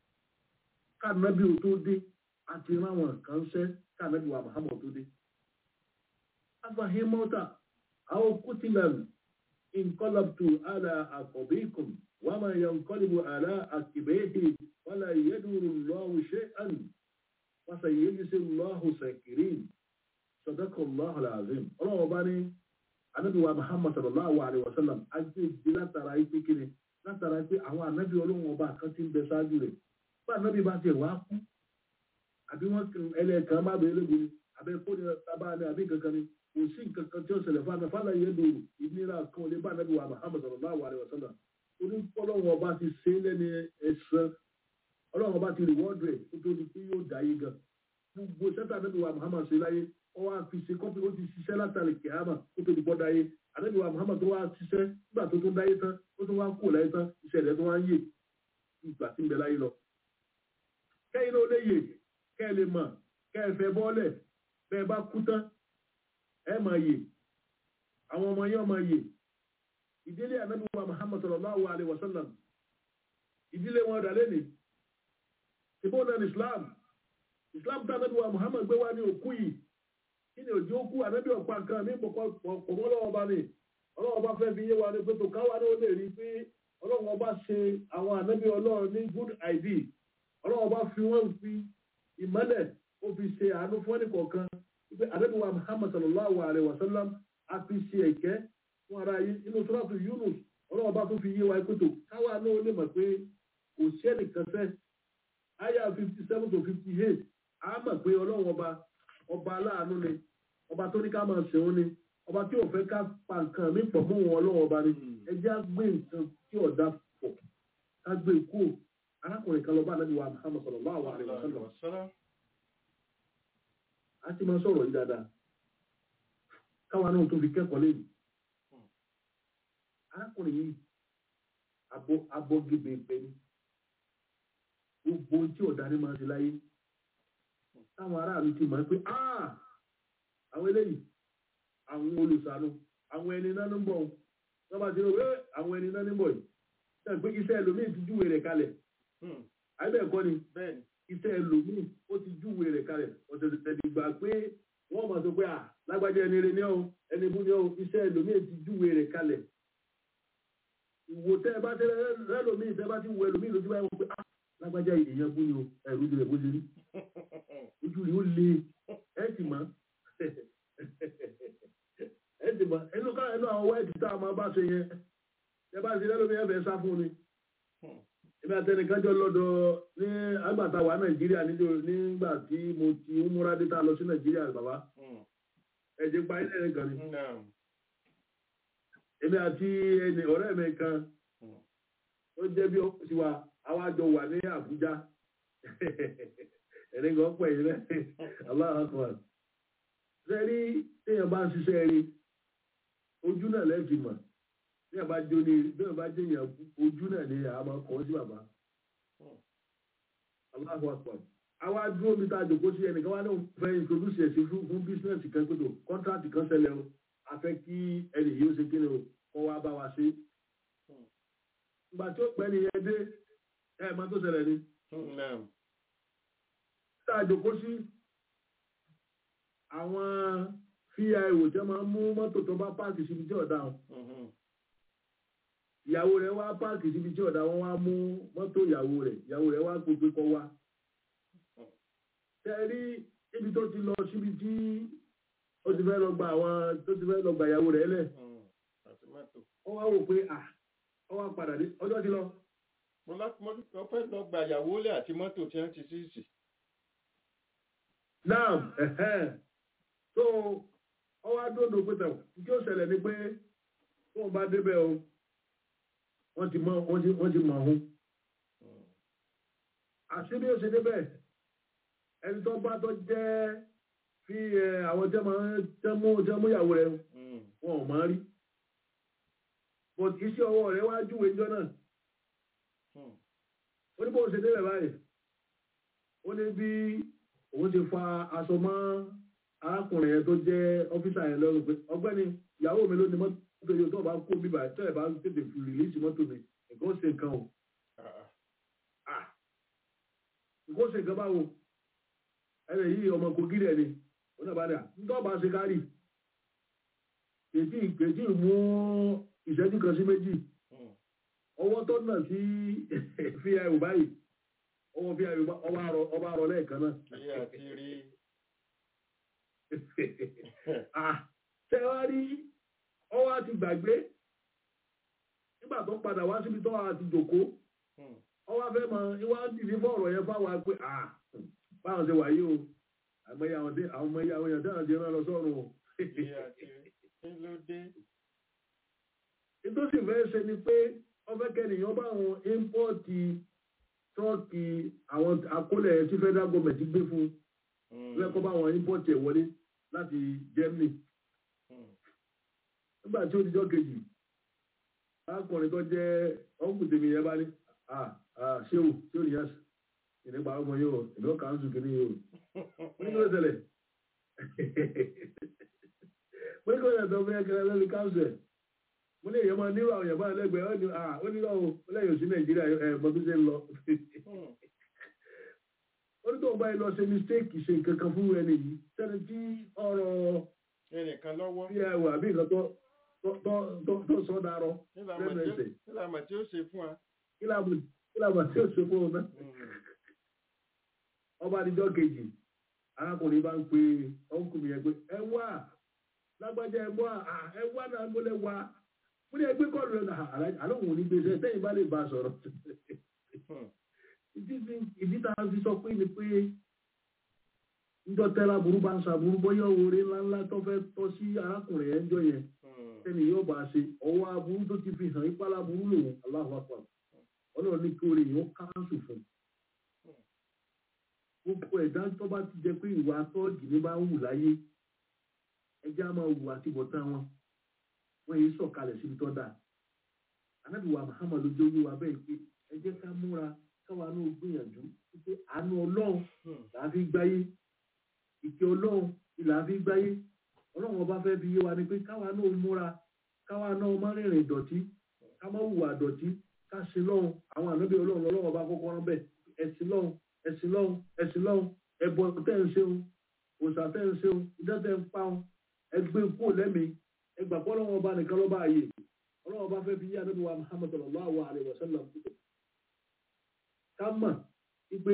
kànábì ò tó dé àti ráwọn kan ṣẹ́ kànábì wa Muhammad tó dé. afahimota àwọn kutilan inqalabtu ala aqabikum wama yanqalibu ala aqibihi wala yaduru Allahu shay'an wa sayajzi Allahu shakirin sadaqa Allahu al-azim. ọlọ́wọ́ bá ní ànábì wa Muhammad sallallahu alaihi wa sallam àti ìdí látara ipé kiri látara pé àwọn ànábì ọlọ́wọ́ ọba kan ti ń bẹ ṣáájú rẹ̀ bá ànábì bá tiẹ̀ wá kú àbí wọ́n ẹlẹ́ẹ̀kan má bẹ̀rẹ̀ lóbi àbẹ́ kó ní tábà ní àbí kankan ni kò sí nǹkan kan tí ó ṣẹlẹ̀ fún ànáfàlà yẹn lòrò ìnira kan lè bá ànábì wa Muhammad sallallahu alaihi wa sallam torí ọlọ́wọ́ ọba ti ṣe lẹ́ni ẹ̀sán ọlọ́wọ́ ọba ti rìwọ́ọ̀dù rẹ̀ tó tó di pé yóò dáyé gan gbogbo sẹ́tà ànábì wa Muhammad ṣe láyé ó wá fi ṣe kọ́pì ó ti ṣiṣẹ́ látàrí kìámà ó tó di bọ́ dáyé ànábì wa Muhammad tó wá ṣiṣẹ́ nígbà tó tó dáyé tán ó tó wá kú láyé tán iṣẹ́ rẹ̀ tó wá ń yè ìgbà tí ń bẹ láyé lọ. kẹ́yìn ló léyè kẹ́ ẹ lè mọ̀ kẹ́ ẹ fẹ́ bọ́ọ̀lẹ̀ bẹ́ẹ̀ bá kú tán ẹ máa yè àwọn ọmọ yẹn máa yè ìdílé ànábì wa Muhammad sallallahu alaihi wasallam ìdílé wọn dà lẹ́nìí ìbọn náà Islam Islam tá ànábì wa Muhammad gbé wá ní òkú yìí kí ni òjò òkú ànábì ọ̀pá nǹkan ní pọ̀pọ̀ lọ́wọ́ bá ní ọlọ́wọ́ bá fẹ́ fi yé wa ní pé tó káwá ní ó lè rí pé ọlọ́wọ́ bá ṣe àwọn ànábì ọlọ́run ní good idea ọlọ́wọ́ bá fi wọ́n fi ìmọ́lẹ̀ ó fi ṣe àánú fún ẹnì kọ̀ọ̀kan pé ànábì wa Muhammad sallallahu alaihi wasallam a fi ṣe ẹ̀kẹ́ fún ara yìí inú sọ́dọ̀tù Yunus ọlọ́wọ́ bá tún fi yé wa pé tó káwá ní ó lè mọ̀ pé kò ṣẹ́ nìkan fẹ́ àyà fifty seven to fifty eight a mọ̀ pé ọlọ́wọ́ ọba ọba aláàánú ni ọba tó ní ká máa ṣeun ni ọba tí ò fẹ́ ká pa nǹkan mí pọ̀ mọ́ wọn ọlọ́wọ́ ọba ni ẹjẹ́ á gbé nǹkan tí ọ̀dà pọ̀ ká gbé kú arákùnrin kan lọ bá Ànábì wa Muhammad sallallahu alaihi wasallam a ti máa sọ̀rọ̀ yìí dáadáa káwa náà tó fi kẹ́kọ̀ọ́ lẹ́yìn arákùnrin yìí abọ́ abọ́gibè pẹ̀lú gbogbo tí ọ̀dà ni máa ń ṣe láyé táwọn aráàlú ti máa ń pé àwọn eléyìí àwọn olùsànú àwọn ẹni náà ń bọ̀ wọ́n bá ti rò pé àwọn ẹni náà ń bọ̀ yìí ṣe pé iṣẹ́ ẹlòmíì ti júwe rẹ̀ kalẹ̀ àìbẹ̀ẹ̀kọ́ ni iṣẹ́ ẹlòmíì ó ti júwe rẹ̀ kalẹ̀ ọ̀tẹ̀tẹ̀ dìgbà pé wọ́n máa sọ pé à lágbájá ẹni rẹ̀ ní ọ́ ẹni bú ní ọ́ iṣẹ́ ẹlòmíì ti júwe rẹ̀ kalẹ̀ ìwò tẹ́ ẹ bá tẹ́ ẹlòmíì tẹ́ bá ti wo ẹlòmíì lójú báyìí wọ́n pé à lágbájá èèyàn bú ni o ẹ̀rú ju rẹ̀ bó ṣe rí ojú rẹ̀ ó le ẹ̀ sì máa ẹ ti mọ̀ ẹnu ká ẹnu àwọn wáìtì tá a máa bá ṣe yẹn ẹ bá ṣe lẹ́lómi ẹ̀fẹ̀ sá fún ni ẹbí àtẹnìkan jọ lọ́dọ̀ ní àgbàtà wà Nàìjíríà nígbà tí mo ti ń múra dé tá a lọ sí Nàìjíríà bàbá ẹ̀jẹ̀ pa ilé ẹ̀rẹ̀ kan ni ẹbí àti ẹni ọ̀rẹ́ mi kan ó jẹ́ bí ọ́fíìsì wa àwa jọ wà ní Àbújá ẹ̀rẹ́ kan pẹ̀ yìí rẹ̀ Allahu Akbar sẹ́rí téèyàn bá ń ṣiṣẹ́ rí ojú náà lẹ́ẹ̀fì mọ̀ téèyàn bá jó ní téèyàn bá jẹ́yàn ojú náà ní àmọ́ kọ́ sí bàbá Allahu Akbar àwa dúró mi tá a jòkó sí ẹnìkan wá náà fẹ́ introduce ẹ̀sìn fún fún business kan pé tó contract kan ṣẹlẹ̀ o a fẹ́ kí ẹnì yìí ó ṣe kíni o kọ́ wa bá wa ṣe ìgbà tí ó pẹ́ nìyẹn dé ẹ̀ máa tó ṣẹlẹ̀ ni tá a jòkó sí àwọn fíìwò tí wọ́n máa ń mú mọ́tò tó bá páàkì síbi tí ọ̀dà wọn ìyàwó rẹ̀ wá páàkì síbi tí ọ̀dà wọn wá mú mọ́tò ìyàwó rẹ̀ ìyàwó rẹ̀ wá gbogbo kọ́ wá tẹ́rí ibi tó ti lọ síbi tí ó ti fẹ́ lọ gba àwọn tó ti fẹ́ lọ gba ìyàwó rẹ̀ lẹ̀ wọ́n wá wò pé à wọ́n wá padà dé ọjọ́ ti lọ. mo lọ fẹ́ lọ gba ìyàwó lẹ̀ àti mọ́tò tí wọ́n ti sí sí. náà so ọwọ́ adóńdó pé tàn kí ó ṣẹlẹ̀ ni pé tó ń bá débẹ̀ o wọ́n ti mọ wọ́n ti wọ́n ti mọ̀ ọ́n àṣírí ó ṣe débẹ̀ ẹni tó bá tó jẹ́ fi àwọn tẹ́ máa tẹ́ mú tẹ́ mú ìyàwó rẹ̀ wọn ò máa rí but iṣẹ́ ọwọ́ rẹ̀ wá júwe ìjọ náà ó ní bó ṣe débẹ̀ báyìí ó ní bí òun ti fa aṣọ mọ́ arákùnrin yẹn tó jẹ́ ọ́fíìsà yẹn lọ́rùn pé ọgbẹ́ni ìyàwó mi ló ní mọ́tò yóò tó bá kó mi báyìí tẹ́lẹ̀ bá tètè fi rìlíìsì mọ́tò mi nǹkan ó ṣe nǹkan o nǹkan ó ṣe nǹkan báwo ẹnì yìí ọmọ kogi rẹ̀ ni ó náà bá dà nítorí bá ṣe kárì kèjì kèjì mú ìṣẹ́jú kan sí méjì ọwọ́ tó nà sí fíìwò báyìí ọwọ́ fíìwò ọba arọ lẹ́ẹ̀kan náà. Tẹ́wárí ọwọ́ àti gbàgbé nígbà tó padà wá síbi tó àti jòkó ọwọ́ afẹ́ mọ ìwà dìde fọ́ọ̀rọ̀ yẹn fáwọn pé báwọn ṣe wáyé o àmọ́ àwọn ọmọ ìyá àwọn èèyàn tí wọ́n lọ sọ́run o. Ìtòsí fẹ́ ṣe ni pé ọfẹ́ kẹ́nìyàn bá àwọn ímpọ́ọ̀tì tọ́ọ̀kì àwọn akólẹ̀ tí federal government gbé fún lẹ́kọ́ bá àwọn ímpọ́ọ̀tì ẹ̀ wọlé láti Germany. Nígbà tí ó di jọ́ kejì arákùnrin tó jẹ́ ọkùnrin tèmi yẹn bá ní ṣéwù tí ó nìyà ìnípa ọmọ yóò ìlú kàńsù kìíní yóò nínú ìṣẹ̀lẹ̀ pé kò yẹ tó fẹ́ kẹrẹ lórí káńsù ẹ̀ mo ní èèyàn máa nílò àwọn èèyàn máa lẹ́gbẹ̀ẹ́ ó ní à ó nílò ó lẹ́yìn òsì nàìjíríà ẹ̀ mọ́ tó ṣe ń lọ ó ní tó ń bá yìí lọ ṣe mistake ṣe nǹkan kan fún ẹni yìí sẹ́ni tí ọ̀rọ̀ ẹnìkan lọ́wọ́ bí ẹ wà bí nǹkan tó tó tó tó sọ darọ lẹ́nu ẹsẹ̀ kí làmà tí ó ṣe fún wa. kí làmà tí ó ṣe fún ọ náà ọba àdìjọ́ kejì arákùnrin bá ń pe ọkùnrin yẹn pé ẹ wá lágbájá ẹ wá ẹ wá náà gbọ́dọ̀ wá mo ní ẹgbẹ́ kọ́ọ̀lù rẹ̀ náà àlóhùn ní gbèsè sẹ́yìn bá lè bá a sọ̀rọ̀ ìdí tá a fi sọ pé ni pé njọ tẹ́lá burú bá ń sàbúrú bóyá oore ńláńlá tó fẹ́ tọ́ sí arákùnrin yẹn jọ yẹn ẹni yóò bá a ṣe ọwọ́ aburú tó ti fi hàn ipá láburú lòun Allahu Akbar ọlọ́run ní kí oore yìí ó káńsù fún un gbogbo ẹ̀dá tó bá ti jẹ pé ìwà tọ́ọ̀gì ní bá ń wù láyé ẹjẹ́ á máa wù àti bọ̀tán wọn wọ́n yìí sọ̀kalẹ̀ síbi tó dáa anábìwà Muhammad lójú owó wa bẹ́ẹ̀ pé ẹ jẹ́ ká múra káwa náà gbìyànjú pé àánú ọlọ́run là á fi gbáyé ìkẹ́ ọlọ́run là á fi gbáyé ọlọ́run ọba fẹ́ fi yé wa ni pé káwa náà múra káwa náà má rìnrìn ìdọ̀tí ká má hùwà ìdọ̀tí ká sin lọ́run àwọn ànábì ọlọ́run ọlọ́run ọba kọ́kọ́ rán bẹ́ẹ̀ ẹ̀sìn lọ́run ẹ̀sìn lọ́hùn ẹ̀sìn lọ́hùn ẹ̀bọ̀ tẹ́ ń ṣeun òòṣà tẹ́ ń ṣeun idẹ́ tẹ́ ń pa ọ́n ẹgbẹ́ kú lẹ́mìí ẹgbàgbọ́ ọlọ́wọ́ ọba nìkan lọ́ba ààyè ọlọ́wọ́ ọba fẹ́ fi yí ànábì wa Muhammad sallallahu alaihi wasallam ká mọ̀ wípé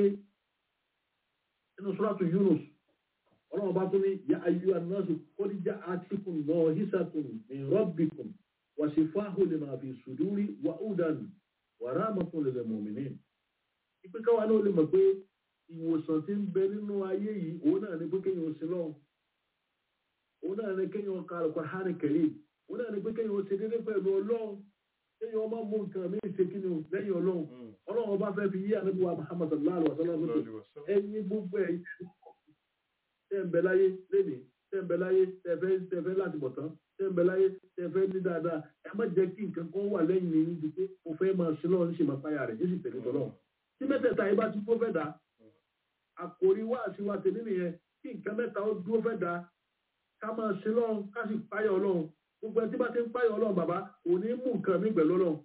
inú suratu Yunus ọlọ́wọ́ ọba tó ní ya ayyuhan nasu qad ja'atkum maw'izatun min rabbikum wa shifaa'un lima fi suduri wa hudan wa rahmatun lil mu'minin ìpín káwa náà lè mọ̀ pé ìwòsàn tí ń bẹ nínú ayé yìí òun náà ní pé kéèyàn ṣe lọ́wọ́ òun náà ní kéèyàn ka Al-Qur'an Karim òun náà ní pé kéèyàn ṣe déédéé pẹ̀lú ọlọ́run kéèyàn ọmọ mú nǹkan mí ṣe kí ni lẹ́yìn ọlọ́run ọlọ́run ọba fẹ́ fi yí ànábì wa Muhammad sallallahu alaihi wasallam ẹni gbogbo ẹ̀ tẹ́ ń bẹ láyé lénìí tẹ́ ń bẹ láyé tẹ́fẹ́ tẹ́fẹ́ láti bọ̀ tán tẹ́ ń bẹ láyé tẹ́fẹ́ ní dáadáa ẹ má jẹ́ kí nǹkan kan wà lẹ́yìn ní ibi pé mo fẹ́ máa ṣe lọ́run ṣe máa páyà rẹ̀ yóò sì tẹ̀lé tọ́lọ́run tí mẹ́tẹ̀ẹ̀ta yìí bá ti dúró fẹ́ dá àkòrí wá sí wa tèmi nìyẹn kí nǹkan mẹ́ta ó dúró fẹ́ dá ká máa ṣe lọ́run ká sì páyà ọlọ́run gbogbo ẹni tí bá ti ń páyà ọlọ́run bàbá kò ní mú nǹkan mi gbẹ̀lú ọlọ́run.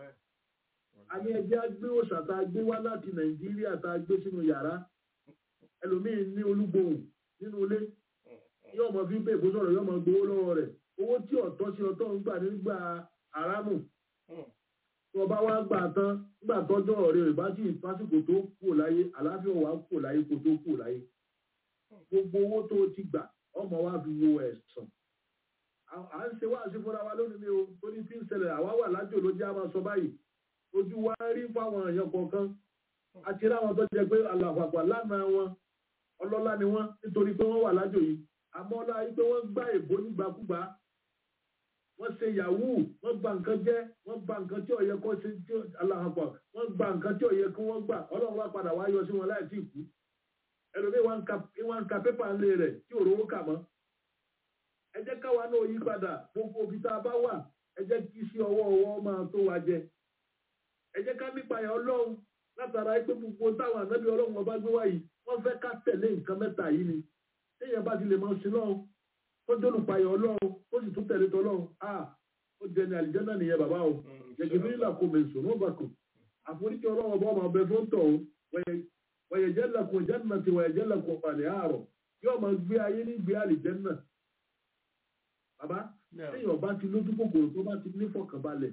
àní ẹgbẹ́ agbé òòṣà tá a gbé wá láti Nàìjíríà tá a gbé sínú yàrá ẹlòmíín ní olúgbòhùn nínú ilé yóò mọ fi bẹ́ẹ̀ bó sọ̀rọ̀ yóò mọ gbowó lọ́wọ́ rẹ̀ owó tí ọ̀tọ́ sí ọ̀tọ́ ń gbà nígbà àrámù tó bá wá gbà tán nígbà tọ́jọ́ ọ̀rẹ́ rẹ̀ bá sì pásìkò tó kù láyé àlàáfíà wà kù láyé kò tó kù láyé gbogbo owó tó ti gbà ọmọ wa fi wo ẹ̀sán à ń ṣe wá sí fúnra wa lónìí ni o torí tí ń ṣẹlẹ̀ àwa wà lájò ló jẹ́ àmọ́ sọ báyìí ojú wa rí fáwọn èèyàn kọ̀ọ̀kan àti láwọn tó jẹ pé àlàfàgbà lánàá wọn ọlọ́lá ni wọ́n nítorí pé wọ́n wà lájò yìí àmọ́ ọlá yìí pé wọ́n gbá èbó nígbàkúgbà wọ́n ṣe yahoo wọ́n gba nǹkan jẹ́ wọ́n gba nǹkan tí ó yẹ kó ṣe tí aláhàpọ̀ wọ́n gba nǹkan tí ó yẹ kó wọ́n gbà ọlọ́run wá padà wá yọ sí wọn láì tí ì kú ẹlòmíì wọ́n ń ka pépà ńlẹ̀ rẹ̀ tí ò rówó kà mọ́ ẹ jẹ́ káwa náà yí padà gbogbo ibi tá a bá wà ẹ jẹ́ kí sí ọwọ́ ọwọ́ máa tó wa jẹ ẹ jẹ́ ká nípa ẹ̀ ọlọ́run látara pé gbogbo táwọn ànábì ọlọ́run ọba gbé wá yìí wọ́n fẹ́ ká tẹ̀lé nǹkan mẹ́ta yìí ni téèyàn bá ti lè máa sin lọ́run ó jólùpayọ̀ ọlọ́run ó sì tún tẹ̀lé tọ́lọ́run a ó jẹ ní àlìjẹ́nà nìyẹn bàbá o gẹ́gẹ́ bí ìlà kò mẹ̀sùn ní ọgbàkùn àforíkì ọlọ́run ọba ọmọ ọbẹ̀ fún tọ̀ wọ̀yẹ̀jẹ́ lẹ́kùn jẹ́nà ti wọ̀yẹ̀jẹ́ lẹ́kùn pàdé àárọ̀ yóò máa gbé ayé ní gbé àlìjẹ́nà bàbá téèyàn bá ti lójú kòkòrò tó bá ti ní fọkànbalẹ̀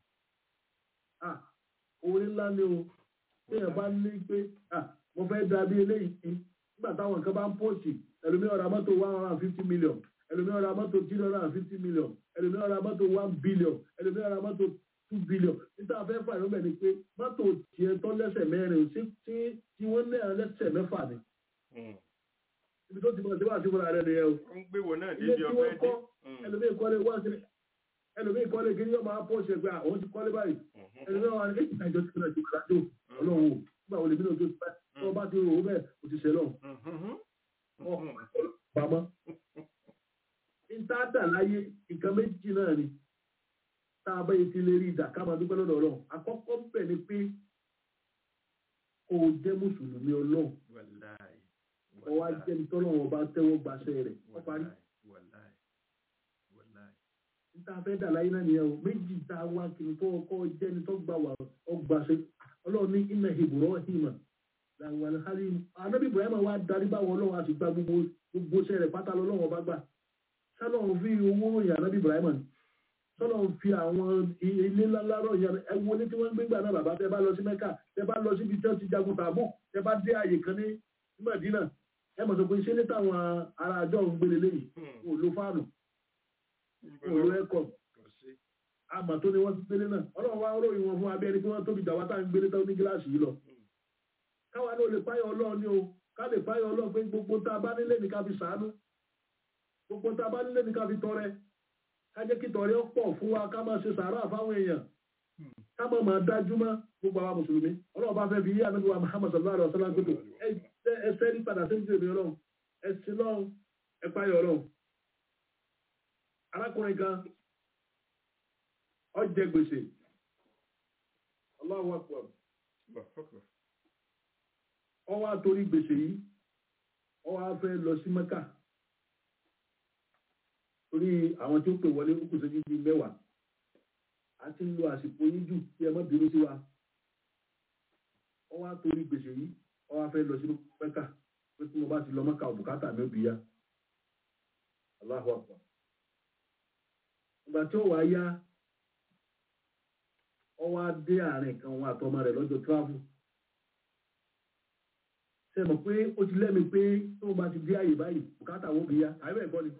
a orí ńlá ni o téèyàn bá ní pé a mo fẹ́ dàbí eléyìí nígbà táwọn nǹkan bá ń pòsì ẹlòmíràn ra mọ́tò one hundred and fifty million ẹlòmíràn ra mọ́tò three hundred and fifty million ẹlòmíràn ra mọ́tò one billion ẹlòmíràn ra mọ́tò two billion níta fẹ́ fà ló bẹ̀ ni pé mọ́tò tiẹ̀ tọ́ lẹ́sẹ̀ mẹ́rin tí tí wọ́n ní lẹ́sẹ̀ mẹ́fà ni. ibi tó ti mọ̀ sí wà sí fúnra rẹ̀ nìyẹn o. ń gbé wo náà débi ọ̀fẹ́ dé. ẹlòmíràn kọ́lé wá sí ẹlòmíràn kọ́lé kí yóò máa pọ̀ ṣe pé àwọn ti kọ́lé báyìí ẹlòmíràn wà ní èyí ìdájọ́ ti kọ́lé ti kọ́lé àjò ọlọ́run o nígbà wo lè mí náà tó ti pẹ́ tó bá ti rò ó bẹ́ẹ̀ o ti ṣẹlọ̀ pamọ́. Ìtaàdà láyé nǹkan méjì náà ni tá a bá yẹ ti lè rí ìdá ká máa dúpẹ́ lọ́dọ̀ ọlọ́run. Àkọ́kọ́ bẹ̀ ni pé kò jẹ́ mùsùlùmí ọlọ́run. Ọwá jẹ́ nítorí ọba tẹ́wọ́ gbaṣẹ́ rẹ̀. Ó parí. níta fẹ́ dà láyé náà nìyẹn o méjì tá a wá kiri tó kọ́ jẹ́ni tó gbà wà ọgbà ṣe ọlọ́run ní iná Ibrahima làwọn àlùkárí anábì Ibrahima wá darí báwọn ọlọ́run àti gba gbogbo gbogbo iṣẹ́ rẹ̀ pátá lọ́wọ́ bá gbà sọ́lọ́run fi owó ròyìn anábì Ibrahima ni sọ́lọ́run fi àwọn ilé lálárọ̀ yẹn ẹwọ ní tí wọ́n ń gbé gbà náà bàbá tẹ bá lọ sí Mẹ́kà tẹ bá lọ síbi tí wọ́n ti jagun tààbù tẹ bá dé àyè kan ní Mẹ́dínà ẹ mọ̀ sọ pé ṣé ní táwọn ará àjọ ń gbélé lẹ́yìn kò ló fáànù kò ló ẹ̀kọ́ àmọ́ tó ní wọ́n ti gbélé náà ọlọ́run wá ròyìn wọn fún abẹ́ni pé wọ́n tóbi dàwá tá ń gbélé tó ní gíláàsì yìí lọ káwa náà lè páyọ̀ ọlọ́run ní o ká lè páyọ̀ ọlọ́run pé gbogbo tá a bá nílé ní ká fi ṣàánú gbogbo tá a bá nílé ní ká fi tọrẹ ká jẹ́ kí tọrẹ ó pọ̀ fún wa ká máa ṣe sàárà fáwọn èèyàn ká máa máa dájú mọ́ gbogbo àwọn mùsùlùmí ọlọ́run bá fẹ́ fi yí ànábì wa Muhammad sallallahu alaihi wasallam gbogbo ẹsẹ̀ ní padà sí ìdílé ọlọ́run ẹsẹ̀ lọ́run ẹ páyọ̀ ọlọ́run arákùnrin kan ó jẹ gbèsè Allahu Akbar ó wá torí gbèsè yìí ó wá fẹ́ lọ sí Mẹ́kà torí àwọn tí ó pè wọlé ó kù sí bíi mẹ́wàá a ti ń lo àsìkò yín jù tí ẹ má bínú sí wa ó wá torí gbèsè yìí ó wá fẹ́ lọ sí Mẹ́kà pé tí mo bá ti lọ Mẹ́kà òbùkátà mi ò bí ya Allahu Akbar ìgbà tí ó wá yá ó wá dé àárín kan wọn àtọmọ rẹ̀ lọ́jọ́ travel ṣe mọ̀ pé ó ti lẹ́mi pé tó bá ti dé àyè báyìí bùkátà wọ́n bí ya àyẹ̀wò ẹ̀kọ́ ni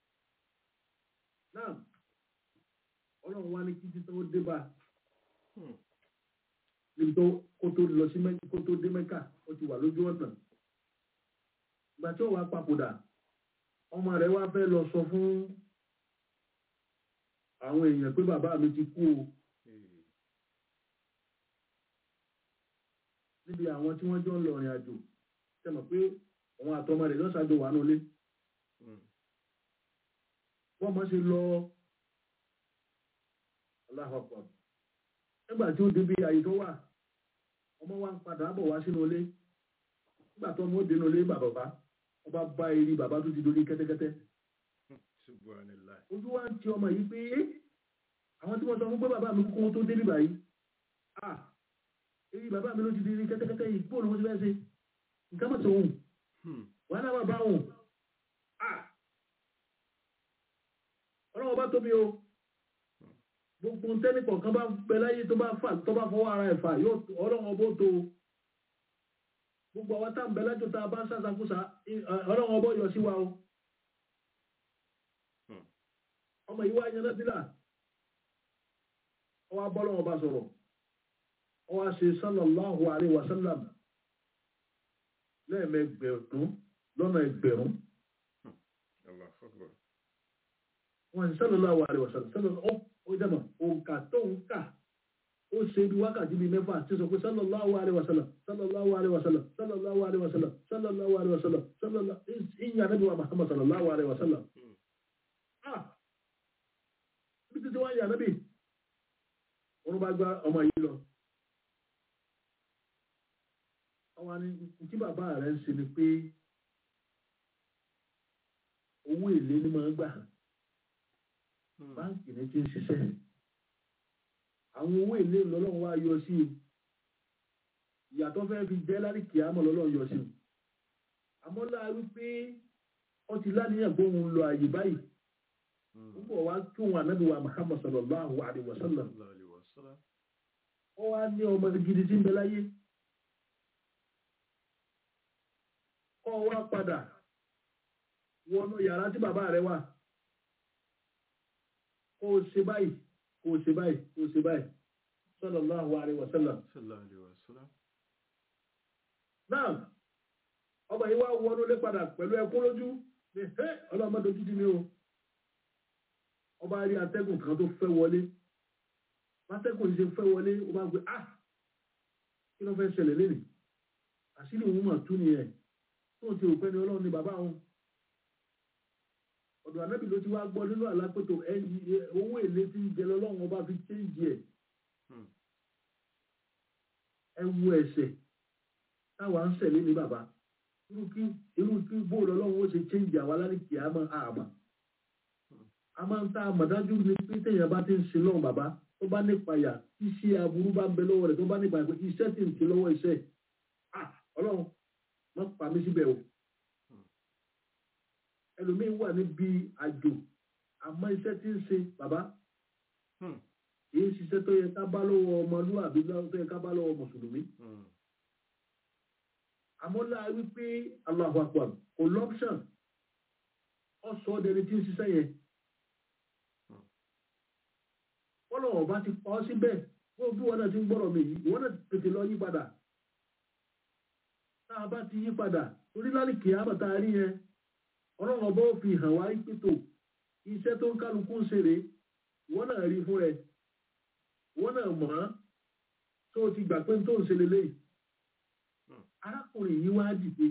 náà ọlọ́run wá ní kí títí ó dé bá níbi tó kó tó lọ sí kó tó dé Mẹ́kà ó ti wà lójú ọ̀tàn ìgbà tí ó wá papòdà ọmọ rẹ̀ wá fẹ́ lọ sọ fún àwọn èèyàn pé bàbá mi ti kú o níbi àwọn tí wọ́n jọ ń lọ rìn àjò tẹ́mọ̀ pé àwọn àtọmọ rẹ̀ lọ́sàájò wà nílé wọ́n mọ́ sí lọ Allahu Akbar nígbà tí ó débi àyè tó wà ọmọ wa ń padà bọ̀ wá sínú ilé nígbà tó ọmọ ó dénú ilé bàbá ọba bá eré bàbá tó ti dorí kẹ́tẹ́kẹ́tẹ́ ojú wa ń ti ọmọ yìí pé àwọn tí wọ́n sọ fún pé bàbá mi kókó tó débi báyìí ah èyí bàbá mi ló ti di kẹ́tẹ́kẹ́tẹ́ yìí bóòlù wọ́n ti fẹ́ ṣe nǹkan mọ̀ sóhun wọ́n náà bá wọn ọlọ́wọ́ bá tóbi o gbogbo tẹ́nì kọ̀ọ̀kan bá bẹ láyé tó bá fà tó bá fọwọ́ ara ẹ̀ fà yóò ọlọ́wọ́ bó tó gbogbo àwọn tá ń bẹ lájò tá a bá ń sàṣàkóṣà ọlọ́wọ́ bó yọ sí wa o ọmọ yìí wá yan nábìlà ọwọ́ abọ́lọ́wọ́ bá sọ̀rọ̀ ọwọ́ ṣe sallallahu alaihi wasallam lẹ́ẹ̀mẹgbẹ̀rún lọ́nà ẹgbẹ̀rún wọ́n ṣe sallallahu alaihi wasallam ó jẹ́mọ̀ òǹkà tó ń kà ó ṣe bí wákàtí bí mẹ́fà tí sọ pé sallallahu alaihi wasallam sallallahu alaihi wasallam sallallahu alaihi wasallam sallallahu alaihi wasallam sallallahu ìyá Ànábì wa Muhammad sallallahu alaihi wasallam ah bí títí wọ́n yà Ànábì wọ́n bá gbá ọmọ yìí lọ àwọn ni tí bàbá rẹ̀ ń ṣe ni pé owó èlé ní máa ń gbà báńkì ní tí ń ṣiṣẹ́ àwọn owó èlé lọ́lọ́run wá yọ sí ìyàtọ̀ fẹ́ fi jẹ́ lárí kìámọ̀ lọ́lọ́run yọ sí àmọ́ láàrú pé ó ti láníyàn pé òun lọ àyè báyìí púpọ̀ wá kí òun Ànábì wa Muhammad sallallahu alaihi wasallam ó wá ní ọmọ gidi tí ń bẹ láyé kọ́ wá padà wọnú yàrá tí bàbá rẹ̀ wà kó o ṣe báyìí kó o ṣe báyìí kó o ṣe báyìí sallallahu alaihi wasallam. náà ọba yìí wá wọnú lé padà pẹ̀lú ẹkún lójú ní ẹ́ ọlọ́mọdé ojú ti ní o ọba rí atẹ́gùn kan tó fẹ́ wọlé atẹ́gùn yìí ṣe fẹ́ wọlé ó bá gbé ah kí ló fẹ́ ṣẹlẹ̀ lẹ́nìí àṣírí òun mà tú nìyẹn tó ti òpẹ́ ni ọlọ́run ni bàbá òun ọ̀dọ̀ Ànábì ló ti wá gbọ́ nínú àlápẹ́tò owó èlé tí ń jẹ lọ́lọ́run ọba fi chéńjì ẹ̀ ẹ wo ẹ̀ṣẹ̀ táwa ń ṣẹ̀lé ní bàbá irú kí irú kí bóòlù ọlọ́run ó ṣe chéńjì àwa lálẹ́ kìámọ́ àmà a máa ń tá àmọ̀dájú ní pé téèyàn bá ti ń sin lọ́wọ́ bàbá tó bá nípayà iṣẹ́ aburú bá ń bẹ lọ́wọ́ rẹ̀ tó bá nípayà pé iṣẹ́ tí ń ti lọ́wọ́ iṣẹ́ ah ọlọ́run má pa mí síbẹ̀ o ẹlòmíín wà níbi àjò àmọ́ iṣẹ́ tí ń ṣe bàbá èyí ṣiṣẹ́ tó yẹ ká bá lọ́wọ́ ọmọlúwàbí tó yẹ ká bá lọ́wọ́ mùsùlùmí àmọ́ láà wípé Allahu Akbar kò lọ́pṣàn ọ̀sọ́ ọdẹni tí ń ṣiṣẹ́ yẹn wọ́n lọ́wọ́ bá ti pa ọ́ síbẹ̀ wọ́n bí wọ́n náà ti ń gbọ́rọ̀ mi yìí wọ́n náà tètè lọ yí padà tá a bá ti yí padà torí lálẹ́ kìámà tá a rí yẹn ọlọ́run ọba ó fi hàn wá pító iṣẹ́ tó ń kálukú ń ṣeré wọ́n náà rí fún rẹ̀ wọ́n náà mọ̀ ọ́n tó ti gbà pé tó ń ṣe lélẹ́yìí arákùnrin yìí wá dìde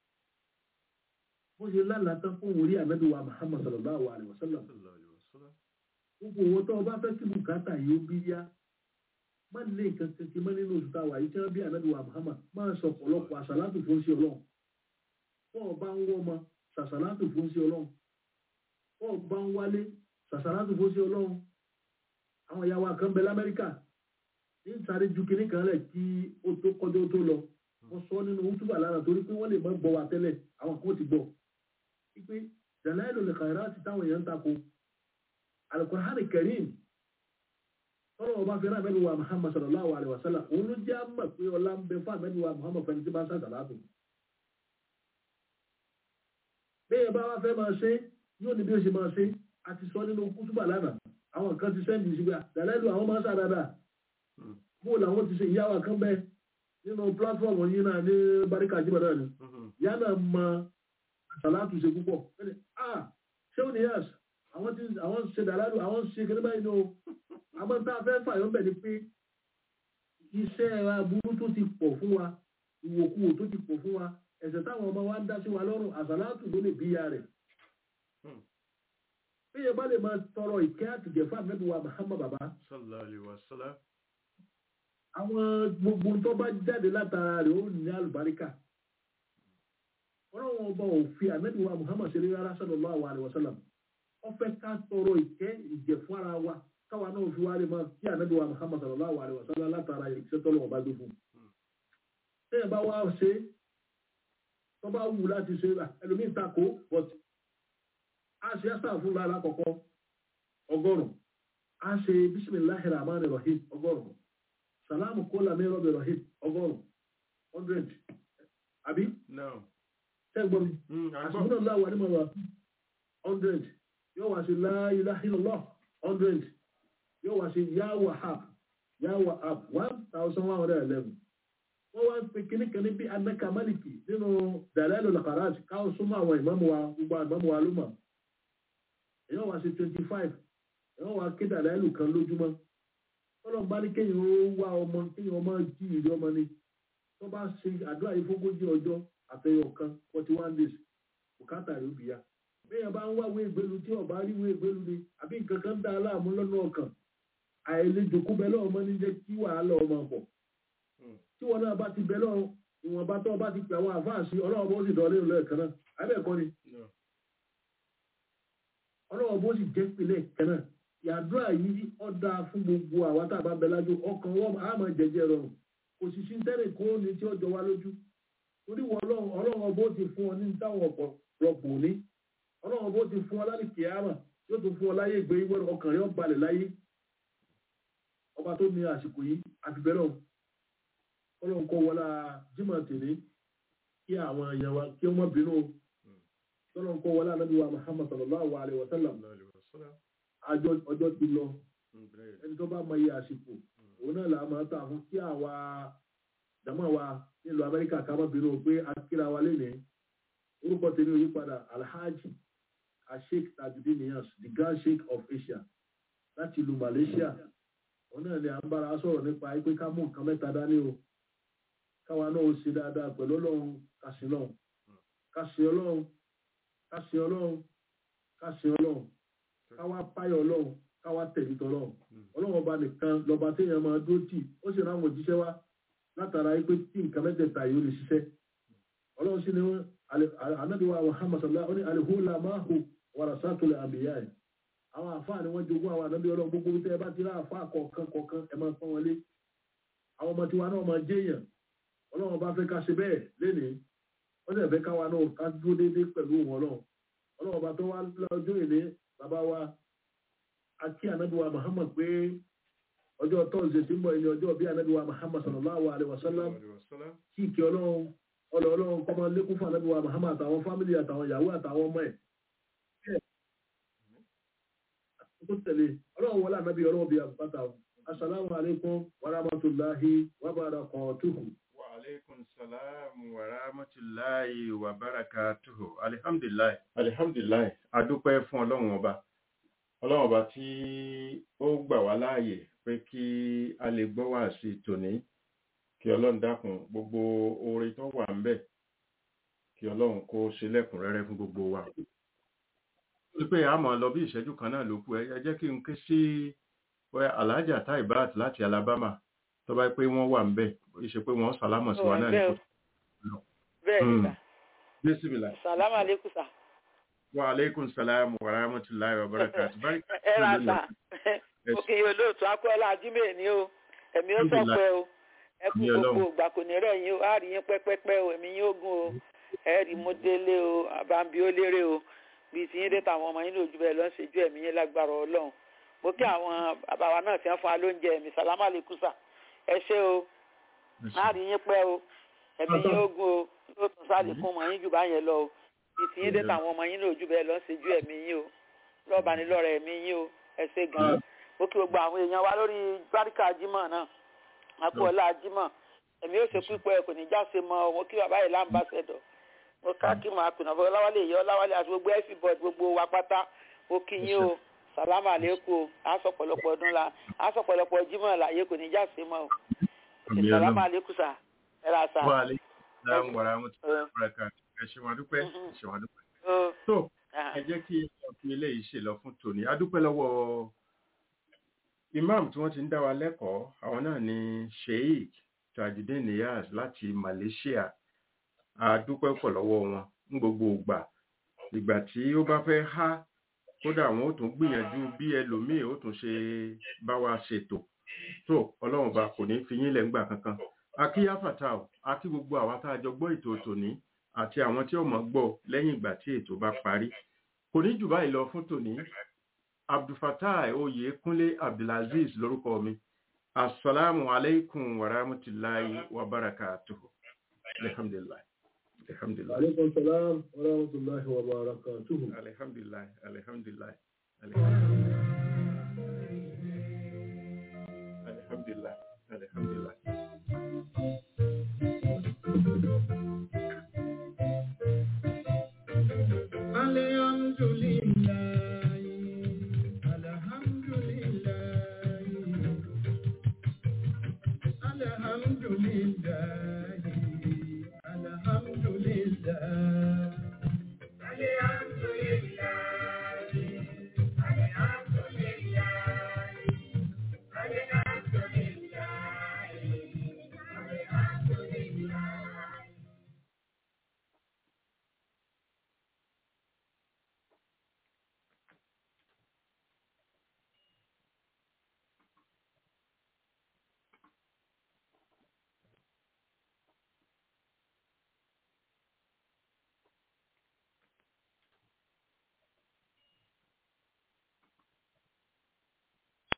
bó ṣe lálàtán fún orí ànábì wa Muhammad sallallahu alaihi wasallam gbogbo owó tó ọba fẹ́ kí bùkátà yìí ó bí yá má lè nǹkan kankan mọ́ nínú oṣù táwa yìí tí wọ́n bí ànábì wa Muhammad máa sọ ọ̀pọ̀lọpọ̀ àṣàlátù fún sí ọlọ́run bọ́ ọba ń wọ́ ọmọ ṣàṣàlátù fún sí ọlọ́run bọ́ ọba ń wálé ṣàṣàlátù fún sí ọlọ́run àwọn ìyá wa kan bẹ l'Amẹ́ríkà ní sáré ju kinní kan lẹ̀ kí ó tó kọjọ́ tó lọ wọ́n sọ nínú wútúbà lára torí pé wọ́n lè má gbọ́ wa tẹ́lẹ̀ àwọn kan ti gbọ́ wípé Dalailul Khairati táwọn èèyàn ń tako Al-Qur'an Karim tọ́lọ̀ ọba fẹ́ràn àmẹ́lú wa Muhammad sallallahu alaihi wasallam òun ló jẹ́ àmà pé ọlá ń bẹ fún àmẹ́lú wa Muhammad fẹ́ni tí bá ń sàṣàlátù bẹ́ẹ̀ bá wá fẹ́ máa ṣe yóò ní bí ó ṣe máa ṣe àti sọ nínú kútúbà lánàá àwọn kan ti sẹ́ndì sígbà Dalailu àwọn máa ń sàdáadà bó làwọn ti ṣe ìyá wa kan bẹ́ẹ̀ nínú platform yìí náà ní Baríkà jíbọn náà ni ìyá náà mọ sàlátù ṣe púpọ̀ ah ṣé ó ní yàs àwọn tí àwọn ṣe Dalailu àwọn ṣe kí ní báyìí ní o àmọ́ tá a fẹ́ fàyọ́ bẹ̀ ni pé iṣẹ́ aburú tó ti pọ̀ fún wa ìwòkuwò tó ti pọ̀ fún wa ẹ̀ṣẹ̀ táwọn ọmọ wa ń dá sí wa lọ́rùn àsàlátù ló lè bí ya rẹ̀ bí yẹn bá lè máa tọrọ ìkẹ́ àtìgẹ̀ fún àmẹ́bí wa Muhammad bàbá sallallahu alaihi wasallam àwọn gbogbo tó bá jáde látara rẹ̀ ó ní àlùbáríkà ọlọ́run ọba òfin àmẹ́bí wa Muhammad ṣe rí rárá sallallahu alaihi wasallam ó fẹ́ ká tọrọ ìkẹ́ ìgẹ̀ fún ara wa káwa náà fi wá lè máa kí àmẹ́bí wa Muhammad sallallahu alaihi wasallam látara ìṣẹ́ tọ́lọ́ ọba gbé fún tẹ́yìn bá wá ṣe tó bá wù láti ṣe ẹlòmíì tako but a ṣe ẹ́sà fún lára kọ̀kọ́ ọgọ́rùn-ún a ṣe bismillahir rahmanir rahim ọgọ́rùn-ún salamu kola mẹ́rọ bẹ̀rọ hip ọgọ́rùn-ún hundred àbí? ṣẹ́gbọ́n àṣìbúnà láwà ní mọ̀wà hundred yóò wá sí la ilaha illallah hundred yóò wá sí ya wahhab ya wahhab one thousand one hundred eleven wọ́n wá ń pe kíníkan ní bí anaka maliki nínú Dalailul Khairati káwọn súnmọ́ àwọn ìmáàmù wa gbogbo ìmáàmù wa ló mọ̀ yóò wá sí twenty five yóò wá ké Dalailu kan lójúmọ́ ọlọ́run bá ní kéèyàn ó wá ọmọ kéèyàn ọmọ jí ìrí ọmọ ni tó bá ṣe àdúrà yìí fógójì ọjọ́ àtẹyọ kan forty one days bùkátà rẹ̀ ó bì ya béèyàn bá ń wá wé ìgbélu tí ọba rí wé ìgbélu ni àbí nǹkan kan dá aláàmú lọ́nà ọkàn àìlejò kú bẹ lọ́wọ́ ọmọ ní jẹ́ kí wàhálà ọmọ pọ̀ tí wọn náà bá ti bẹ lọ́wọ́ ìwọ̀nba tó bá ti pè àwọn àfáàsì ọlọ́wọ́ bó sì dọ̀ọ́lé ìlú ẹ̀kan náà abẹ́ẹ̀kọ́ ni ọlọ́wọ́ bó sì jẹ́ pìlẹ̀ kan náà yàdúrà yìí ọ̀dà fún gbogbo àwa tá a bá bẹ lájú ọkàn wọn á máa jẹjẹ rọrùn kò sì sí tẹ́lẹ̀ kó ní tí ó jọ wá lójú torí wọn ọlọ́run ọbọ̀ ti fún ọ ní táwọn ọ̀pọ̀ rọpò ní ọlọ́run ọbọ̀ ti fún ọ láti kìámà yóò tún fún ọ láyé ìgbé ìwé ọkàn rẹ balẹ̀ láyé ọba tó ní àsìkò yìí àti bẹ́ẹ̀ náà ọlọ́run kọ́ wọlá jimá tèlé kí àwọn èèyàn wa kí wọ́n bínú ọlọ́run kọ́ wọlá anábì wa Muhammad sallallahu alaihi wa sallam àjọ ọjọ́ ti lọ ẹni tó bá mọ iye àsìkò òun náà là máa tà fún kí àwa jàmáà wa nílùú Amẹ́ríkà ká má bínú pé akíra wa lénìí orúkọ tèmi ò yí padà Alhaji Sheikh Tajudeen Niass the Grand Sheikh of Asia láti ìlú Malaysia òun náà ni à ń bára sọ̀rọ̀ nípa pé ká mú nǹkan mẹ́ta dání o káwa náà ó ṣe dáadáa pẹ̀lú ọlọ́run kàṣí lọ́run kàṣí ọlọ́run kàṣí ọlọ́run kàṣí ọlọ́run káwá páyọ̀ ọlọ́run káwá tẹ̀lé tọ́lọ́run ọlọ́run ọba nìkan lọ́ba téèyàn máa dúró tì ó sì ráwọn òjíṣẹ́ wá látara pé tí nǹkan mẹ́tẹ̀ẹ̀ta yìí ó lè ṣiṣẹ́ ọlọ́run sí ni wọ́n anábìwá Muhammad sallallahu alaihi wa sallam alihula mahu warasatul anbiya ẹ̀ àwọn àfáà ni wọ́n jogún àwọn ànábì ọlọ́run gbogbo tẹ́ ẹ bá ti rá àfáà kọ̀ọ̀kan kọ̀ọ̀kan ẹ máa pọ́n wọlé àwọn ọmọ tiwa náà máa jẹ́yàn ọlọ́run bá fẹ́ ká ṣe bẹ́ẹ̀ lénìí wọ́n sì fẹ́ káwa náà ká dúró déédéé pẹ̀lú òun ọlọ́run ọlọ́run bá tó wá lọ́jọ́ ìní bàbá wa àti ànábì wa Muhammad pé ọjọ́ tọ́sídẹ̀ẹ́ tí ń bọ̀ ní ọjọ́ bí ànábì wa Muhammad sallallahu alaihi wasallam kí ìkẹ́ ọlọ́run ọlọ́ ọlọ́run kọ́ máa lékún fún ànábì wa Muhammad àtàwọn fámìlì àtàwọn ìyàwó àtàwọn ọmọ ẹ̀ tó tẹ̀lé ọlọ́run wọlé ànábì ọlọ́run bíi àbúkátà assalamu alaikum wa rahmatullahi wa barakatuhu. Wa alaikum salam wa rahmatullahi wa barakatuhu. Alhamdulillah. Alhamdulillah. Adúpẹ́ fún ọlọ́run ọba. Ọlọ́run ọba tí ó gbà wá láàyè pé kí a lè gbọ́ wá sí tòní. Kí ọlọ́run dákun gbogbo oore tó wà ń bẹ̀. Kí ọlọ́run kó ṣe lẹ́kùnrẹ́rẹ́ fún gbogbo wa. Pé a máa lọ bí ìṣẹ́jú kan náà ló kù ẹ jẹ́ kí n ké sí Alhaja Taibat láti Alabama tó bá pé wọ́n wà ń bẹ̀ ìṣe pé wọ́n sàlámọ̀ sí wa náà ní kò. Bẹ́ẹ̀ ni sà. Bísímìlà. Sàlámù alékùn sà. Wa alaikum salam wa rahmatullahi wa barakatuh. Ẹ ra sà. Òkè yóò lóòtú akọ́lá ajímẹ̀ ni o. Ẹ̀mí ó sọ̀pẹ́ o. Ẹ kú gbogbo ìgbà kò ní rẹ̀ yín o. Á rí yín pẹ́pẹ́pẹ́ o. Ẹ̀mí yín ó gùn o. Ẹ rí mo délé o. Àbámbí ó lérè o. Bí ti yín dé táwọn ọmọ yín lójú bẹ́ẹ̀ lọ ń ṣèjú ẹ̀mí yín lágbára Ọlọ́run. Mo kí àwọn bàbá náà ti ń fún wa lóúnjẹ ẹ̀mí sàlámù alékùn sà. Ẹ ṣé o. Á rí yín pẹ́ o. Ẹ̀mí yín ó gùn o. Yóò tún sálì fún ọmọ yín jù bá yẹn lọ o. Bí ti yín dé táwọn ọmọ yín lójú bẹ́ẹ̀ lọ ń ṣèjú ẹ̀mí yín o. Lọ́ọ̀bà ni lọ́rọ̀ ẹ̀mí yín o. Ẹ ṣé gan-an. Mo kí gbogbo àwọn èèyàn wa lórí báríkà jímọ̀ náà. A kú ọlá jímọ̀. Ẹ̀mí ó ṣe pípẹ́ kò ní já ṣe mọ́ mo kí bàbá yìí láǹbàṣẹ́dọ̀. Mo ká kí màá kùnà fún ọláwálé ìyá ọláwálé àti gbogbo ẹ̀fì bọ́ọ̀dù gbogbo wa pátá. Mo kí yín o. Sàlámù àlékún o. À ń sọ pọ̀lọpọ̀ ọdún la. À ń sọ pọ̀lọpọ̀ jímọ̀ láyé kò ní já ṣe mọ́ o. Sàlámù àlékún sà. Ẹ ra sà. Wa alaikum salam wa rahmatullahi wa barakatuh. Ẹ ṣé wa dúpẹ́. Ẹ ṣé wa dúpẹ́. Tó ẹ jẹ́ kí ọkùnrin ilé yìí ṣe lọ fún tòní. A dúpẹ́ lọ́wọ́ imam tí wọ́n ti ń dá wa lẹ́kọ̀ọ́. Àwọn náà ni Sheikh Tajudeen Niyaz láti Malaysia. A dúpẹ́ pọ̀ lọ́wọ́ wọn ní gbogbo ìgbà. Ìgbà tí ó bá fẹ́ há kódà àwọn ó tún gbìyànjú bí ẹlòmíì ó tún ṣe bá wa ṣètò. Tó Ọlọ́run bá kò ní fi yín lẹ̀ ńgbà kankan. Akíyá Fatau, akí gbogbo àwa tá a jọ gbọ́ ètò tòní àti àwọn tí ó mọ̀ gbọ́ lẹ́yìn ìgbà tí ètò bá parí. Kò ní jù báyìí lọ fún tòní. Abdulfatai Oyèkúnlé Abdulaziz lórúkọ mi. Assalamu alaikum wa rahmatullahi wa barakatuh. Alhamdulillah. Alhamdulillah. Alaikum salam wa rahmatullahi wa barakatuh. Alhamdulillah. Alhamdulillah. Alhamdulillah. Alhamdulillah. Alhamdulillah.